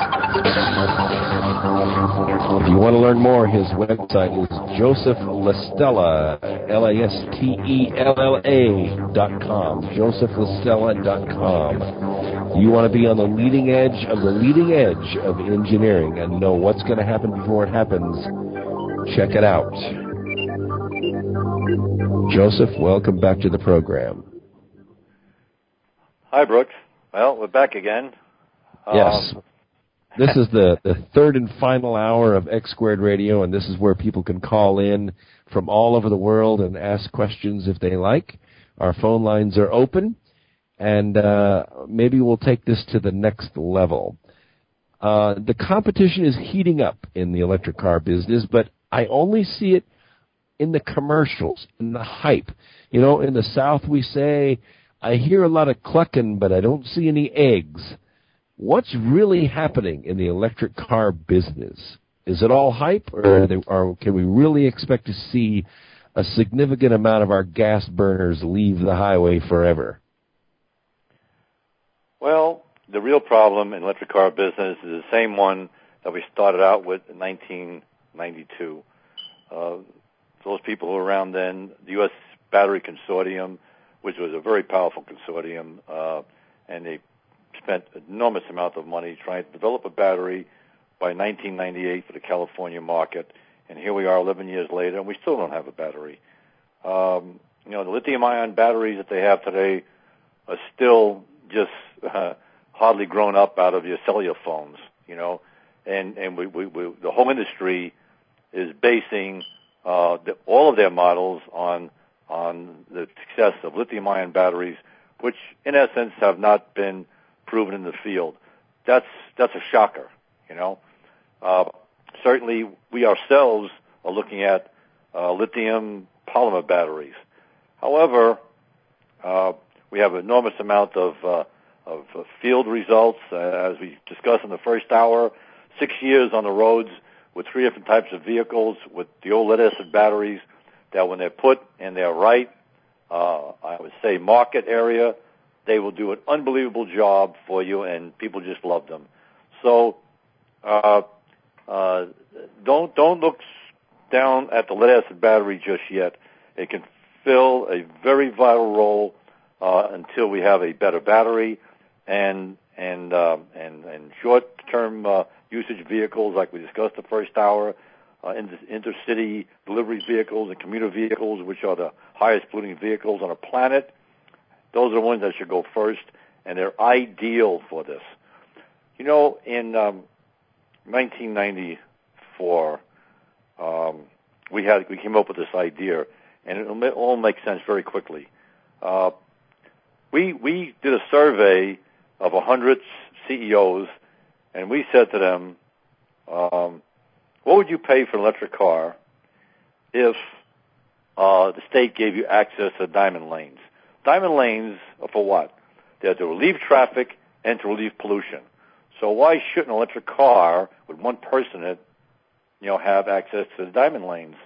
If you want to learn more, his website is Joseph Listella, L A S T E L L A dot com, joseph listella dot com. You want to be on the leading edge of the leading edge of engineering and know what's going to happen before it happens. Check it out. Joseph, welcome back to the program. Hi, Brooks. Well, we're back again. Yes. Um, This is the, the third and final hour of X Squared Radio, and this is where people can call in from all over the world and ask questions if they like. Our phone lines are open. And uh, maybe we'll take this to the next level. Uh, the competition is heating up in the electric car business, but I only see it in the commercials, in the hype. You know, in the South we say, I hear a lot of clucking, but I don't see any eggs. What's really happening in the electric car business? Is it all hype, or, are they, or can we really expect to see a significant amount of our gas burners leave the highway forever? Well, the real problem in electric car business is the same one that we started out with in nineteen ninety-two. Uh, those people who were around then, the U S Battery Consortium, which was a very powerful consortium, uh, and they spent an enormous amount of money trying to develop a battery by nineteen ninety-eight for the California market. And here we are eleven years later, and we still don't have a battery. Um, you know, the lithium-ion batteries that they have today are still just uh, hardly grown up out of your cellular phones, you know, and and we, we, we the whole industry is basing uh, the, all of their models on on the success of lithium-ion batteries, which in essence have not been proven in the field. That's that's a shocker, you know. Uh, certainly, we ourselves are looking at uh, lithium polymer batteries. However, uh, we have an enormous amount of uh, of uh, field results, uh, as we discussed in the first hour. Six years on the roads with three different types of vehicles with the old lead-acid batteries that when they're put in their right, uh, I would say market area, they will do an unbelievable job for you, and people just love them. So uh, uh, don't don't look down at the lead-acid battery just yet. It can fill a very vital role uh, until we have a better battery, and and uh, and, and short-term uh, usage vehicles like we discussed the first hour, uh, inter- intercity delivery vehicles and commuter vehicles, which are the highest polluting vehicles on the planet. Those are the ones that should go first, and they're ideal for this. You know, in um, nineteen ninety-four, um, we had we came up with this idea, and it all makes sense very quickly. Uh, we we did a survey of one hundred C E Os, and we said to them, um, what would you pay for an electric car if uh, the state gave you access to diamond lanes? Diamond lanes are for what? They're to relieve traffic and to relieve pollution. So why shouldn't an electric car with one person in it, you know, have access to the diamond lanes?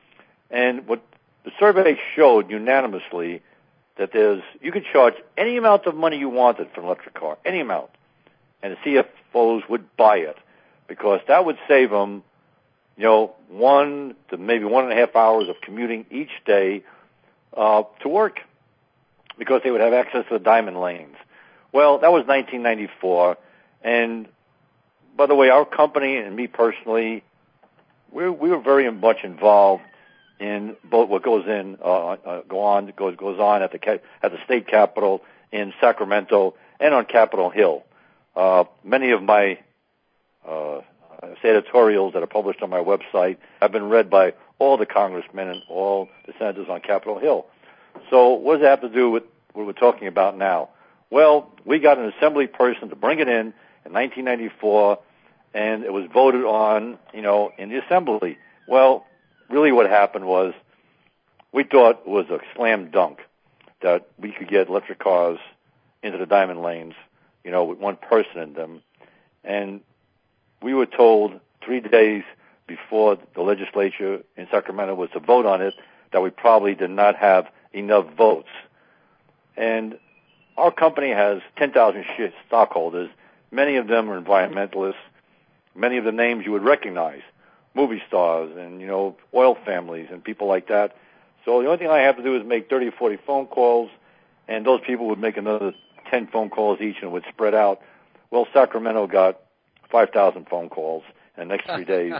And what the survey showed unanimously that there's you could charge any amount of money you wanted for an electric car, any amount, and the C F Os would buy it because that would save them, you know, one to maybe one and a half hours of commuting each day uh, to work because they would have access to the diamond lanes. Well, that was nineteen ninety-four, and by the way, our company and me personally, we we were very much involved in both what goes in, uh, uh, go on, goes goes on at the at the state capitol in Sacramento and on Capitol Hill. Uh, many of my uh, editorials that are published on my website have been read by all the congressmen and all the senators on Capitol Hill. So what does that have to do with what we're talking about now? Well, we got an assembly person to bring it in in nineteen ninety-four, and it was voted on, you know, in the assembly. Well, really what happened was we thought it was a slam dunk that we could get electric cars into the diamond lanes, you know, with one person in them. And we were told three days before the legislature in Sacramento was to vote on it that we probably did not have enough votes. And our company has ten thousand stockholders. Many of them are environmentalists. Many of the names you would recognize, movie stars and, you know, oil families and people like that. So the only thing I have to do is make thirty or forty phone calls, and those people would make another ten phone calls each and it would spread out. Well, Sacramento got five thousand phone calls in the next three days.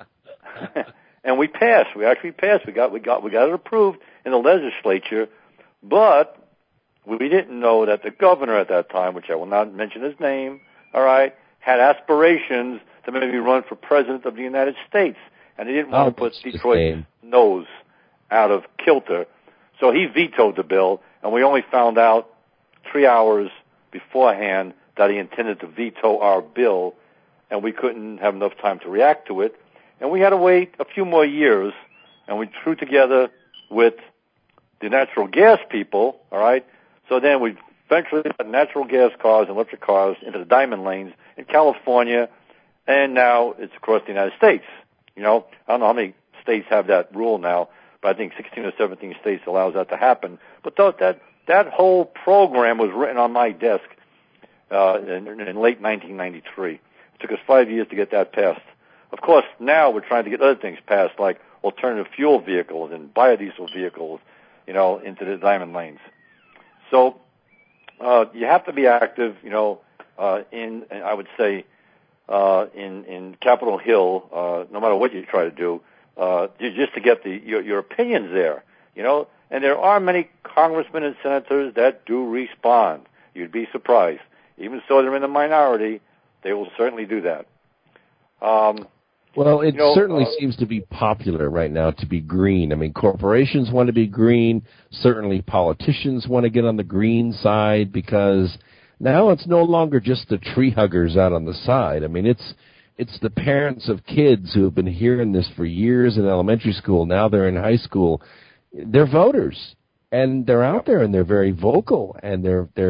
And we passed. We actually passed. We got, we got, we got it approved in the legislature, but we didn't know that the governor at that time, which I will not mention his name, all right, had aspirations to maybe run for president of the United States, and he didn't want to put Detroit's nose out of kilter. So he vetoed the bill, and we only found out three hours beforehand that he intended to veto our bill, and we couldn't have enough time to react to it. And we had to wait a few more years, and we threw together with the natural gas people, all right? So then we eventually got natural gas cars and electric cars into the diamond lanes in California, and now it's across the United States. You know, I don't know how many states have that rule now, but I think sixteen or seventeen states allows that to happen. But that that whole program was written on my desk uh, in, in late nineteen ninety-three. It took us five years to get that passed. Of course, now we're trying to get other things passed, like alternative fuel vehicles and biodiesel vehicles, you know, into the diamond lanes. So uh, you have to be active, you know, uh, in, I would say, uh, in, in Capitol Hill, uh, no matter what you try to do, uh, just to get the, your, your opinions there, you know. And there are many congressmen and senators that do respond. You'd be surprised. Even so they're in the minority, they will certainly do that. Um, well, it you know, certainly uh, seems to be popular right now to be green. I mean, corporations want to be green. Certainly politicians want to get on the green side because now it's no longer just the tree huggers out on the side. I mean, it's it's the parents of kids who have been hearing this for years in elementary school. Now they're in high school. They're voters, and they're out there, and they're very vocal, and they're they're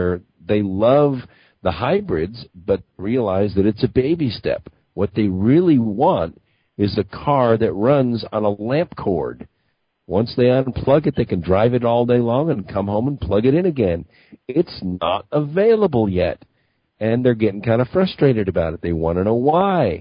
they love the hybrids, but realize that it's a baby step. What they really want is a car that runs on a lamp cord. Once they unplug it, they can drive it all day long and come home and plug it in again. It's not available yet, and they're getting kind of frustrated about it. They want to know why.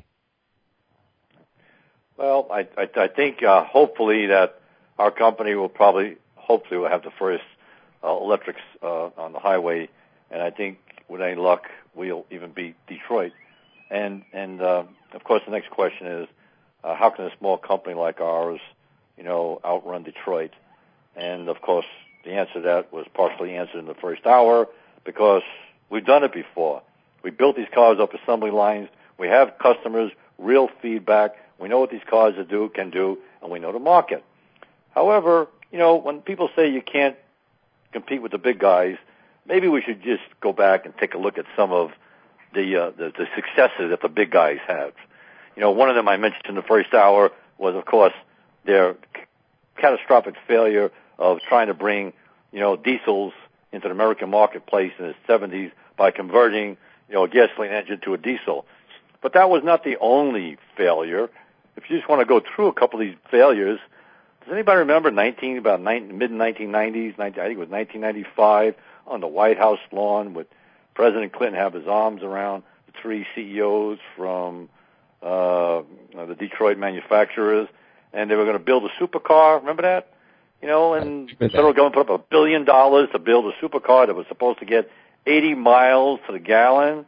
Well, I, I, I think uh, hopefully that our company will probably, hopefully will have the first uh, electrics uh, on the highway, and I think with any luck, we'll even beat Detroit. And, and uh, of course, the next question is, uh, how can a small company like ours, you know, outrun Detroit? And, of course, the answer to that was partially answered in the first hour because we've done it before. We built these cars up assembly lines. We have customers, real feedback. We know what these cars do, can do, and we know the market. However, you know, when people say you can't compete with the big guys, maybe we should just go back and take a look at some of the, uh, the, the successes that the big guys have. You know, one of them I mentioned in the first hour was, of course, their c- catastrophic failure of trying to bring, you know, diesels into the American marketplace in the seventies by converting, you know, a gasoline engine to a diesel. But that was not the only failure. If you just want to go through a couple of these failures, does anybody remember nineteen about mid nineteen nineties? I think it was nineteen ninety-five on the White House lawn with President Clinton have his arms around the three C E Os from uh, the Detroit manufacturers, and they were going to build a supercar. Remember that? You know, and the federal government put up a billion dollars to build a supercar that was supposed to get eighty miles to the gallon.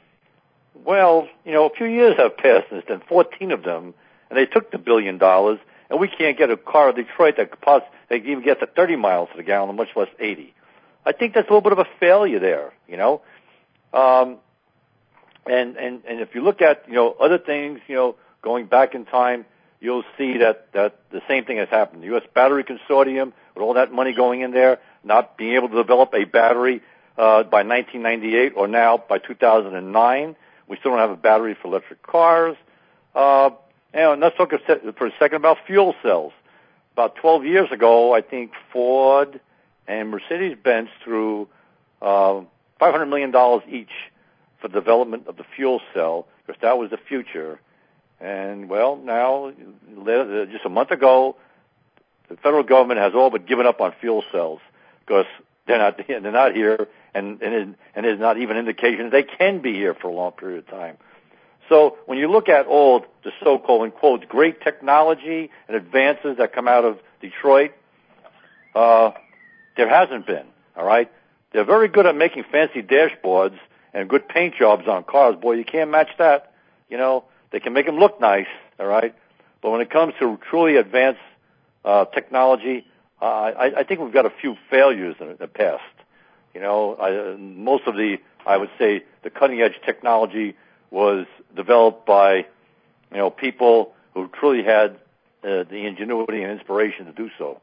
Well, you know, a few years have passed since then, fourteen of them, and they took the billion dollars, and we can't get a car in Detroit that could possibly, they can even get to thirty miles to the gallon, much less eighty. I think that's a little bit of a failure there, you know. Um, and, and, and if you look at, you know, other things, you know, going back in time, you'll see that, that the same thing has happened. The U S Battery Consortium, with all that money going in there, not being able to develop a battery uh, by nineteen ninety-eight or now by two thousand nine. We still don't have a battery for electric cars. Uh, and let's talk for a second about fuel cells. About twelve years ago, I think Ford and Mercedes-Benz threw uh, five hundred million dollars each for the development of the fuel cell, because that was the future. And, well, now, just a month ago, the federal government has all but given up on fuel cells because they're not, they're not here, and, and, and there's not even indication they can be here for a long period of time. So when you look at all the so-called, in quotes, great technology and advances that come out of Detroit, uh, there hasn't been, all right? They're very good at making fancy dashboards and good paint jobs on cars. Boy, you can't match that. You know, they can make them look nice, all right? But when it comes to truly advanced uh, technology, uh, I, I think we've got a few failures in the past. You know, I, most of the, I would say, the cutting-edge technology was developed by, you know, people who truly had uh, the ingenuity and inspiration to do so.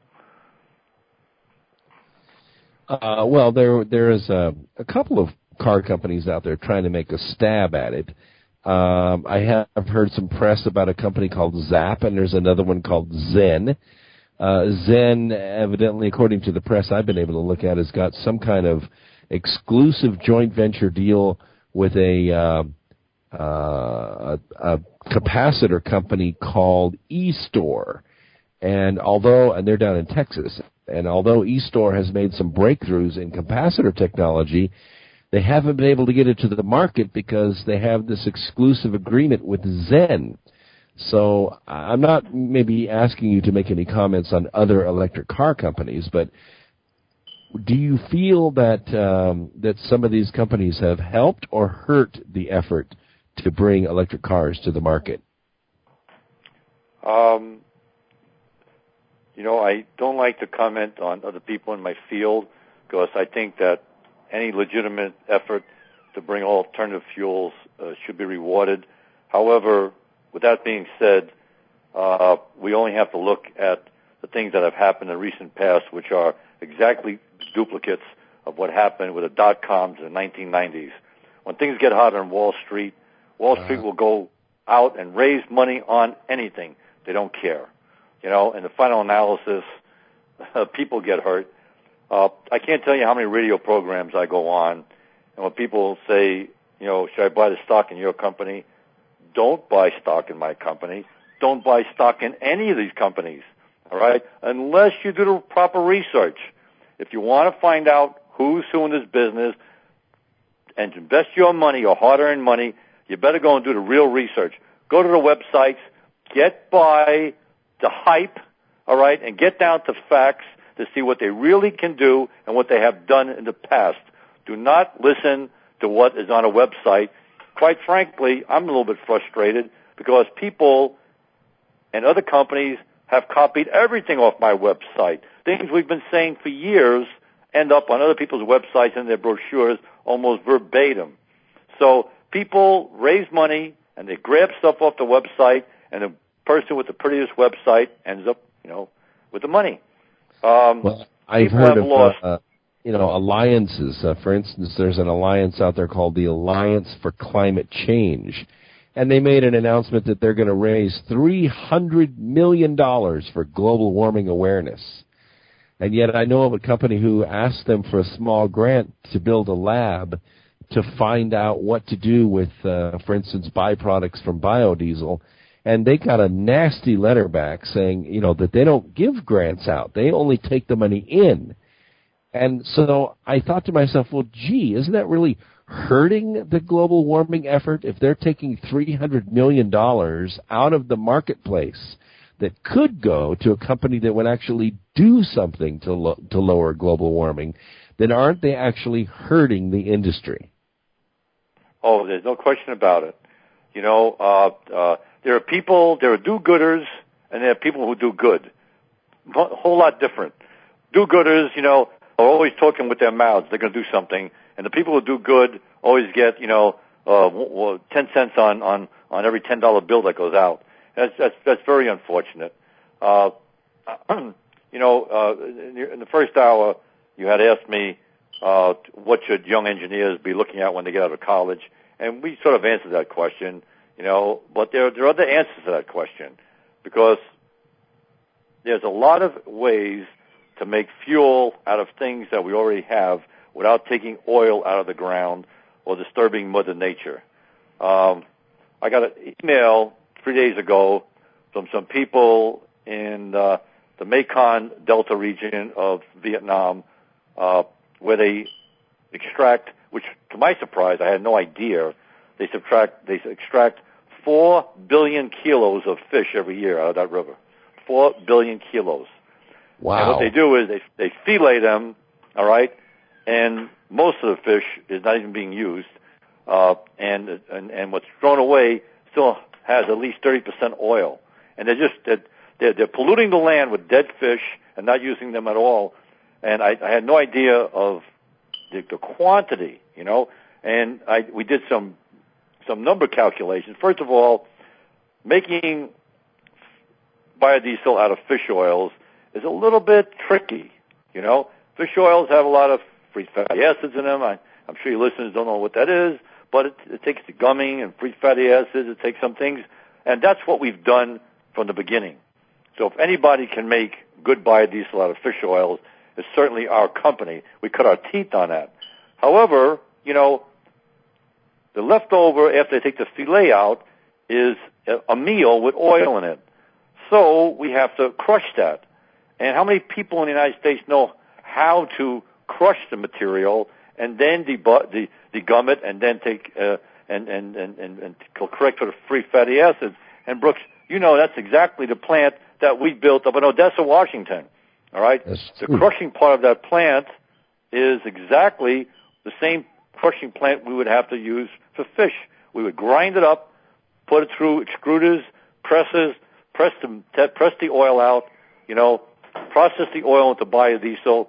Uh, well, there there is a, a couple of car companies out there trying to make a stab at it. Um, I have heard some press about a company called Zap, and there's another one called Zen. Uh, Zen, evidently, according to the press I've been able to look at, has got some kind of exclusive joint venture deal with a, uh, uh, a, a capacitor company called eStore. And although, and they're down in Texas, and although eStore has made some breakthroughs in capacitor technology, they haven't been able to get it to the market because they have this exclusive agreement with Zen. So I'm not maybe asking you to make any comments on other electric car companies, but do you feel that um, that some of these companies have helped or hurt the effort to bring electric cars to the market? Um, you know, I don't like to comment on other people in my field because I think that any legitimate effort to bring alternative fuels uh, should be rewarded. However, with that being said, uh, we only have to look at the things that have happened in recent past, which are exactly duplicates of what happened with the dot-coms in the nineteen nineties. When things get hot on Wall Street, Wall Street will go out and raise money on anything. They don't care. You know, in the final analysis, uh, people get hurt. Uh, I can't tell you how many radio programs I go on, And when people say, you know, should I buy the stock in your company? Don't buy stock in my company. Don't buy stock in any of these companies, all right, unless you do the proper research. If you want to find out who's who in this business and invest your money, your hard-earned money, you better go and do the real research. Go to the websites, get by the hype, all right, and get down to facts to see what they really can do and what they have done in the past. Do not listen to what is on a website. Quite frankly, I'm a little bit frustrated because people and other companies have copied everything off my website. Things we've been saying for years end up on other people's websites and their brochures almost verbatim. So people raise money and they grab stuff off the website, and the person with the prettiest website ends up, you know, with the money. Um, well, I've heard of uh, you know alliances. Uh, for instance, there's an alliance out there called the Alliance for Climate Change, and they made an announcement that they're going to raise three hundred million dollars for global warming awareness. And yet I know of a company who asked them for a small grant to build a lab to find out what to do with, uh, for instance, byproducts from biodiesel. And they got a nasty letter back saying, you know, that they don't give grants out. They only take the money in. And so I thought to myself, well, gee, isn't that really hurting the global warming effort if they're taking three hundred million dollars out of the marketplace that could go to a company that would actually do something to lo- to lower global warming? Then aren't they actually hurting the industry? Oh, there's no question about it. You know, uh, uh, there are people, there are do-gooders, and there are people who do good. A whole lot different. Do-gooders, you know, are always talking with their mouths. They're going to do something. And the people who do good always get, you know, uh, ten cents on, on, on every ten dollar bill that goes out. That's, that's, that's very unfortunate. Uh, you know, uh, in the first hour, you had asked me, uh, what should young engineers be looking at when they get out of college? And we sort of answered that question, you know, but there, there are other answers to that question, because there's a lot of ways to make fuel out of things that we already have without taking oil out of the ground or disturbing Mother Nature. Um, I got an email three days ago from some people in uh, the Mekong Delta region of Vietnam, uh, where they extract, which to my surprise, I had no idea, they subtract, they extract four billion kilos of fish every year out of that river. Four billion kilos. Wow. And what they do is they, they fillet them, all right, and most of the fish is not even being used, uh, and, and, and what's thrown away still has at least thirty percent oil. And they're just, they're, they're, they're polluting the land with dead fish and not using them at all. And I, I had no idea of the, the quantity, you know, and I, we did some, some number calculations. First of all, making biodiesel out of fish oils is a little bit tricky, you know. Fish oils have a lot of free fatty acids in them. I, I'm sure your listeners don't know what that is, but it, it takes the gumming and free fatty acids. It takes some things, and that's what we've done from the beginning. So if anybody can make good biodiesel out of fish oils, it's certainly our company. We cut our teeth on that. However, you know, the leftover after they take the fillet out is a, a meal with oil in it. So we have to crush that. And how many people in the United States know how to crush the material and then debu- de- degum it and then take uh, and, and, and, and, and correct for the free fatty acids? And Brooks, you know that's exactly the plant that we built up in Odessa, Washington. All right? The crushing part of that plant is exactly the same crushing plant we would have to use for fish. We would grind it up, put it through extruders, presses, press the, press the oil out, you know, process the oil into biodiesel,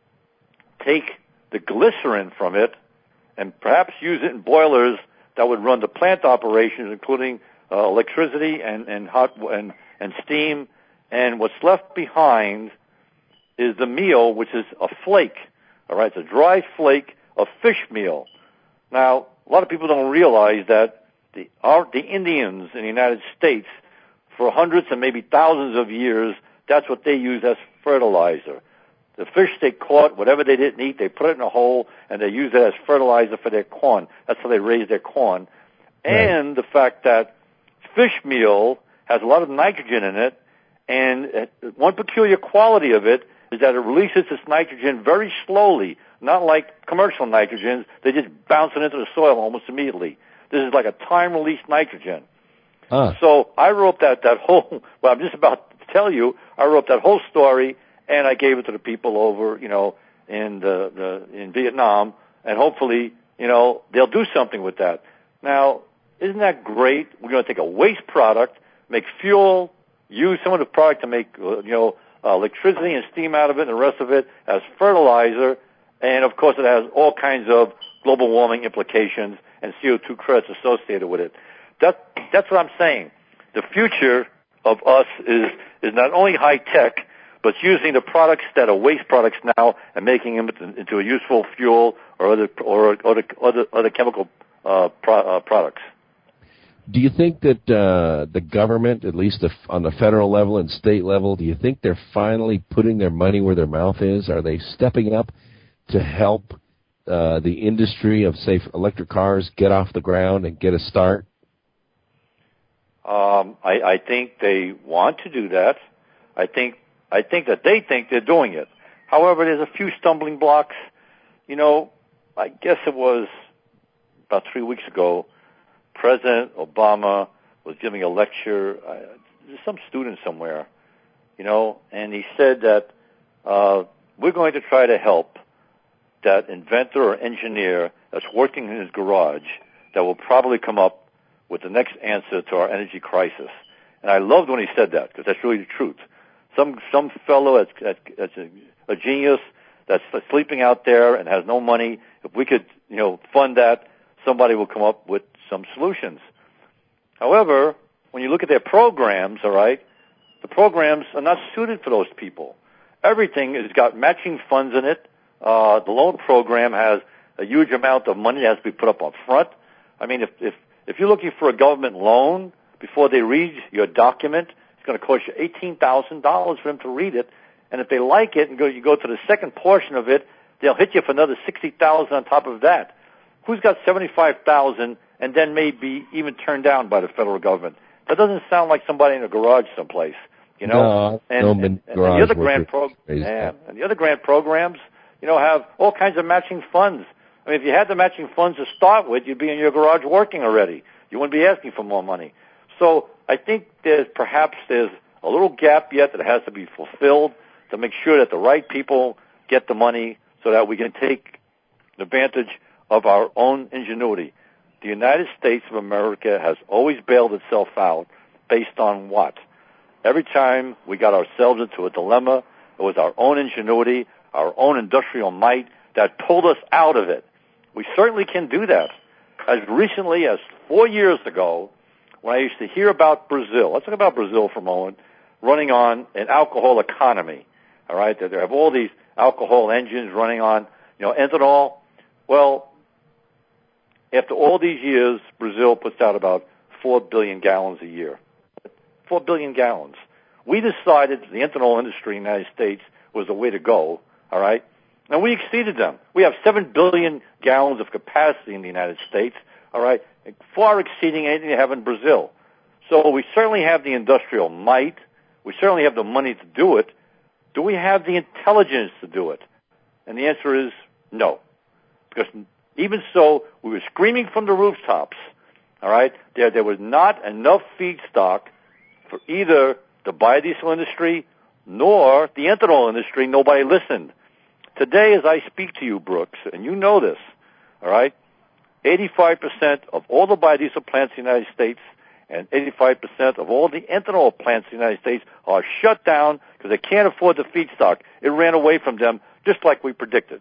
take the glycerin from it, and perhaps use it in boilers that would run the plant operations, including uh, electricity and, and hot and, and steam. And what's left behind is the meal, which is a flake. All right, it's a dry flake of fish meal. Now, a lot of people don't realize that the our, the Indians in the United States, for hundreds and maybe thousands of years, that's what they use as fertilizer. The fish they caught, whatever they didn't eat, they put it in a hole, and they use it as fertilizer for their corn. That's how they raise their corn. Right. And the fact that fish meal has a lot of nitrogen in it, and one peculiar quality of it is that it releases this nitrogen very slowly, not like commercial nitrogens. They just bounce it into the soil almost immediately. This is like a time-released nitrogen. Huh. So I wrote that, that whole, well, I'm just about to tell you, I wrote that whole story, and I gave it to the people over, you know, in the, the in Vietnam, and hopefully, you know, they'll do something with that. Now, isn't that great? We're going to take a waste product, make fuel, use some of the product to make, uh, you know, uh, electricity and steam out of it, and the rest of it as fertilizer, and of course it has all kinds of global warming implications and C O two credits associated with it. That, that's what I'm saying. The future of us is, is not only high tech, but using the products that are waste products now and making them into a useful fuel or other, or other, other, other chemical, uh, pro, uh, products. Do you think that, uh, the government, at least the, on the federal level and state level, do you think they're finally putting their money where their mouth is? Are they stepping up to help, uh, the industry of, say, electric cars get off the ground and get a start? Um, I, I think they want to do that. I think, I think that they think they're doing it. However, there's a few stumbling blocks. You know, I guess it was about three weeks ago, President Obama was giving a lecture, uh, some student somewhere, you know, and he said that uh, we're going to try to help that inventor or engineer that's working in his garage that will probably come up with the next answer to our energy crisis. And I loved when he said that, because that's really the truth. Some some fellow that's, that's a, a genius that's sleeping out there and has no money, if we could, you know, fund that, somebody will come up with some solutions. However, when you look at their programs, all right, the programs are not suited for those people. Everything has got matching funds in it. Uh, the loan program has a huge amount of money that has to be put up up front. I mean, if, if, if you're looking for a government loan, before they read your document, it's going to cost you eighteen thousand dollars for them to read it. And if they like it and go, you go to the second portion of it, they'll hit you for another sixty thousand dollars on top of that. Who's got seventy-five thousand dollars and then may be even turned down by the federal government? That doesn't sound like somebody in a garage someplace, you know. No, and, no and, and, and garage the other grant pro- yeah, and the other grant programs, you know, have all kinds of matching funds. I mean, if you had the matching funds to start with, you'd be in your garage working already. You wouldn't be asking for more money. So I think there's perhaps there's a little gap yet that has to be fulfilled to make sure that the right people get the money so that we can take advantage of our own ingenuity. The United States of America has always bailed itself out based on what? Every time we got ourselves into a dilemma, it was our own ingenuity, our own industrial might that pulled us out of it. We certainly can do that. As recently as four years ago, when I used to hear about Brazil, let's talk about Brazil for a moment, running on an alcohol economy, all right? They have all these alcohol engines running on, you know, ethanol. Well, after all these years, Brazil puts out about four billion gallons a year. four billion gallons. We decided the ethanol industry in the United States was the way to go, all right? And we exceeded them. We have seven billion gallons of capacity in the United States, all right, far exceeding anything they have in Brazil. So we certainly have the industrial might. We certainly have the money to do it. Do we have the intelligence to do it? And the answer is no. Because even so, we were screaming from the rooftops, all right, there, there was not enough feedstock for either the biodiesel industry nor the ethanol industry. Nobody listened. Today, as I speak to you, Brooks, and you know this, all right, eighty-five percent of all the biodiesel plants in the United States and eighty-five percent of all the ethanol plants in the United States are shut down because they can't afford the feedstock. It ran away from them just like we predicted.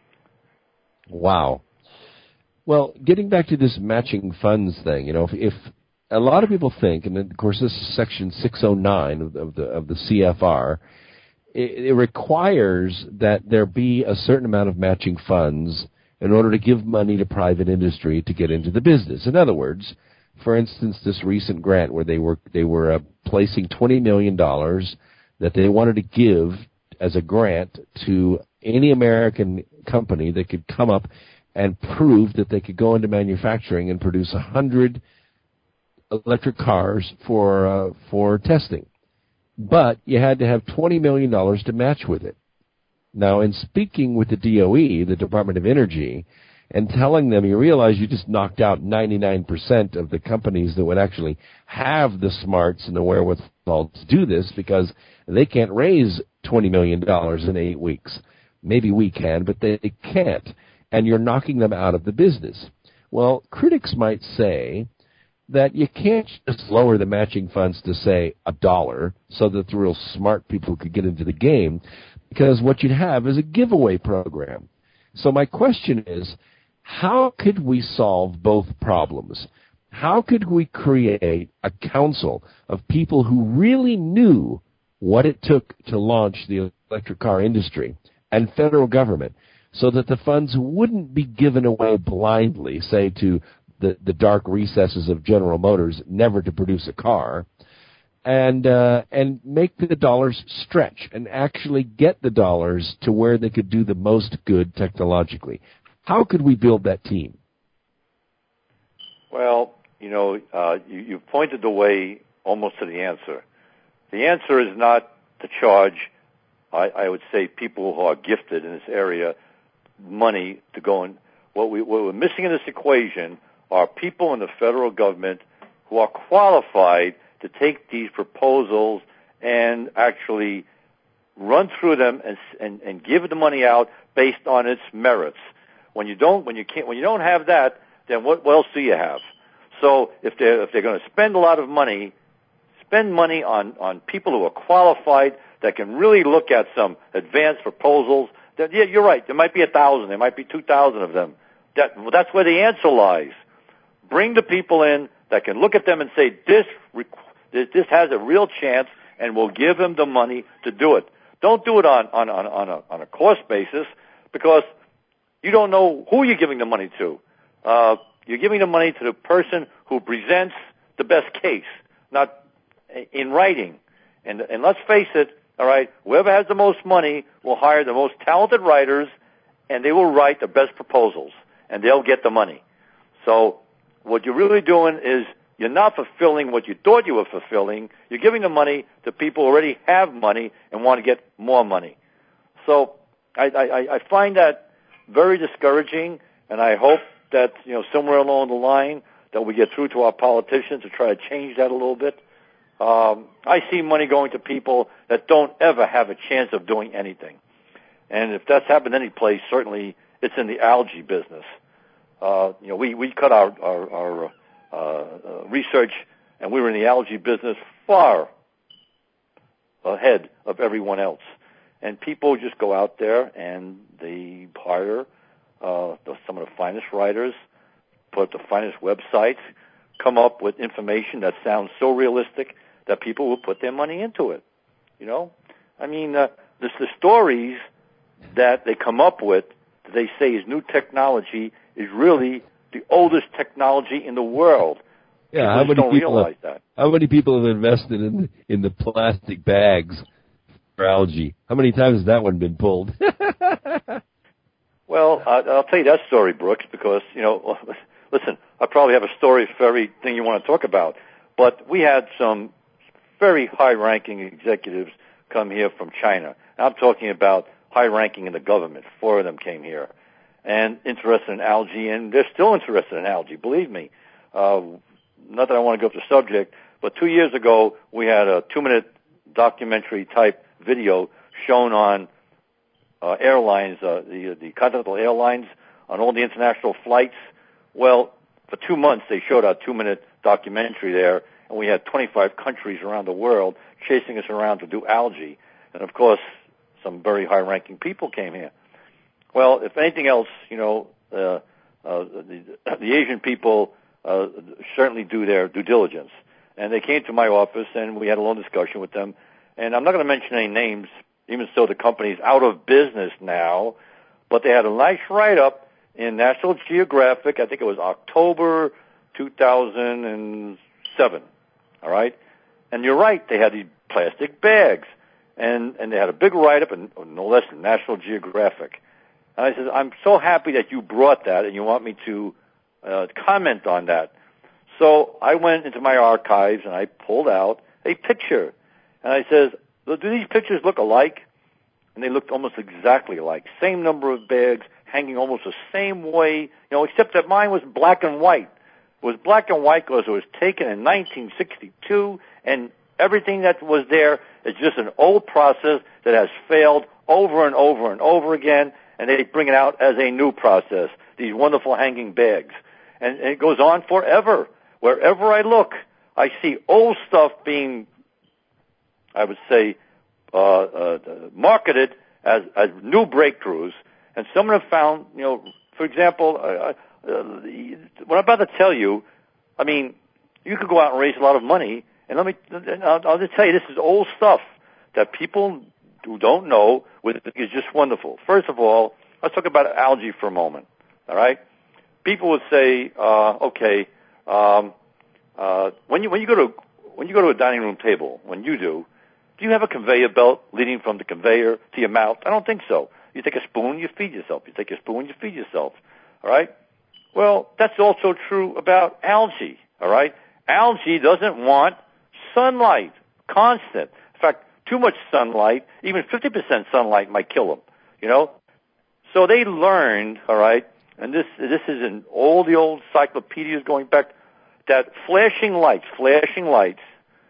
Wow. Well, getting back to this matching funds thing, you know, if, if a lot of people think, and of course this is Section six oh nine of the, of the, of the C F R, it, it requires that there be a certain amount of matching funds in order to give money to private industry to get into the business. In other words, for instance, this recent grant where they were they were uh, placing twenty million dollars that they wanted to give as a grant to any American company that could come up and prove that they could go into manufacturing and produce one hundred electric cars for uh, for testing. But you had to have twenty million dollars to match with it. Now, in speaking with the D O E, the Department of Energy, and telling them, you realize you just knocked out ninety-nine percent of the companies that would actually have the smarts and the wherewithal to do this, because they can't raise twenty million dollars in eight weeks. Maybe we can, but they can't. And you're knocking them out of the business. Well, critics might say that you can't just lower the matching funds to, say, a dollar so that the real smart people could get into the game, because what you'd have is a giveaway program. So my question is, how could we solve both problems? How could we create a council of people who really knew what it took to launch the electric car industry and federal government, so that the funds wouldn't be given away blindly, say, to the, the dark recesses of General Motors, never to produce a car, and uh, and make the dollars stretch and actually get the dollars to where they could do the most good technologically? How could we build that team? Well, you know, uh, you, you pointed the way almost to the answer. The answer is not to charge, I, I would say, people who are gifted in this area money to go in. What, we, what we're missing in this equation are people in the federal government who are qualified to take these proposals and actually run through them and, and, and give the money out based on its merits. When you don't, when you can't, when you don't have that, then what, what else do you have? So if they're if they're going to spend a lot of money, spend money on on people who are qualified that can really look at some advanced proposals. That, yeah, you're right. There might be a thousand. There might be two thousand of them. That well, that's where the answer lies. Bring the people in that can look at them and say, this, this, this has a real chance, and we'll give them the money to do it. Don't do it on, on, on, on, a, on a cost basis, because you don't know who you're giving the money to. Uh, you're giving the money to the person who presents the best case, not in writing. And, and let's face it, all right, whoever has the most money will hire the most talented writers, and they will write the best proposals, and they'll get the money. So what you're really doing is you're not fulfilling what you thought you were fulfilling. You're giving the money to people who already have money and want to get more money. So I, I, I find that very discouraging, and I hope that, you know, somewhere along the line that we get through to our politicians to try to change that a little bit. Um, I see money going to people that don't ever have a chance of doing anything. And if that's happened any place, certainly it's in the algae business. Uh, you know, we, we cut our, our, our uh, uh, research, and we were in the algae business far ahead of everyone else. And people just go out there and they hire uh, some of the finest writers, put the finest websites, come up with information that sounds so realistic that people will put their money into it. You know, I mean, uh, this, the stories that they come up with that they say is new technology is really the oldest technology in the world. Yeah, people how many don't people realize have, that. How many people have invested in in the plastic bags for algae? How many times has that one been pulled? Well, uh, I'll tell you that story, Brooks, because, you know, listen, I probably have a story for everything you want to talk about, but we had some very high-ranking executives come here from China. I'm talking about high-ranking in the government. Four of them came here and interested in algae, and they're still interested in algae, believe me. Uh, not that I want to go off the subject, but two years ago we had a two-minute documentary-type video shown on uh, airlines, uh, the, the Continental Airlines, on all the international flights. Well, for two months they showed our two-minute documentary there, and we had twenty-five countries around the world chasing us around to do algae. And, of course, some very high-ranking people came here. Well, if anything else, you know, uh, uh, the, the Asian people uh, certainly do their due diligence. And they came to my office, and we had a long discussion with them. And I'm not going to mention any names, even though the company's out of business now, but they had a nice write-up in National Geographic. I think it was October two thousand seven, all right? And you're right, they had these plastic bags. and, and they had a big write-up, and no less than National Geographic. And I said, I'm so happy that you brought that and you want me to uh, comment on that. So I went into my archives and I pulled out a picture. And I says, do these pictures look alike? And they looked almost exactly alike. Same number of bags, hanging almost the same way, you know, except that mine was black and white. It was black and white because it was taken in nineteen sixty-two, and everything that was there is just an old process that has failed over and over and over again, and they bring it out as a new process, these wonderful hanging bags. And, and it goes on forever. Wherever I look, I see old stuff being, I would say, uh, uh, marketed as, as new breakthroughs. And someone have found, you know, for example, uh, uh, what I'm about to tell you, I mean, you could go out and raise a lot of money, and let me, I'll, I'll just tell you, this is old stuff that people who don't know is just wonderful. First of all, let's talk about algae for a moment, all right? People would say, uh, okay, um, uh, when you when you go to when you go to a dining room table, when you do, do you have a conveyor belt leading from the conveyor to your mouth? I don't think so. You take a spoon, you feed yourself. You take a spoon, you feed yourself. All right? Well, that's also true about algae. All right? Algae doesn't want sunlight, constant. In fact, too much sunlight, even fifty percent sunlight might kill them. You know? So they learned, all right, and this this is in all the old encyclopedias going back, that flashing lights, flashing lights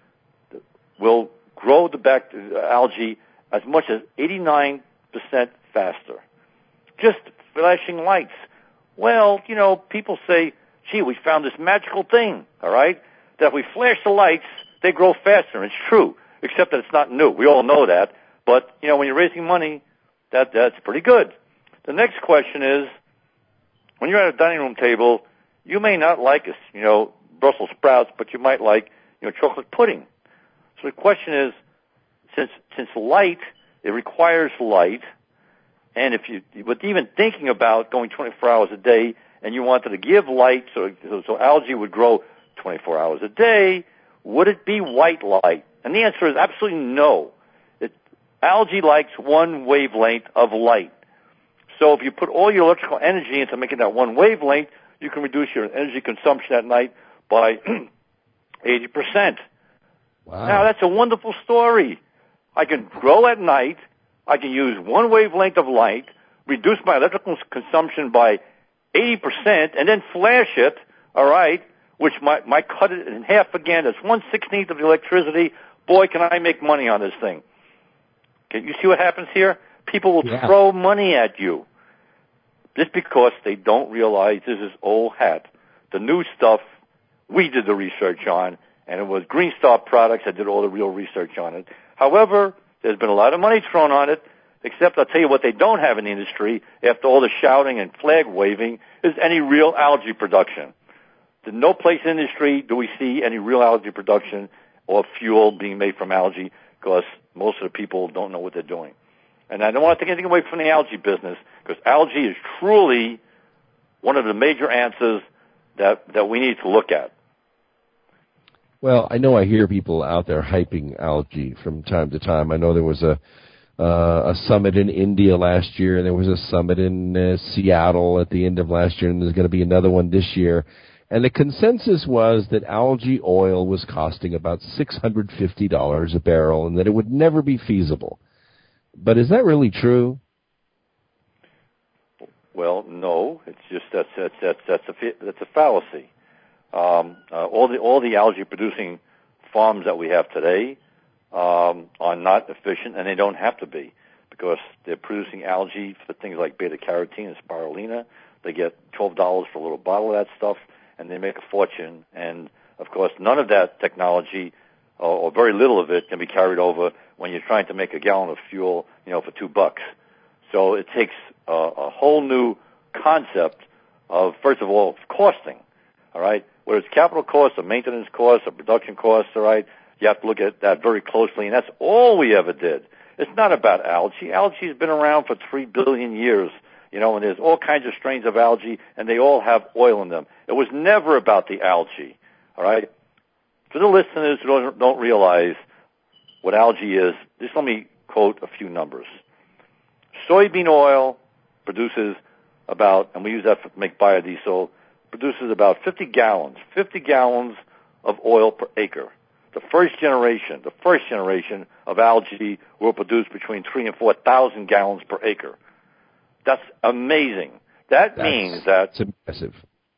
will grow the bact- algae as much as eighty-nine percent faster. Just flashing lights. Well, you know, people say, gee, we found this magical thing, all right, that if we flash the lights, they grow faster. And it's true, except that it's not new. We all know that. But, you know, when you're raising money, that that's pretty good. The next question is, when you're at a dining room table, you may not like, you know, Brussels sprouts, but you might like, you know, chocolate pudding. So the question is, since since light, it requires light, and if you, with even thinking about going twenty-four hours a day, and you wanted to give light, so so, so algae would grow twenty-four hours a day, would it be white light? And the answer is absolutely no. It, algae likes one wavelength of light. So if you put all your electrical energy into making that one wavelength, you can reduce your energy consumption at night by eighty percent. Wow. Now, that's a wonderful story. I can grow at night, I can use one wavelength of light, reduce my electrical consumption by eighty percent, and then flash it, all right, which might, might cut it in half again. That's one sixteenth of the electricity. Boy, can I make money on this thing. Can you see what happens here? People will yeah. throw money at you just because they don't realize this is old hat. The new stuff, we did the research on, and it was Green Star Products that did all the real research on it. However, there's been a lot of money thrown on it, except I'll tell you what they don't have in the industry, after all the shouting and flag waving, is any real algae production. In no place in the industry do we see any real algae production or fuel being made from algae, because most of the people don't know what they're doing. And I don't want to take anything away from the algae business, because algae is truly one of the major answers that, that we need to look at. Well, I know I hear people out there hyping algae from time to time. I know there was a uh, a summit in India last year, and there was a summit in uh, Seattle at the end of last year, and there's going to be another one this year. And the consensus was that algae oil was costing about six hundred fifty dollars a barrel, and that it would never be feasible. But is that really true? Well, no. It's just that's that's that's that's a that's a fallacy. Um, uh, all the all the algae producing farms that we have today um, are not efficient, and they don't have to be, because they're producing algae for things like beta carotene and spirulina. They get twelve dollars for a little bottle of that stuff, and they make a fortune. And of course, none of that technology, or, or very little of it, can be carried over when you're trying to make a gallon of fuel, you know, for two bucks. So it takes a, a whole new concept of, first of all, costing. All right, whether it's capital costs or maintenance costs or production costs, all right, you have to look at that very closely, and that's all we ever did. It's not about algae. Algae has been around for three billion years, you know, and there's all kinds of strains of algae, and they all have oil in them. It was never about the algae, all right? For the listeners who don't, don't realize what algae is, just let me quote a few numbers. Soybean oil produces about, and we use that to make biodiesel, produces about fifty gallons, fifty gallons of oil per acre. The first generation, the first generation of algae will produce between three and four thousand gallons per acre. That's amazing. That That's, means that it's impressive.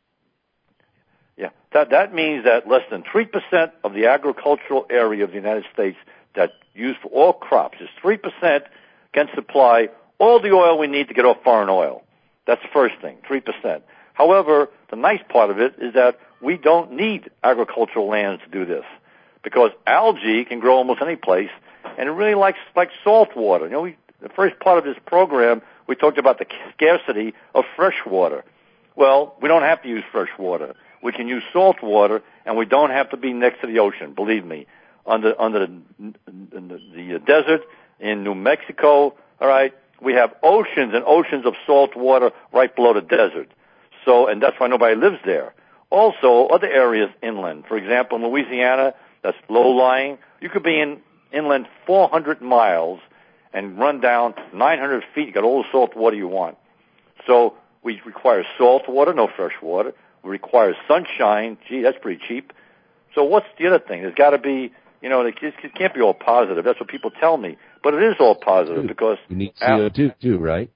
Yeah, that that means that less than three percent of the agricultural area of the United States that used for all crops is three percent can supply all the oil we need to get off foreign oil. That's the first thing, three percent. However, the nice part of it is that we don't need agricultural lands to do this because algae can grow almost any place, and it really likes like salt water. You know, we, the first part of this program, we talked about the scarcity of fresh water. Well, we don't have to use fresh water. We can use salt water, and we don't have to be next to the ocean. Believe me, under under the, the, the desert in New Mexico, all right, we have oceans and oceans of salt water right below the desert. So, and that's why nobody lives there. Also, other areas inland, for example, in Louisiana, that's low-lying. You could be in inland four hundred miles and run down nine hundred feet. You got all the salt water you want. So we require salt water, no fresh water. We require sunshine. Gee, that's pretty cheap. So what's the other thing? There's got to be, you know, it can't be all positive. That's what people tell me. But it is all positive because... You need C O two too, right?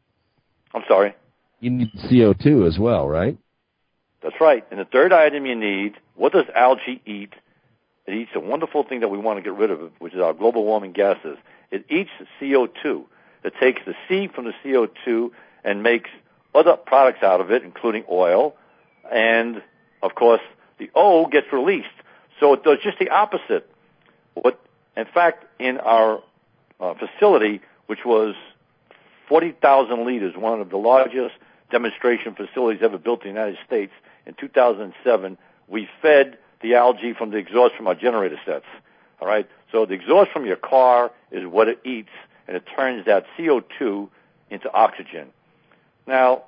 I'm sorry? You need C O two as well, right? That's right. And the third item you need, what does algae eat? It eats a wonderful thing that we want to get rid of, which is our global warming gases. It eats C O two. It takes the C from the C O two and makes other products out of it, including oil. And, of course, the O gets released. So it does just the opposite. What, in fact, in our uh, facility, which was forty thousand liters, one of the largest demonstration facilities ever built in the United States, in two thousand seven, we fed the algae from the exhaust from our generator sets. All right? So the exhaust from your car is what it eats, and it turns that C O two into oxygen. Now,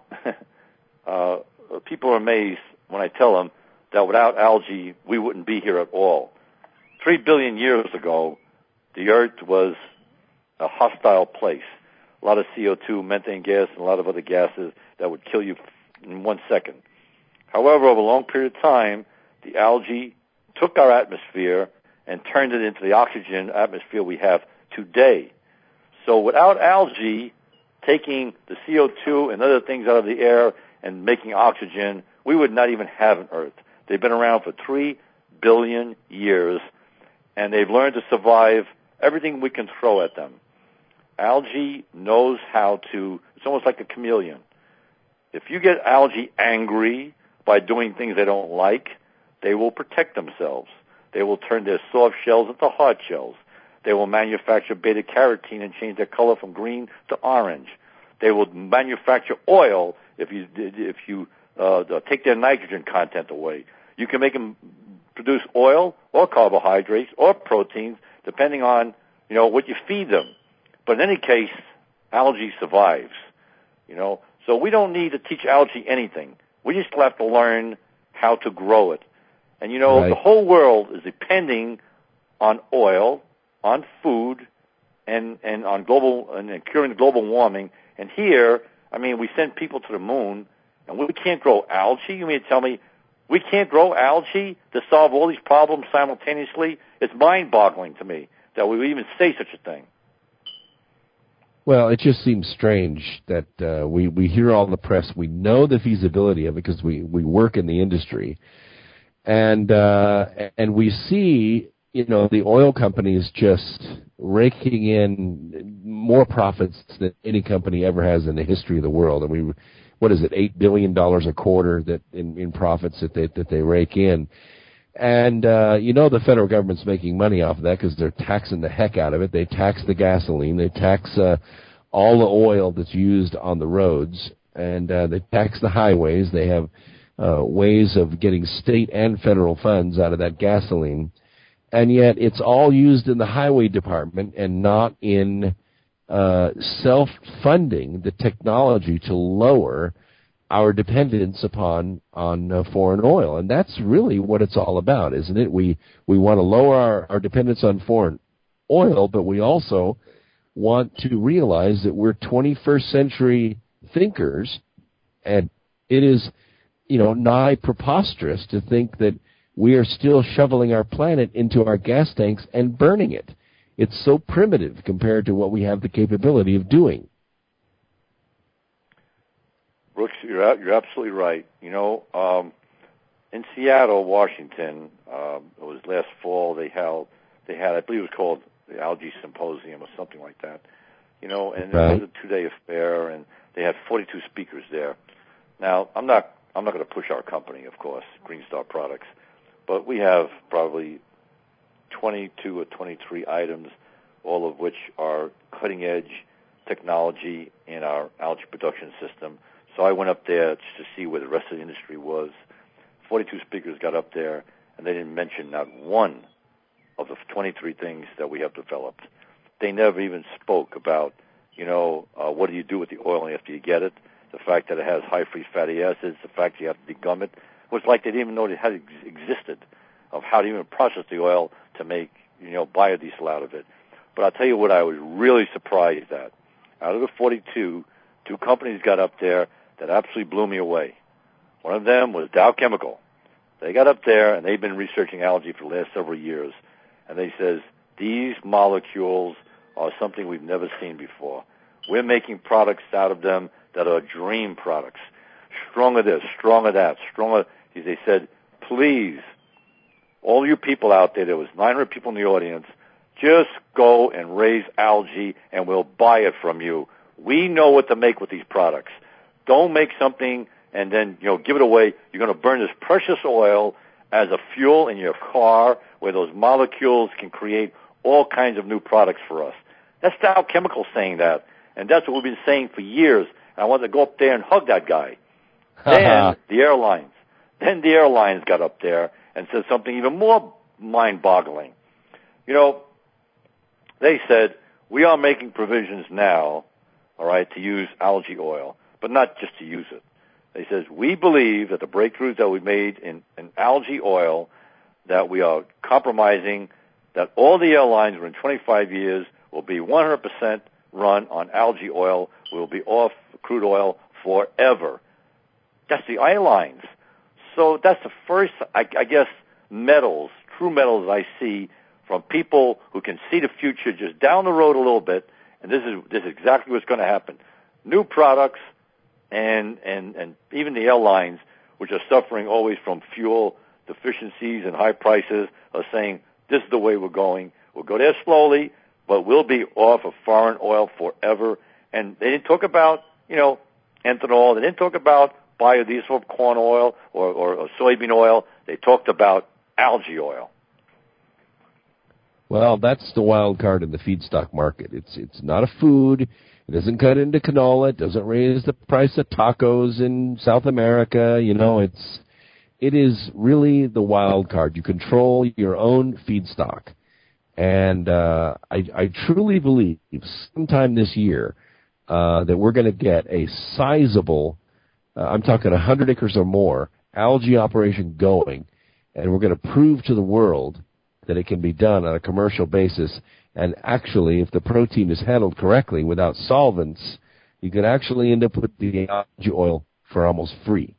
uh, people are amazed when I tell them that without algae, we wouldn't be here at all. Three billion years ago, the Earth was a hostile place. A lot of C O two, methane gas, and a lot of other gases that would kill you in one second. However, over a long period of time, the algae took our atmosphere and turned it into the oxygen atmosphere we have today. So without algae taking the C O two and other things out of the air and making oxygen, we would not even have an Earth. They've been around for three billion years, and they've learned to survive everything we can throw at them. Algae knows how to, it's almost like a chameleon. If you get algae angry by doing things they don't like, they will protect themselves. They will turn their soft shells into hard shells. They will manufacture beta-carotene and change their color from green to orange. They will manufacture oil if you if you uh, take their nitrogen content away. You can make them produce oil or carbohydrates or proteins depending on, you know, what you feed them. But in any case, algae survives, you know. So we don't need to teach algae anything. We just have to learn how to grow it. And, you know, right. The whole world is depending on oil, on food, and, and on global, and curing global warming. And here, I mean, we send people to the moon, and we can't grow algae? You mean to tell me we can't grow algae to solve all these problems simultaneously? It's mind-boggling to me that we would even say such a thing. Well, it just seems strange that uh, we, we hear all the press. We know the feasibility of it because we, we work in the industry. And uh, and we see, you know, the oil companies just raking in more profits than any company ever has in the history of the world. And we, what is it, eight billion dollars a quarter that in, in profits that they, that they rake in. And, uh, you know, the federal government's making money off of that because they're taxing the heck out of it. They tax the gasoline. They tax uh, all the oil that's used on the roads. And uh, they tax the highways. They have uh, ways of getting state and federal funds out of that gasoline. And yet it's all used in the highway department and not in uh, self-funding the technology to lower our dependence upon on uh, foreign oil. And that's really what it's all about, isn't it? We we want to lower our, our dependence on foreign oil, but we also want to realize that we're twenty-first century thinkers, and it is, you know, nigh preposterous to think that we are still shoveling our planet into our gas tanks and burning it. It's so primitive compared to what we have the capability of doing. Brooks, you're you're absolutely right. You know, um, in Seattle, Washington, um, it was last fall. They held, they had, I believe it was called the Algae Symposium or something like that. You know, and right. It was a two-day affair, and they had forty-two speakers there. Now, I'm not, I'm not going to push our company, of course, Green Star Products, but we have probably twenty-two or twenty-three items, all of which are cutting-edge technology in our algae production system. So I went up there just to see where the rest of the industry was. forty-two speakers got up there, and they didn't mention not one of the twenty-three things that we have developed. They never even spoke about, you know, uh, what do you do with the oil after you get it, the fact that it has high-free fatty acids, the fact you have to degum it. It was like they didn't even know it had ex- existed, of how to even process the oil to make, you know, biodiesel out of it. But I'll tell you what I was really surprised at. Out of the forty-two, two companies got up there that absolutely blew me away. One of them was Dow Chemical. They got up there, and they've been researching algae for the last several years, and they says, these molecules are something we've never seen before. We're making products out of them that are dream products. Stronger this, stronger that, stronger. They said, please, all you people out there, there was nine hundred people in the audience, just go and raise algae, and we'll buy it from you. We know what to make with these products. Don't make something and then, you know, give it away. You're going to burn this precious oil as a fuel in your car where those molecules can create all kinds of new products for us. That's Dow Chemical saying that, and that's what we've been saying for years. And I wanted to go up there and hug that guy. Then the airlines. Then the airlines got up there and said something even more mind-boggling. You know, they said, we are making provisions now, all right, to use algae oil, but not just to use it. They says, we believe that the breakthroughs that we made in, in algae oil, that we are compromising, that all the airlines within twenty-five years will be one hundred percent run on algae oil. We will be off crude oil forever. That's the airlines. So that's the first, I, I guess, metals, true metals I see from people who can see the future just down the road a little bit, and this is this is exactly what's going to happen. New products, and, and, and even the airlines, which are suffering always from fuel deficiencies and high prices, are saying, this is the way we're going. We'll go there slowly, but we'll be off of foreign oil forever. And they didn't talk about, you know, ethanol. They didn't talk about biodiesel, corn oil, or, or, or soybean oil. They talked about algae oil. Well, that's the wild card in the feedstock market. It's it's not a food. It doesn't cut into canola. It doesn't raise the price of tacos in South America. You know, it's it is really the wild card. You control your own feedstock. And uh, I, I truly believe sometime this year uh, that we're going to get a sizable, uh, I'm talking one hundred acres or more, algae operation going, and we're going to prove to the world that it can be done on a commercial basis. And actually, if the protein is handled correctly without solvents, you could actually end up with the algae oil for almost free.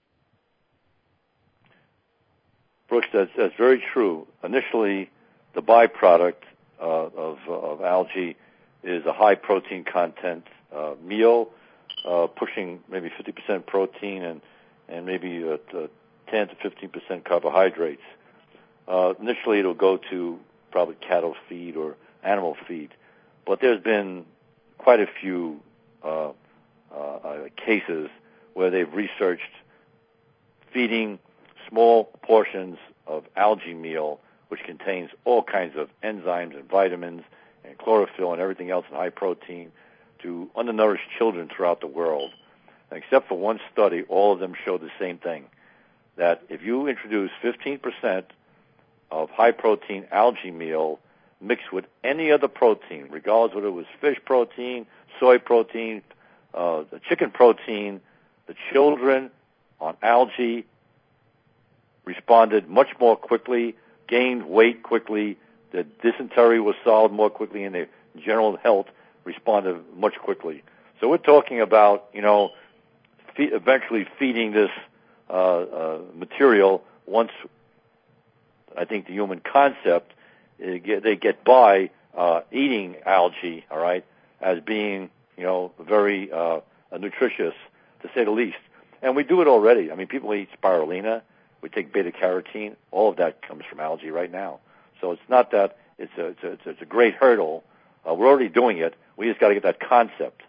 Brooks, that's, that's very true. Initially, the byproduct uh, of, of algae is a high protein content uh, meal, uh, pushing maybe fifty percent protein and, and maybe uh, ten to fifteen percent carbohydrates. Uh, initially, it'll go to probably cattle feed or animal feed, but there's been quite a few uh, uh, cases where they've researched feeding small portions of algae meal, which contains all kinds of enzymes and vitamins and chlorophyll and everything else in high protein, to undernourished children throughout the world. And except for one study, all of them showed the same thing, that if you introduce fifteen percent of high-protein algae meal mixed with any other protein, regardless whether it was fish protein, soy protein, uh, the chicken protein, the children on algae responded much more quickly, gained weight quickly, the dysentery was solved more quickly, and their general health responded much quickly. So we're talking about, you know, fe- eventually feeding this uh, uh, material once, I think, the human concept, uh, get, they get by uh, eating algae, all right, as being, you know, very uh, nutritious, to say the least. And we do it already. I mean, people eat spirulina. We take beta-carotene. All of that comes from algae right now. So it's not that it's a, it's a, it's a, it's a great hurdle. Uh, we're already doing it. We just got to get that concept.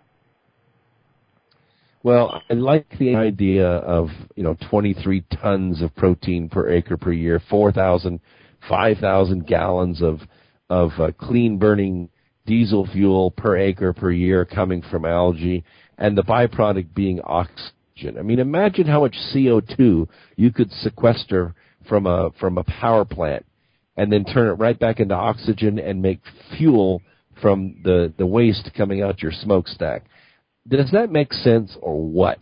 Well, I like the idea of, you know, twenty-three tons of protein per acre per year, four thousand, five thousand gallons of of uh, clean-burning diesel fuel per acre per year coming from algae, and the byproduct being oxygen. I mean, imagine how much C O two you could sequester from a from a power plant and then turn it right back into oxygen and make fuel from the, the waste coming out your smokestack. Does that make sense, or what?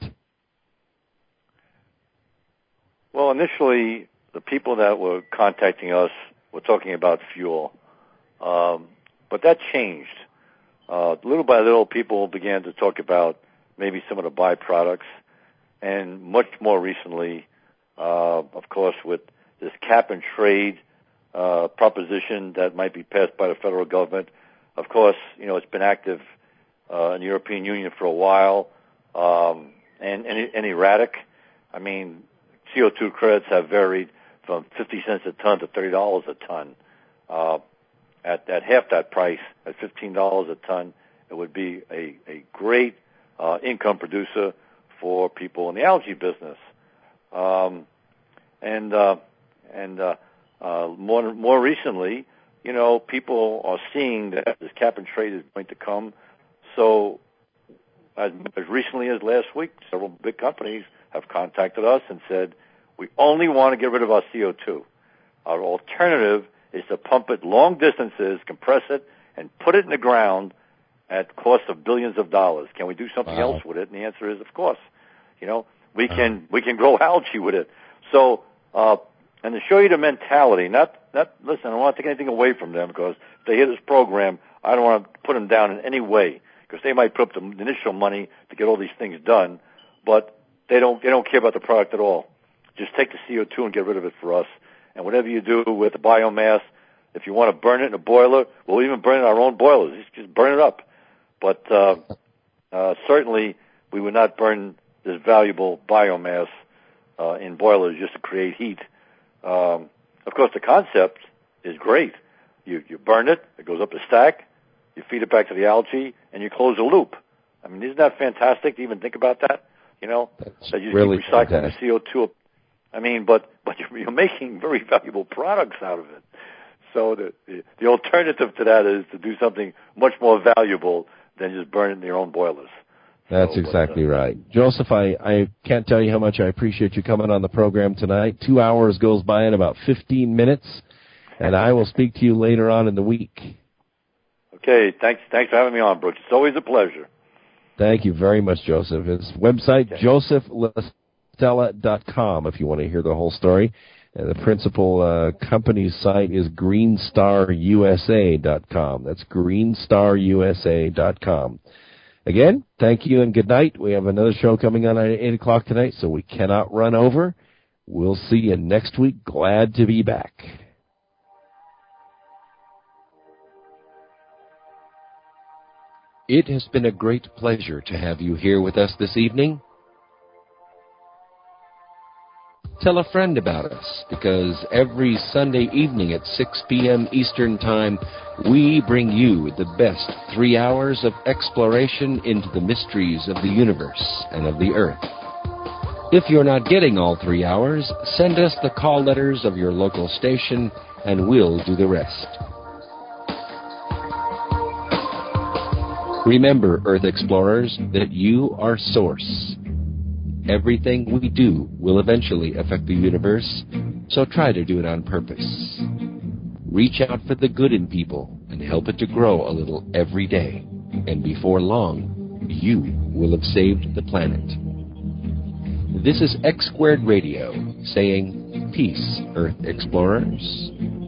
Well, initially, the people that were contacting us were talking about fuel. Um, but that changed. Uh, little by little, people began to talk about maybe some of the byproducts. And much more recently, uh, of course, with this cap and trade uh, proposition that might be passed by the federal government. Of course, you know, it's been active uh, in the European Union for a while, um, and, and, and erratic. I mean, C O two credits have varied from fifty cents a ton to thirty dollars a ton. Uh, at, at half that price, at fifteen dollars a ton, it would be a, a great uh, income producer for people in the algae business. Um, and uh, and uh, uh, more more recently, you know, people are seeing that this cap and trade is going to come. So as, as recently as last week, several big companies have contacted us and said, we only want to get rid of our C O two. Our alternative is to pump it long distances, compress it, and put it in the ground at cost of billions of dollars. Can we do something wow. else with it? And the answer is, of course. You know, we uh-huh. can we can grow algae with it. So, uh, and to show you the mentality, not not listen, I don't want to take anything away from them, because if they hear this program, I don't want to put them down in any way, because they might put up the initial money to get all these things done, but they don't they don't care about the product at all. Just take the C O two and get rid of it for us. And whatever you do with the biomass, if you want to burn it in a boiler, we'll even burn it in our own boilers. Just, just burn it up. But uh, uh, certainly we would not burn this valuable biomass uh, in boilers just to create heat. Um, of course, the concept is great. You, you burn it, it goes up a stack, you feed it back to the algae, and you close a loop. I mean, isn't that fantastic to even think about that? You know, That's that you really keep recycling fantastic. the C O two. I mean, but but you're, you're making very valuable products out of it. So the, the the alternative to that is to do something much more valuable than just burn it in your own boilers. That's so, exactly but, uh, right. Joseph, I, I can't tell you how much I appreciate you coming on the program tonight. Two hours goes by in about fifteen minutes, and I will speak to you later on in the week. Okay, thanks Thanks for having me on, Brooks. It's always a pleasure. Thank you very much, Joseph. His website, okay. joseph listella dot com, if you want to hear the whole story. And the principal uh, company's site is green star u s a dot com. That's green star u s a dot com. Again, thank you and good night. We have another show coming on at eight o'clock tonight, so we cannot run over. We'll see you next week. Glad to be back. It has been a great pleasure to have you here with us this evening. Tell a friend about us, because every Sunday evening at six p.m. Eastern Time, we bring you the best three hours of exploration into the mysteries of the universe and of the earth. If you're not getting all three hours, send us the call letters of your local station, and we'll do the rest. Remember, Earth Explorers, that you are Source. Everything we do will eventually affect the universe, so try to do it on purpose. Reach out for the good in people and help it to grow a little every day. And before long, you will have saved the planet. This is X Squared Radio saying, peace, Earth Explorers.